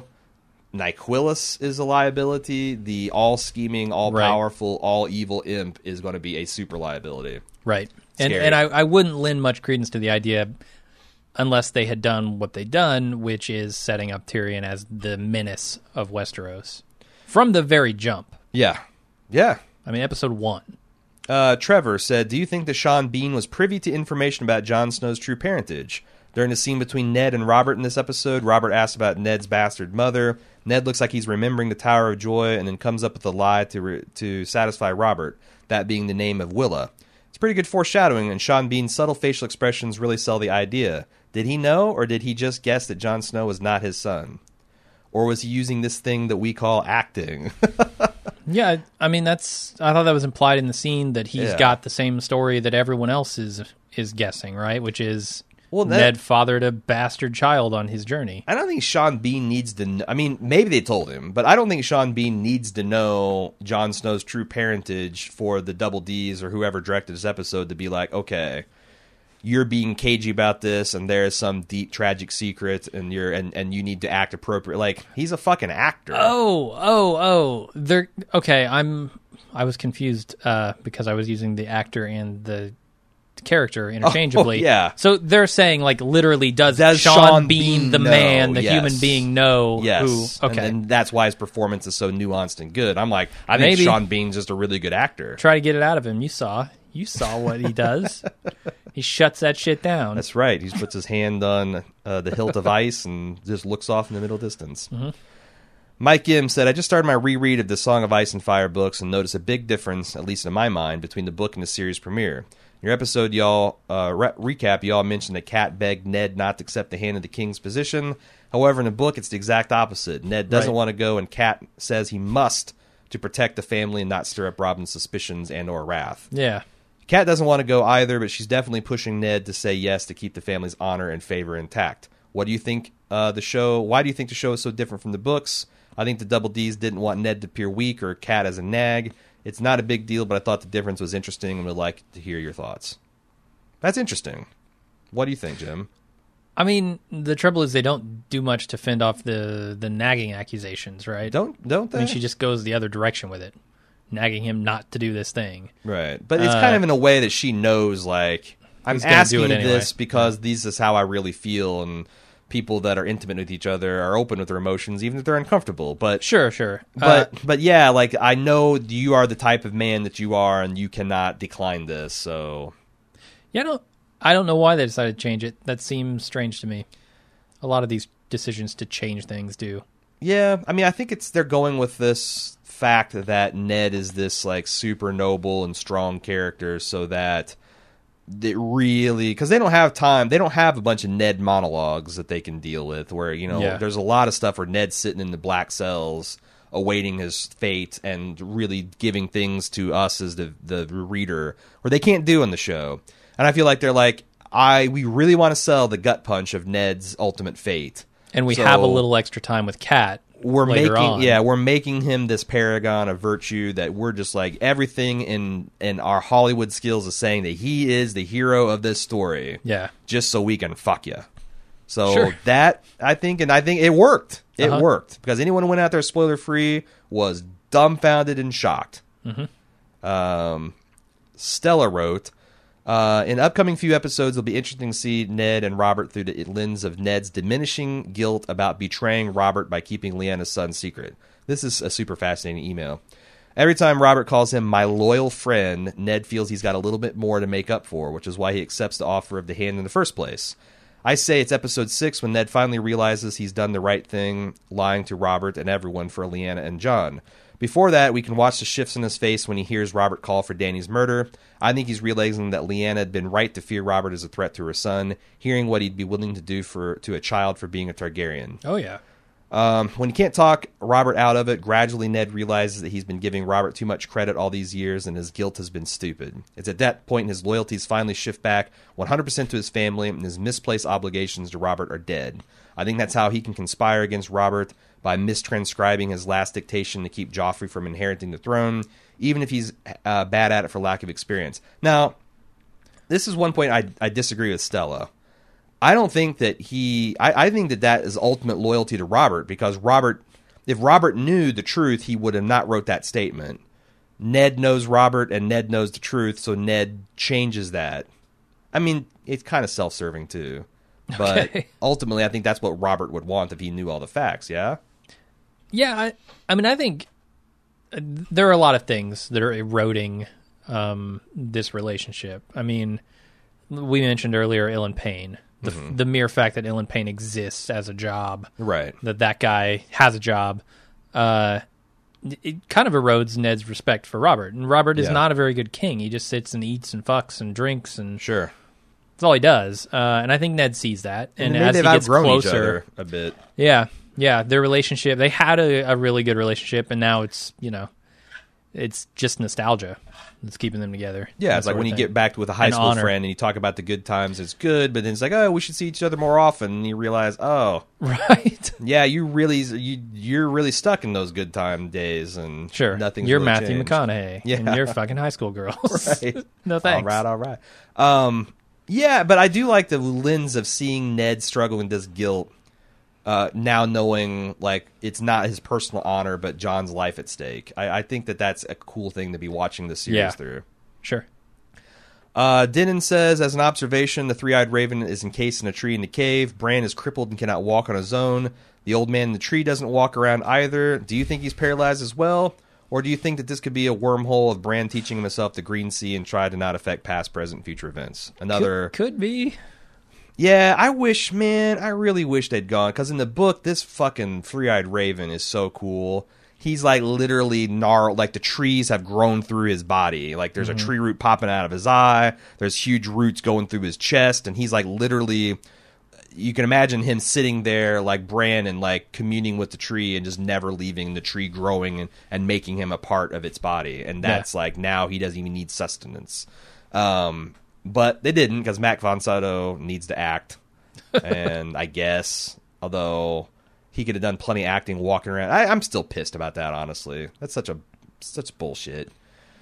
Nyquilus is a liability, the all scheming, all powerful, all evil imp is going to be a super liability. Right. And Scary. and I, I wouldn't lend much credence to the idea unless they had done what they'd done, which is setting up Tyrion as the menace of Westeros. From the very jump. Yeah. Yeah. I mean, episode one. Uh, Trevor said, do you think that Sean Bean was privy to information about Jon Snow's true parentage? During the scene between Ned and Robert in this episode, Robert asks about Ned's bastard mother. Ned looks like he's remembering the Tower of Joy and then comes up with a lie to re- to satisfy Robert, that being the name of Willa. It's pretty good foreshadowing, and Sean Bean's subtle facial expressions really sell the idea. Did he know, or did he just guess that Jon Snow was not his son? Or was he using this thing that we call acting? Yeah, I mean, that's. I thought that was implied in the scene that he's Yeah. got the same story that everyone else is is guessing, right? Which is Well, that- Ned fathered a bastard child on his journey. I don't think Sean Bean needs to know. I mean, maybe they told him, but I don't think Sean Bean needs to know Jon Snow's true parentage for the Double D's or whoever directed this episode to be like, okay, you're being cagey about this, and there is some deep tragic secret, and you're and, and you need to act appropriate. Like, he's a fucking actor. Oh, oh, oh. They're okay. I'm. I was confused uh, because I was using the actor and the character interchangeably. Oh, yeah. So they're saying, like, literally, does, Does Sean, Sean Bean, Bean the know? man, the Yes. human being, know Yes. who? Okay. And, and that's why his performance is so nuanced and good. I'm like, I think Maybe. Sean Bean's just a really good actor. Try to get it out of him. You saw. You saw what he does. He shuts that shit down. That's right. He puts his hand on uh, the hilt of ice and just looks off in the middle distance. Mm-hmm. Mike Gim said, I just started my reread of the Song of Ice and Fire books and noticed a big difference, at least in my mind, between the book and the series premiere. In your episode, y'all uh, re- recap, y'all mentioned that Cat begged Ned not to accept the hand of the king's position. However, in the book, it's the exact opposite. Ned doesn't Right. want to go, and Cat says he must to protect the family and not stir up Robin's suspicions and or wrath. Yeah. Kat doesn't want to go either, but she's definitely pushing Ned to say yes to keep the family's honor and favor intact. What do you think uh, the show? Why do you think the show is so different from the books? I think the Double D's didn't want Ned to appear weak or Kat as a nag. It's not a big deal, but I thought the difference was interesting and would like to hear your thoughts. That's interesting. What do you think, Jim? I mean, the trouble is they don't do much to fend off the, the nagging accusations, right? Don't don't they? I mean, she just goes the other direction with it, nagging him not to do this thing. Right. But it's Uh, kind of in a way that she knows, like, I'm He's gonna do asking it anyway. this because this is how I really feel, and people that are intimate with each other are open with their emotions, even if they're uncomfortable. But Sure, sure. But Uh, but yeah, like I know you are the type of man that you are, and you cannot decline this. So yeah, I don't, I don't know why they decided to change it. That seems strange to me. A lot of these decisions to change things do. yeah, I mean, I think it's they're going with this fact that Ned is this like super noble and strong character, so that it really, because they don't have time, they don't have a bunch of Ned monologues that they can deal with. Where you know, Yeah. there's a lot of stuff where Ned's sitting in the black cells awaiting his fate and really giving things to us as the the reader, where they can't do in the show. And I feel like they're like, I we really want to sell the gut punch of Ned's ultimate fate, And we So- have a little extra time with Kat. we're later making on. yeah we're making him this paragon of virtue, that we're just like everything in in our Hollywood skills is saying that he is the hero of this story, Yeah. just so we can fuck you. So Sure. that I think, and I think it worked. It Uh-huh. worked because anyone who went out there spoiler free was dumbfounded and shocked. Mm-hmm. Um, Stella wrote, uh, in upcoming few episodes, it'll be interesting to see Ned and Robert through the lens of Ned's diminishing guilt about betraying Robert by keeping Lyanna's son secret. This is a super fascinating email. Every time Robert calls him my loyal friend, Ned feels he's got a little bit more to make up for, which is why he accepts the offer of the hand in the first place. I say it's episode six when Ned finally realizes he's done the right thing, lying to Robert and everyone for Lyanna and John. Before that, we can watch the shifts in his face when he hears Robert call for Dany's murder. I think he's realizing that Lyanna had been right to fear Robert as a threat to her son, hearing what he'd be willing to do for to a child for being a Targaryen. Oh, yeah. Um, when he can't talk Robert out of it, gradually Ned realizes that he's been giving Robert too much credit all these years and his guilt has been stupid. It's at that point his loyalties finally shift back one hundred percent to his family, and his misplaced obligations to Robert are dead. I think that's how he can conspire against Robert, by mistranscribing his last dictation to keep Joffrey from inheriting the throne, even if he's uh, bad at it for lack of experience. Now, this is one point I, I disagree with Stella. I don't think that he... I, I think that that is ultimate loyalty to Robert, because Robert... If Robert knew the truth, he would have not wrote that statement. Ned knows Robert, and Ned knows the truth, so Ned changes that. I mean, it's kind of self-serving, too. But Okay. ultimately, I think that's what Robert would want if he knew all the facts, yeah? Yeah, I, I mean, I think uh, there are a lot of things that are eroding um, this relationship. I mean, we mentioned earlier Ilan Payne. The, Mm-hmm. the mere fact that Ilan Payne exists as a job, Right. that that guy has a job, uh, it kind of erodes Ned's respect for Robert. And Robert is Yeah. not a very good king. He just sits and eats and fucks and drinks, and Sure. that's all he does. Uh, and I think Ned sees that. And, maybe as he they've gets outgrown each closer, other a bit. yeah, yeah, their relationship, they had a, a really good relationship, and now it's, you know, it's just nostalgia that's keeping them together. Yeah, That it's like sort when of you thing. get back with a high An school honor. friend and you talk about the good times, it's good, but then it's like, oh, we should see each other more often. And you realize, oh, Right. yeah, you really, you, you're really stuck in those good time days, and Sure. nothing's You're really Matthew changed. McConaughey, Yeah. and you're fucking high school girls. Right. No thanks. All right, all right. Um, yeah, but I do like the lens of seeing Ned struggle with this guilt, uh, now knowing, like, it's not his personal honor, but John's life at stake. I, I think that that's a cool thing to be watching this series Yeah. through. Sure. Uh, Denon says, as an observation, the three-eyed raven is encased in a tree in the cave. Bran is crippled and cannot walk on his own. The old man in the tree doesn't walk around either. Do you think he's paralyzed as well? Or do you think that this could be a wormhole of Bran teaching himself the Green Sea and try to not affect past, present, future events? Another... Could, could be. Yeah, I wish, man, I really wish they'd gone. Because in the book, this fucking three-eyed raven is so cool. He's like literally gnarled, like the trees have grown through his body. Like there's Mm-hmm. a tree root popping out of his eye. There's huge roots going through his chest. And he's like literally, you can imagine him sitting there like Bran and like communing with the tree and just never leaving the tree growing and, and making him a part of its body. And that's Yeah. like now he doesn't even need sustenance. Um, but they didn't because Mac Von Sydow needs to act. And I guess, although he could have done plenty of acting walking around. I, I'm still pissed about that, honestly. That's such a such bullshit. Yeah.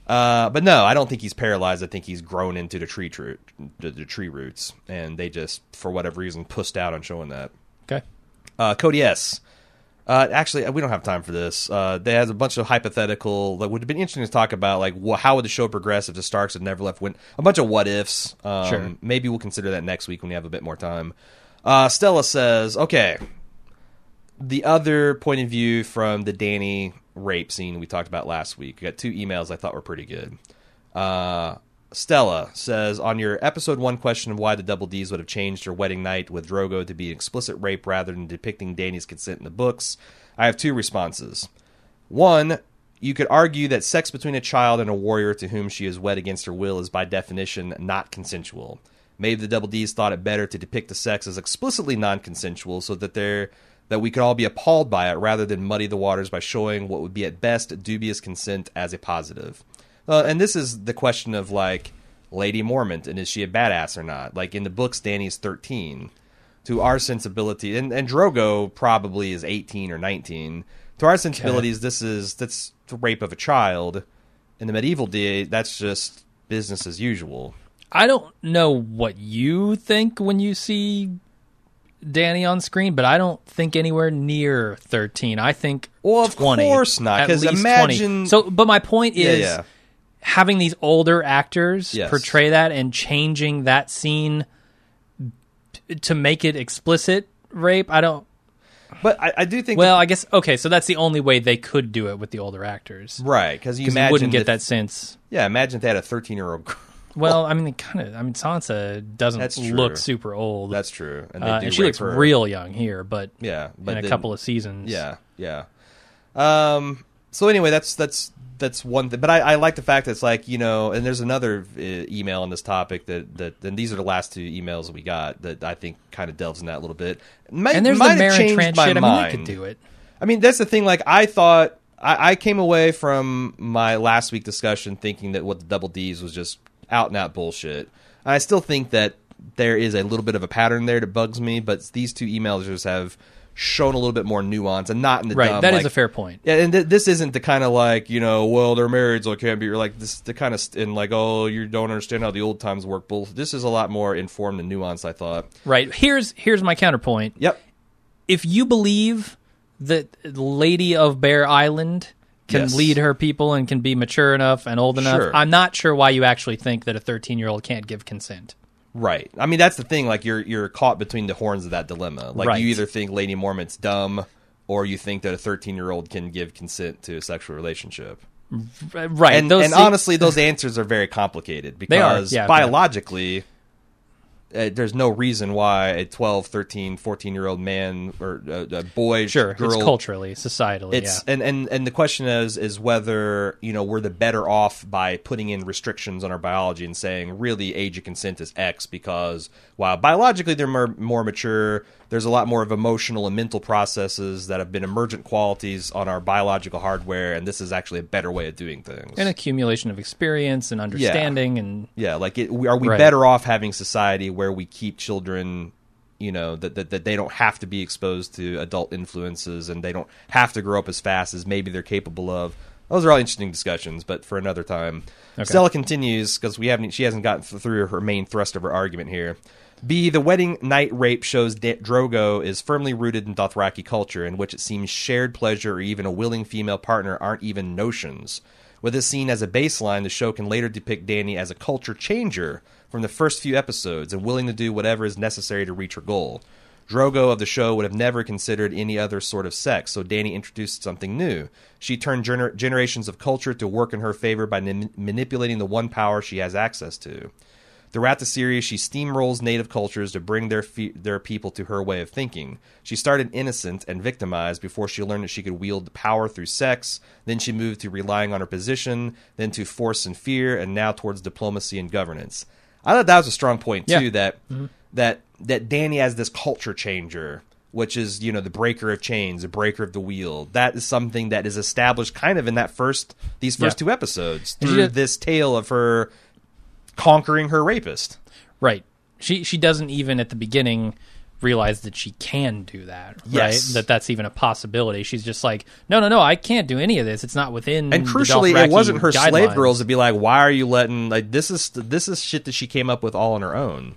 Uh, but no, I don't think he's paralyzed. I think he's grown into the tree tr- the, the tree roots, and they just, for whatever reason, pussed out on showing that. Okay. Uh, Cody S. Uh, actually, we don't have time for this. Uh, they has a bunch of hypothetical. Like, would have been interesting to talk about, like, wh- how would the show progress if the Starks had never left? Win- a bunch of what ifs. Um, Sure. Maybe we'll consider that next week when we have a bit more time. Uh, Stella says, okay, the other point of view from the Dany rape scene we talked about last week. We got two emails I thought were pretty good. Uh, Stella says, on your episode one question of why the Double Ds would have changed her wedding night with Drogo to be explicit rape rather than depicting Dany's consent in the books, I have two responses. One, you could argue that sex between a child and a warrior to whom she is wed against her will is by definition not consensual. Maybe the Double Ds thought it better to depict the sex as explicitly non-consensual so that they're that we could all be appalled by it rather than muddy the waters by showing what would be at best dubious consent as a positive. Uh, and this is the question of, like, Lady Mormont, and is she a badass or not? Like, in the books, Dany's thirteen. To our sensibility, and, and Drogo probably is eighteen or nineteen. To our sensibilities, okay. this is that's the rape of a child. In the medieval day, that's just business as usual. I don't know what you think when you see Dany on screen, but I don't think anywhere near thirteen. I think well, of twenty. Course not. Because imagine. twenty. So, but my point is yeah, yeah. having these older actors yes. portray that and changing that scene to make it explicit rape. I don't. But I, I do think. Well, I guess okay. So that's the only way they could do it with the older actors, right? Because you, you wouldn't get if, that sense. Yeah, imagine if they had a thirteen-year-old girl. Well, I mean, they kind of. I mean, Sansa doesn't look super old. That's true, and, they uh, do and she looks her. real young here, but yeah, but in a then, couple of seasons, yeah, yeah. Um. So anyway, that's that's that's one thing. But I, I like the fact that it's like, you know, and there's another uh, email on this topic that that, and these are the last two emails that we got that I think kind of delves in that a little bit. Might, and there's might the have changed Meryn Trant my shit. mind. I mean, they could do it. I mean, that's the thing. Like, I thought I, I came away from my last week discussion thinking that what the Double Ds was just out and out bullshit. I still think that there is a little bit of a pattern there that bugs me, but these two emails just have shown a little bit more nuance and not in the right. dumb, That like, is a fair point. Yeah, and th- this isn't the kind of like, you know, well, they're married, so it can't be. You're like this, the kind of st- and like, oh, you don't understand how the old times work. Bull. This is a lot more informed and nuanced, I thought. Right. Here's here's my counterpoint. Yep. If you believe that Lady of Bear Island can yes. lead her people and can be mature enough and old enough, sure. I'm not sure why you actually think that a thirteen-year-old can't give consent. Right. I mean, that's the thing. Like, you're you're caught between the horns of that dilemma. Like, right. you either think Lady Mormont's dumb, or you think that a thirteen-year-old can give consent to a sexual relationship. Right. And, those and se- honestly, those answers are very complicated because they are. Yeah, biologically, uh, there's no reason why a twelve, thirteen, fourteen-year-old man or uh, a boy, sure, girl... it's culturally, societally, It's, yeah. and, and, and the question is is whether, you know, we're the better off by putting in restrictions on our biology and saying, really, age of consent is X because, while biologically they're more, more mature, there's a lot more of emotional and mental processes that have been emergent qualities on our biological hardware, and this is actually a better way of doing things. An accumulation of experience and understanding. Yeah. and Yeah, like, it, are we right. better off having society where we keep children... You know, that, that that they don't have to be exposed to adult influences and they don't have to grow up as fast as maybe they're capable of. Those are all interesting discussions, but for another time. Okay. Stella continues, because we haven't she hasn't gotten through her main thrust of her argument here. B, the wedding night rape shows that Drogo is firmly rooted in Dothraki culture, in which it seems shared pleasure or even a willing female partner aren't even notions. With this scene as a baseline, the show can later depict Dany as a culture changer from the first few episodes and willing to do whatever is necessary to reach her goal. Drogo of the show would have never considered any other sort of sex, so Dany introduced something new. She turned gener- generations of culture to work in her favor by nim- manipulating the one power she has access to. Throughout the series, she steamrolls native cultures to bring their fe- their people to her way of thinking. She started innocent and victimized before she learned that she could wield power through sex. Then she moved to relying on her position, then to force and fear, and now towards diplomacy and governance. I thought that was a strong point, too, yeah. that mm-hmm. that that Dany as this culture changer, which is, you know, the breaker of chains, the breaker of the wheel. That is something that is established kind of in that first these first yeah. two episodes through did, this tale of her conquering her rapist. Right. She she doesn't even at the beginning realize that she can do that, right? Yes. That that's even a possibility. She's just like, no, no, no, I can't do any of this. It's not within. And the crucially, Dothraki it wasn't her guidelines. slave girls to be like, "Why are you letting like this is this is shit that she came up with all on her own."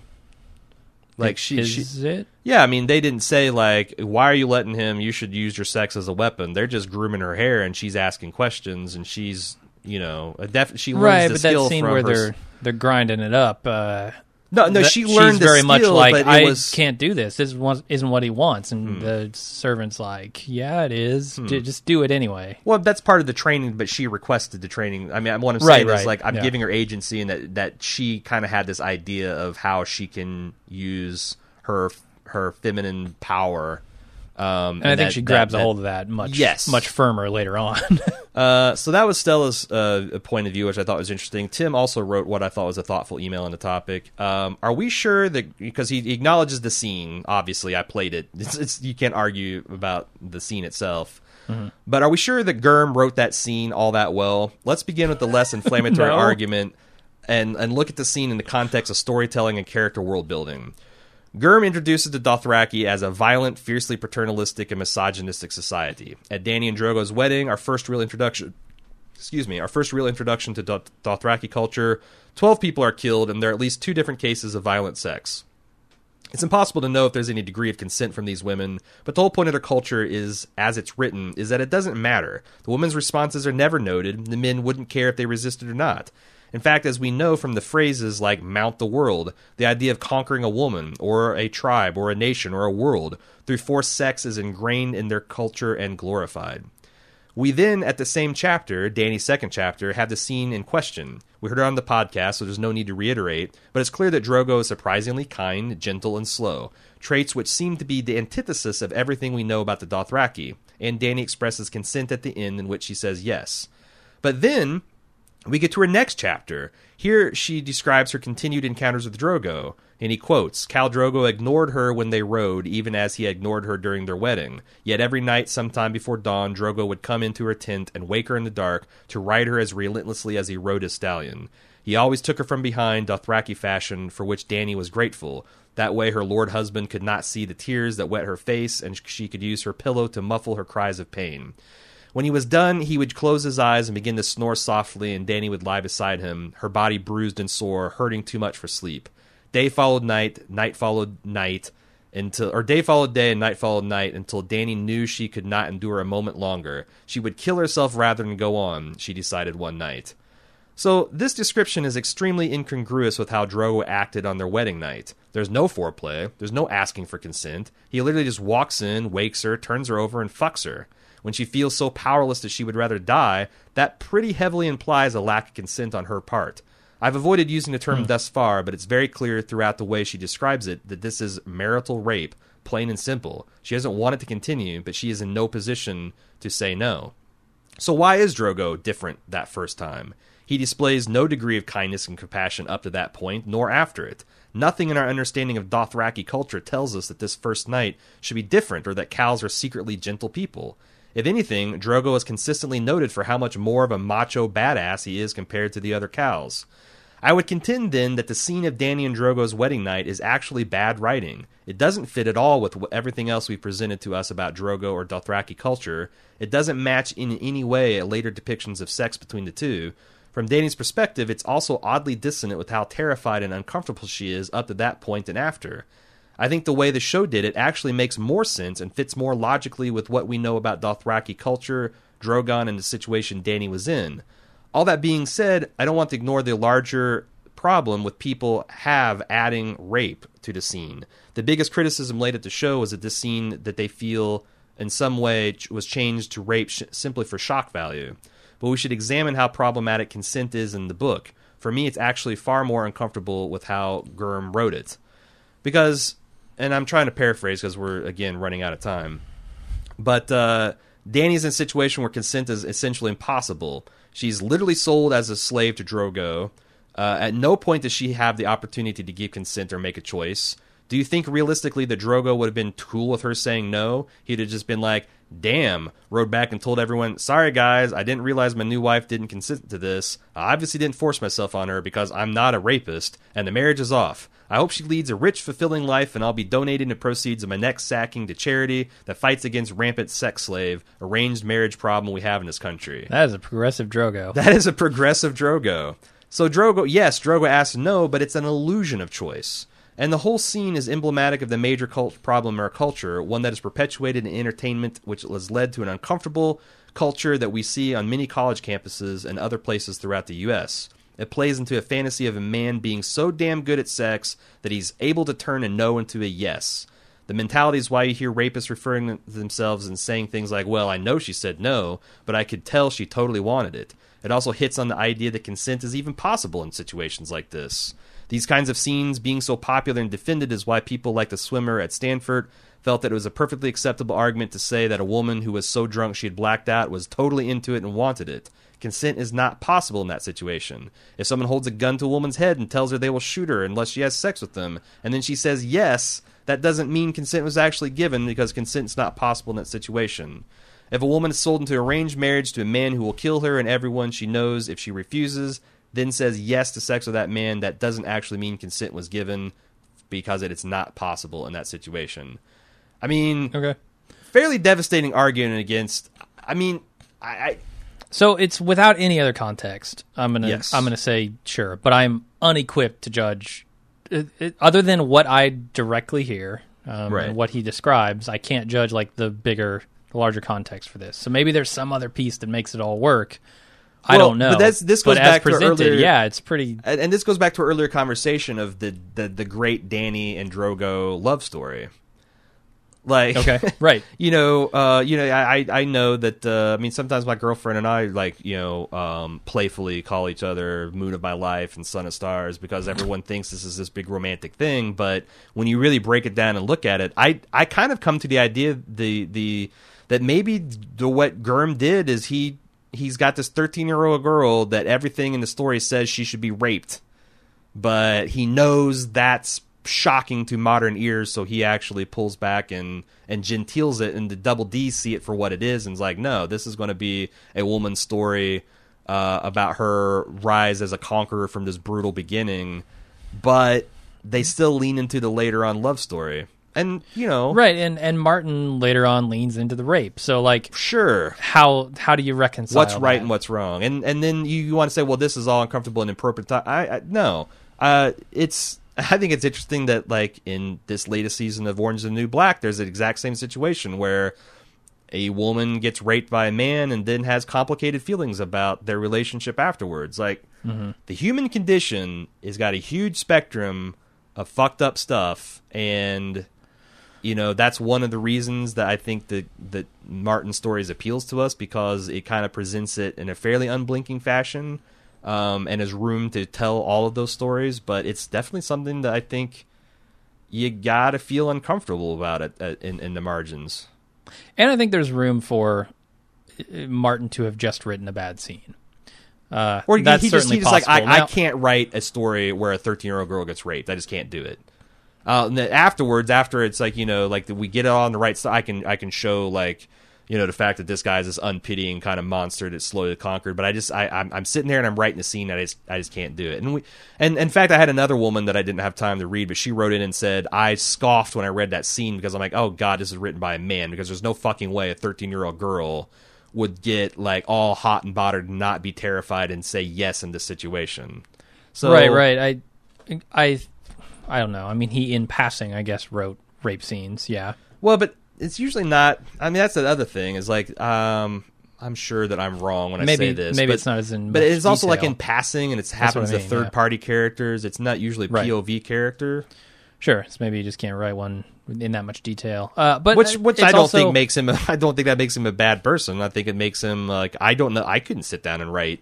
Like she, is she it? Yeah, I mean, they didn't say like, "Why are you letting him? You should use your sex as a weapon." They're just grooming her hair, and she's asking questions, and she's, you know, a def- she learns Right, the but skill that scene from where her. they're they're grinding it up. Uh, no, no, that- she learned she's the very skill, much like, but it I was, can't do this. This one isn't what he wants, and the servant's like, yeah, it is. J- just do it anyway. Well, that's part of the training, but she requested the training. I mean, what I'm Right, saying is right, like I'm yeah. giving her agency, and that that she kind of had this idea of how she can use her her feminine power. Um, And I think that- she that- grabs that- a hold of that much, Yes. much firmer later on. Uh, so that was Stella's uh, point of view, which I thought was interesting. Tim also wrote what I thought was a thoughtful email on the topic. Um, are we sure that, because he acknowledges the scene, obviously I played it, it's, it's, you can't argue about the scene itself. Mm-hmm. But are we sure that Gurm wrote that scene all that well? Let's begin with the less inflammatory No. argument and, and look at the scene in the context of storytelling and character world building. Gurm introduces the Dothraki as a violent, fiercely paternalistic, and misogynistic society. At Dany and Drogo's wedding, our first real introduction, excuse me, our first real introduction to Doth- Dothraki culture, twelve people are killed, and there are at least two different cases of violent sex. It's impossible to know if there's any degree of consent from these women, but the whole point of their culture is, as it's written, is that it doesn't matter. The women's responses are never noted, the men wouldn't care if they resisted or not. In fact, as we know from the phrases like mount the world, the idea of conquering a woman, or a tribe, or a nation, or a world, through forced sex is ingrained in their culture and glorified. We then, at the same chapter, Dany's second chapter, have the scene in question. We heard it on the podcast, so there's no need to reiterate, but it's clear that Drogo is surprisingly kind, gentle, and slow, traits which seem to be the antithesis of everything we know about the Dothraki, and Dany expresses consent at the end in which she says yes. But then we get to her next chapter. Here she describes her continued encounters with Drogo, and he quotes, Khal Drogo ignored her when they rode, even as he ignored her during their wedding. Yet every night, sometime before dawn, Drogo would come into her tent and wake her in the dark to ride her as relentlessly as he rode his stallion. He always took her from behind, Dothraki fashion, for which Dany was grateful. That way her lord husband could not see the tears that wet her face, and she could use her pillow to muffle her cries of pain. When he was done, he would close his eyes and begin to snore softly, and Dany would lie beside him, her body bruised and sore, hurting too much for sleep. Day followed night, night followed night, until or day followed day and night followed night, until Dany knew she could not endure a moment longer. She would kill herself rather than go on, she decided one night. So this description is extremely incongruous with how Drogo acted on their wedding night. There's no foreplay, there's no asking for consent. He literally just walks in, wakes her, turns her over, and fucks her. When she feels so powerless that she would rather die, that pretty heavily implies a lack of consent on her part. I've avoided using the term Hmm. thus far, but it's very clear throughout the way she describes it that this is marital rape, plain and simple. She doesn't want it to continue, but she is in no position to say no. So why is Drogo different that first time? He displays no degree of kindness and compassion up to that point, nor after it. Nothing in our understanding of Dothraki culture tells us that this first night should be different or that Khals are secretly gentle people. If anything, Drogo is consistently noted for how much more of a macho badass he is compared to the other Khals. I would contend then that the scene of Dany and Drogo's wedding night is actually bad writing. It doesn't fit at all with everything else we've presented to us about Drogo or Dothraki culture. It doesn't match in any way later depictions of sex between the two. From Dany's perspective, it's also oddly dissonant with how terrified and uncomfortable she is up to that point and after. I think the way the show did it actually makes more sense and fits more logically with what we know about Dothraki culture, Drogon, and the situation Dany was in. All that being said, I don't want to ignore the larger problem with people have adding rape to the scene. The biggest criticism laid at the show was that this scene that they feel in some way was changed to rape sh- simply for shock value. But we should examine how problematic consent is in the book. For me, it's actually far more uncomfortable with how Gurm wrote it. Because, and I'm trying to paraphrase because we're, again, running out of time, but uh, Dany's in a situation where consent is essentially impossible. She's literally sold as a slave to Drogo. Uh, at no point does she have the opportunity to give consent or make a choice. Do you think realistically that Drogo would have been cool with her saying no? He'd have just been like, damn, rode back and told everyone, sorry guys, I didn't realize my new wife didn't consent to this. I obviously didn't force myself on her because I'm not a rapist, and the marriage is off. I hope she leads a rich, fulfilling life, and I'll be donating the proceeds of my next sacking to charity that fights against rampant sex slave, arranged marriage problem we have in this country. That is a progressive Drogo. That is a progressive Drogo. So Drogo, yes, Drogo asked no, but it's an illusion of choice. And the whole scene is emblematic of the major cult problem in our culture, one that is perpetuated in entertainment, which has led to an uncomfortable culture that we see on many college campuses and other places throughout the U S It plays into a fantasy of a man being so damn good at sex that he's able to turn a no into a yes. The mentality is why you hear rapists referring to themselves and saying things like, well, I know she said no, but I could tell she totally wanted it. It also hits on the idea that consent is even possible in situations like this. These kinds of scenes being so popular and defended is why people like the swimmer at Stanford felt that it was a perfectly acceptable argument to say that a woman who was so drunk she had blacked out was totally into it and wanted it. Consent is not possible in that situation. If someone holds a gun to a woman's head and tells her they will shoot her unless she has sex with them, and then she says yes, that doesn't mean consent was actually given because consent is not possible in that situation. If a woman is sold into arranged marriage to a man who will kill her and everyone she knows if she refuses, then says yes to sex with that man, that doesn't actually mean consent was given because it, it's not possible in that situation. I mean, Okay. fairly devastating argument against, I mean, I... I So it's without any other context. I'm gonna Yes. I'm gonna say sure, but I'm unequipped to judge. It, it, other than what I directly hear um, Right. and what he describes, I can't judge like the bigger, the larger context for this. So maybe there's some other piece that makes it all work. I Well, don't know. but that's- this goes but back as to presented, earlier- yeah, it's pretty. And, and this goes back to our earlier conversation of the, the, the great Dany and Drogo love story. Like, Okay, right. you know, uh, you know, I, I know that. Uh, I mean, sometimes my girlfriend and I, like, you know, um, playfully call each other "Moon of My Life" and "Son of Stars" because everyone thinks this is this big romantic thing. But when you really break it down and look at it, I, I kind of come to the idea the the that maybe the, what Gurm did is he he's got this thirteen year old girl that everything in the story says she should be raped, but he knows that's shocking to modern ears, so he actually pulls back and and genteels it, and the Double D see it for what it is and is like, no, this is going to be a woman's story uh, about her rise as a conqueror from this brutal beginning, but they still lean into the later on love story. And, you know, Right, and, and Martin later on leans into the rape. So, like, sure, how how do you reconcile what's right that? and what's wrong, and and then you, you want to say, well, this is all uncomfortable and inappropriate. I, I no, uh, it's. I think it's interesting that, like, in this latest season of Orange is the New Black, there's the exact same situation where a woman gets raped by a man and then has complicated feelings about their relationship afterwards. Like, Mm-hmm. the human condition has got a huge spectrum of fucked up stuff, and, you know, that's one of the reasons that I think that, that Martin's stories appeals to us, because it kind of presents it in a fairly unblinking fashion. Um, and has room to tell all of those stories, but it's definitely something that I think you gotta feel uncomfortable about it uh, in, in the margins. And I think there's room for uh, Martin to have just written a bad scene. Uh, Or he, that's he just certainly he just like, I, possible. I Now- can't write a story where a thirteen-year-old girl gets raped. I just can't do it. Uh, and then afterwards, after it's like, you know, like we get it on the right side, I can I can show, like, you know, the fact that this guy is this unpitying kind of monster that's slowly conquered. But I just, I, I'm, I'm sitting there and I'm writing a scene that I just, I just can't do it. And we, and in fact, I had another woman that I didn't have time to read, but she wrote in and said, I scoffed when I read that scene because I'm like, oh God, this is written by a man, because there's no fucking way a thirteen year old girl would get like all hot and bothered and not be terrified and say yes in this situation. So, right, right. I, I, I don't know. I mean, he in passing, I guess, wrote rape scenes. Yeah. Well, but it's usually not. I mean, that's the other thing. Is like, um, I'm sure that I'm wrong when I Maybe say this. maybe but, it's not as in. But much it's also like detail. in passing, and it's That's what happens I to mean, third yeah. party characters. It's not usually Right. P O V character, Sure, so maybe you just can't write one in that much detail. Uh, but which which it's I don't also, think makes him. I don't think that makes him a bad person. I think it makes him like, I don't know. I couldn't sit down and write.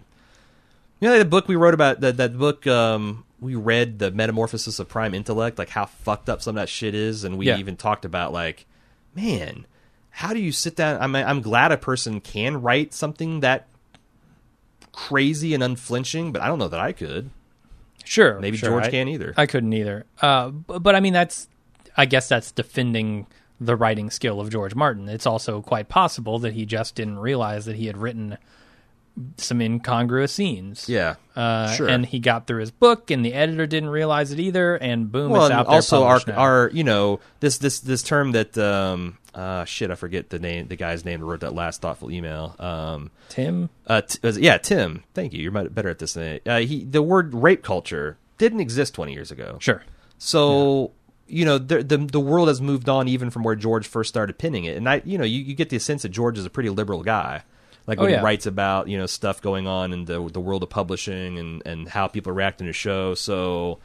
You know, the book we wrote about that that book. Um, we read The Metamorphosis of Prime Intellect, like how fucked up some of that shit is, and we Yeah. even talked about like, man, how do you sit down? I mean, I'm glad a person can write something that crazy and unflinching, but I don't know that I could. Sure, Maybe sure, George I- can't either. I couldn't either. Uh, but, but I mean, that's I guess that's defending the writing skill of George Martin. It's also quite possible that he just didn't realize that he had written some incongruous scenes. Yeah, uh, sure. And he got through his book, and the editor didn't realize it either. And boom, well, it's out there. Also, our published now. our you know this this this term that um uh shit I forget the name the guy's name who wrote that last thoughtful email. Um, Tim. Uh, t- was it- yeah, Tim. Thank you. You're much better at this than I. Uh, he the word rape culture didn't exist twenty years ago. Sure. So. You know, the, the the world has moved on even from where George first started pinning it, and I, you know, you, you get the sense that George is a pretty liberal guy. Like when oh, yeah. he writes about, you know, stuff going on in the the world of publishing and, and how people are reacting to show. So,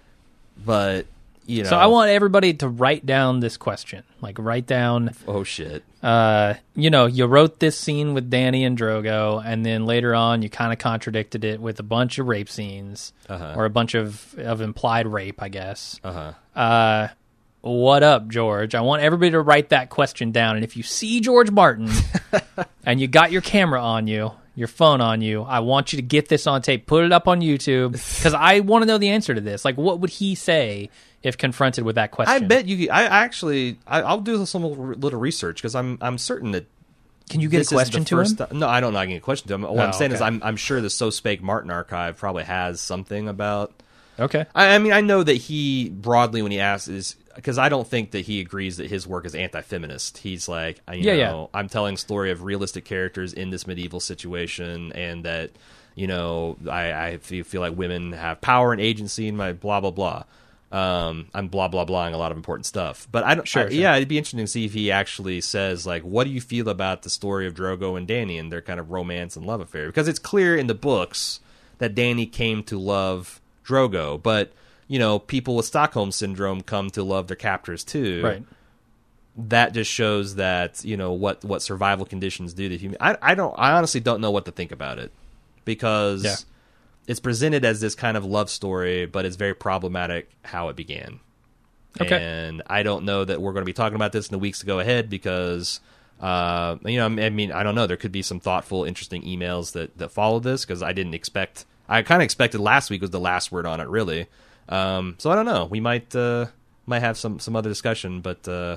but you know, So I want everybody to write down this question. Like write down. oh shit. Uh, you know, you wrote this scene with Danny and Drogo, and then later on you kind of contradicted it with a bunch of rape scenes, Uh-huh. or a bunch of of implied rape, I guess. Uh huh. Uh, what up, George? I want everybody to write that question down. And if you see George Martin and you got your camera on you, your phone on you, I want you to get this on tape, put it up on YouTube, because I want to know the answer to this. Like, what would he say if confronted with that question? I bet you. I actually, I, I'll do some little research because I'm I'm certain that. Can you get This a question is the to first him? ti- no, I don't know. I can get a question to him. What Oh, I'm saying is, okay. I'm I'm sure the So Spake Martin archive probably has something about. Okay. I, I mean, I know that he broadly, when he asks, is because I don't think that he agrees that his work is anti-feminist. He's like, you Yeah, yeah. know, I'm telling a story of realistic characters in this medieval situation, and that, you know, I, I feel feel like women have power and agency, and my blah blah blah. Um, I'm blah blah blahing a lot of important stuff, but I don't. Sure, I- sure. Yeah, it'd be interesting to see if he actually says like, "What do you feel about the story of Drogo and Dany and their kind of romance and love affair?" Because it's clear in the books that Dany came to love Drogo, but you know, people with Stockholm syndrome come to love their captors too. Right. That just shows that, you know, what what survival conditions do to human. I I don't. I honestly don't know what to think about it because. Yeah. It's presented as this kind of love story, but it's very problematic how it began. Okay. And I don't know that we're going to be talking about this in the weeks to go ahead because, uh, you know, I mean, I don't know. There could be some thoughtful, interesting emails that, that follow this because I didn't expect. I kind of expected last week was the last word on it, really. Um, so I don't know. We might uh, might have some some other discussion, but uh,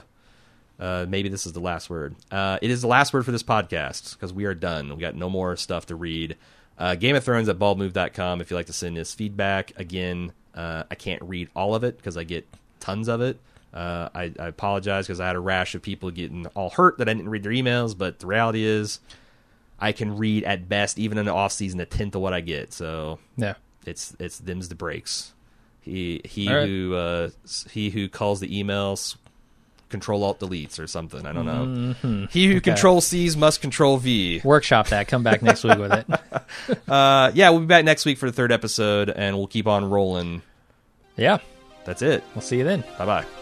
uh, maybe this is the last word. Uh, it is the last word for this podcast because we are done. We got no more stuff to read. Uh, Game of Thrones at bald move dot com if you'd like to send us feedback. Again, uh, I can't read all of it because I get tons of it. Uh, I, I apologize because I had a rash of people getting all hurt that I didn't read their emails, but the reality is I can read at best, even in the off season, a tenth of what I get. So Yeah. it's it's them's the breaks. He he All right. who uh, he who calls the emails Control Alt Deletes or something. I don't know. Mm-hmm. He who Okay. Control C's must Control V. Workshop that. Come back next week with it. Uh, yeah, we'll be back next week for the third episode, and we'll keep on rolling. Yeah. That's it. We'll see you then. Bye bye.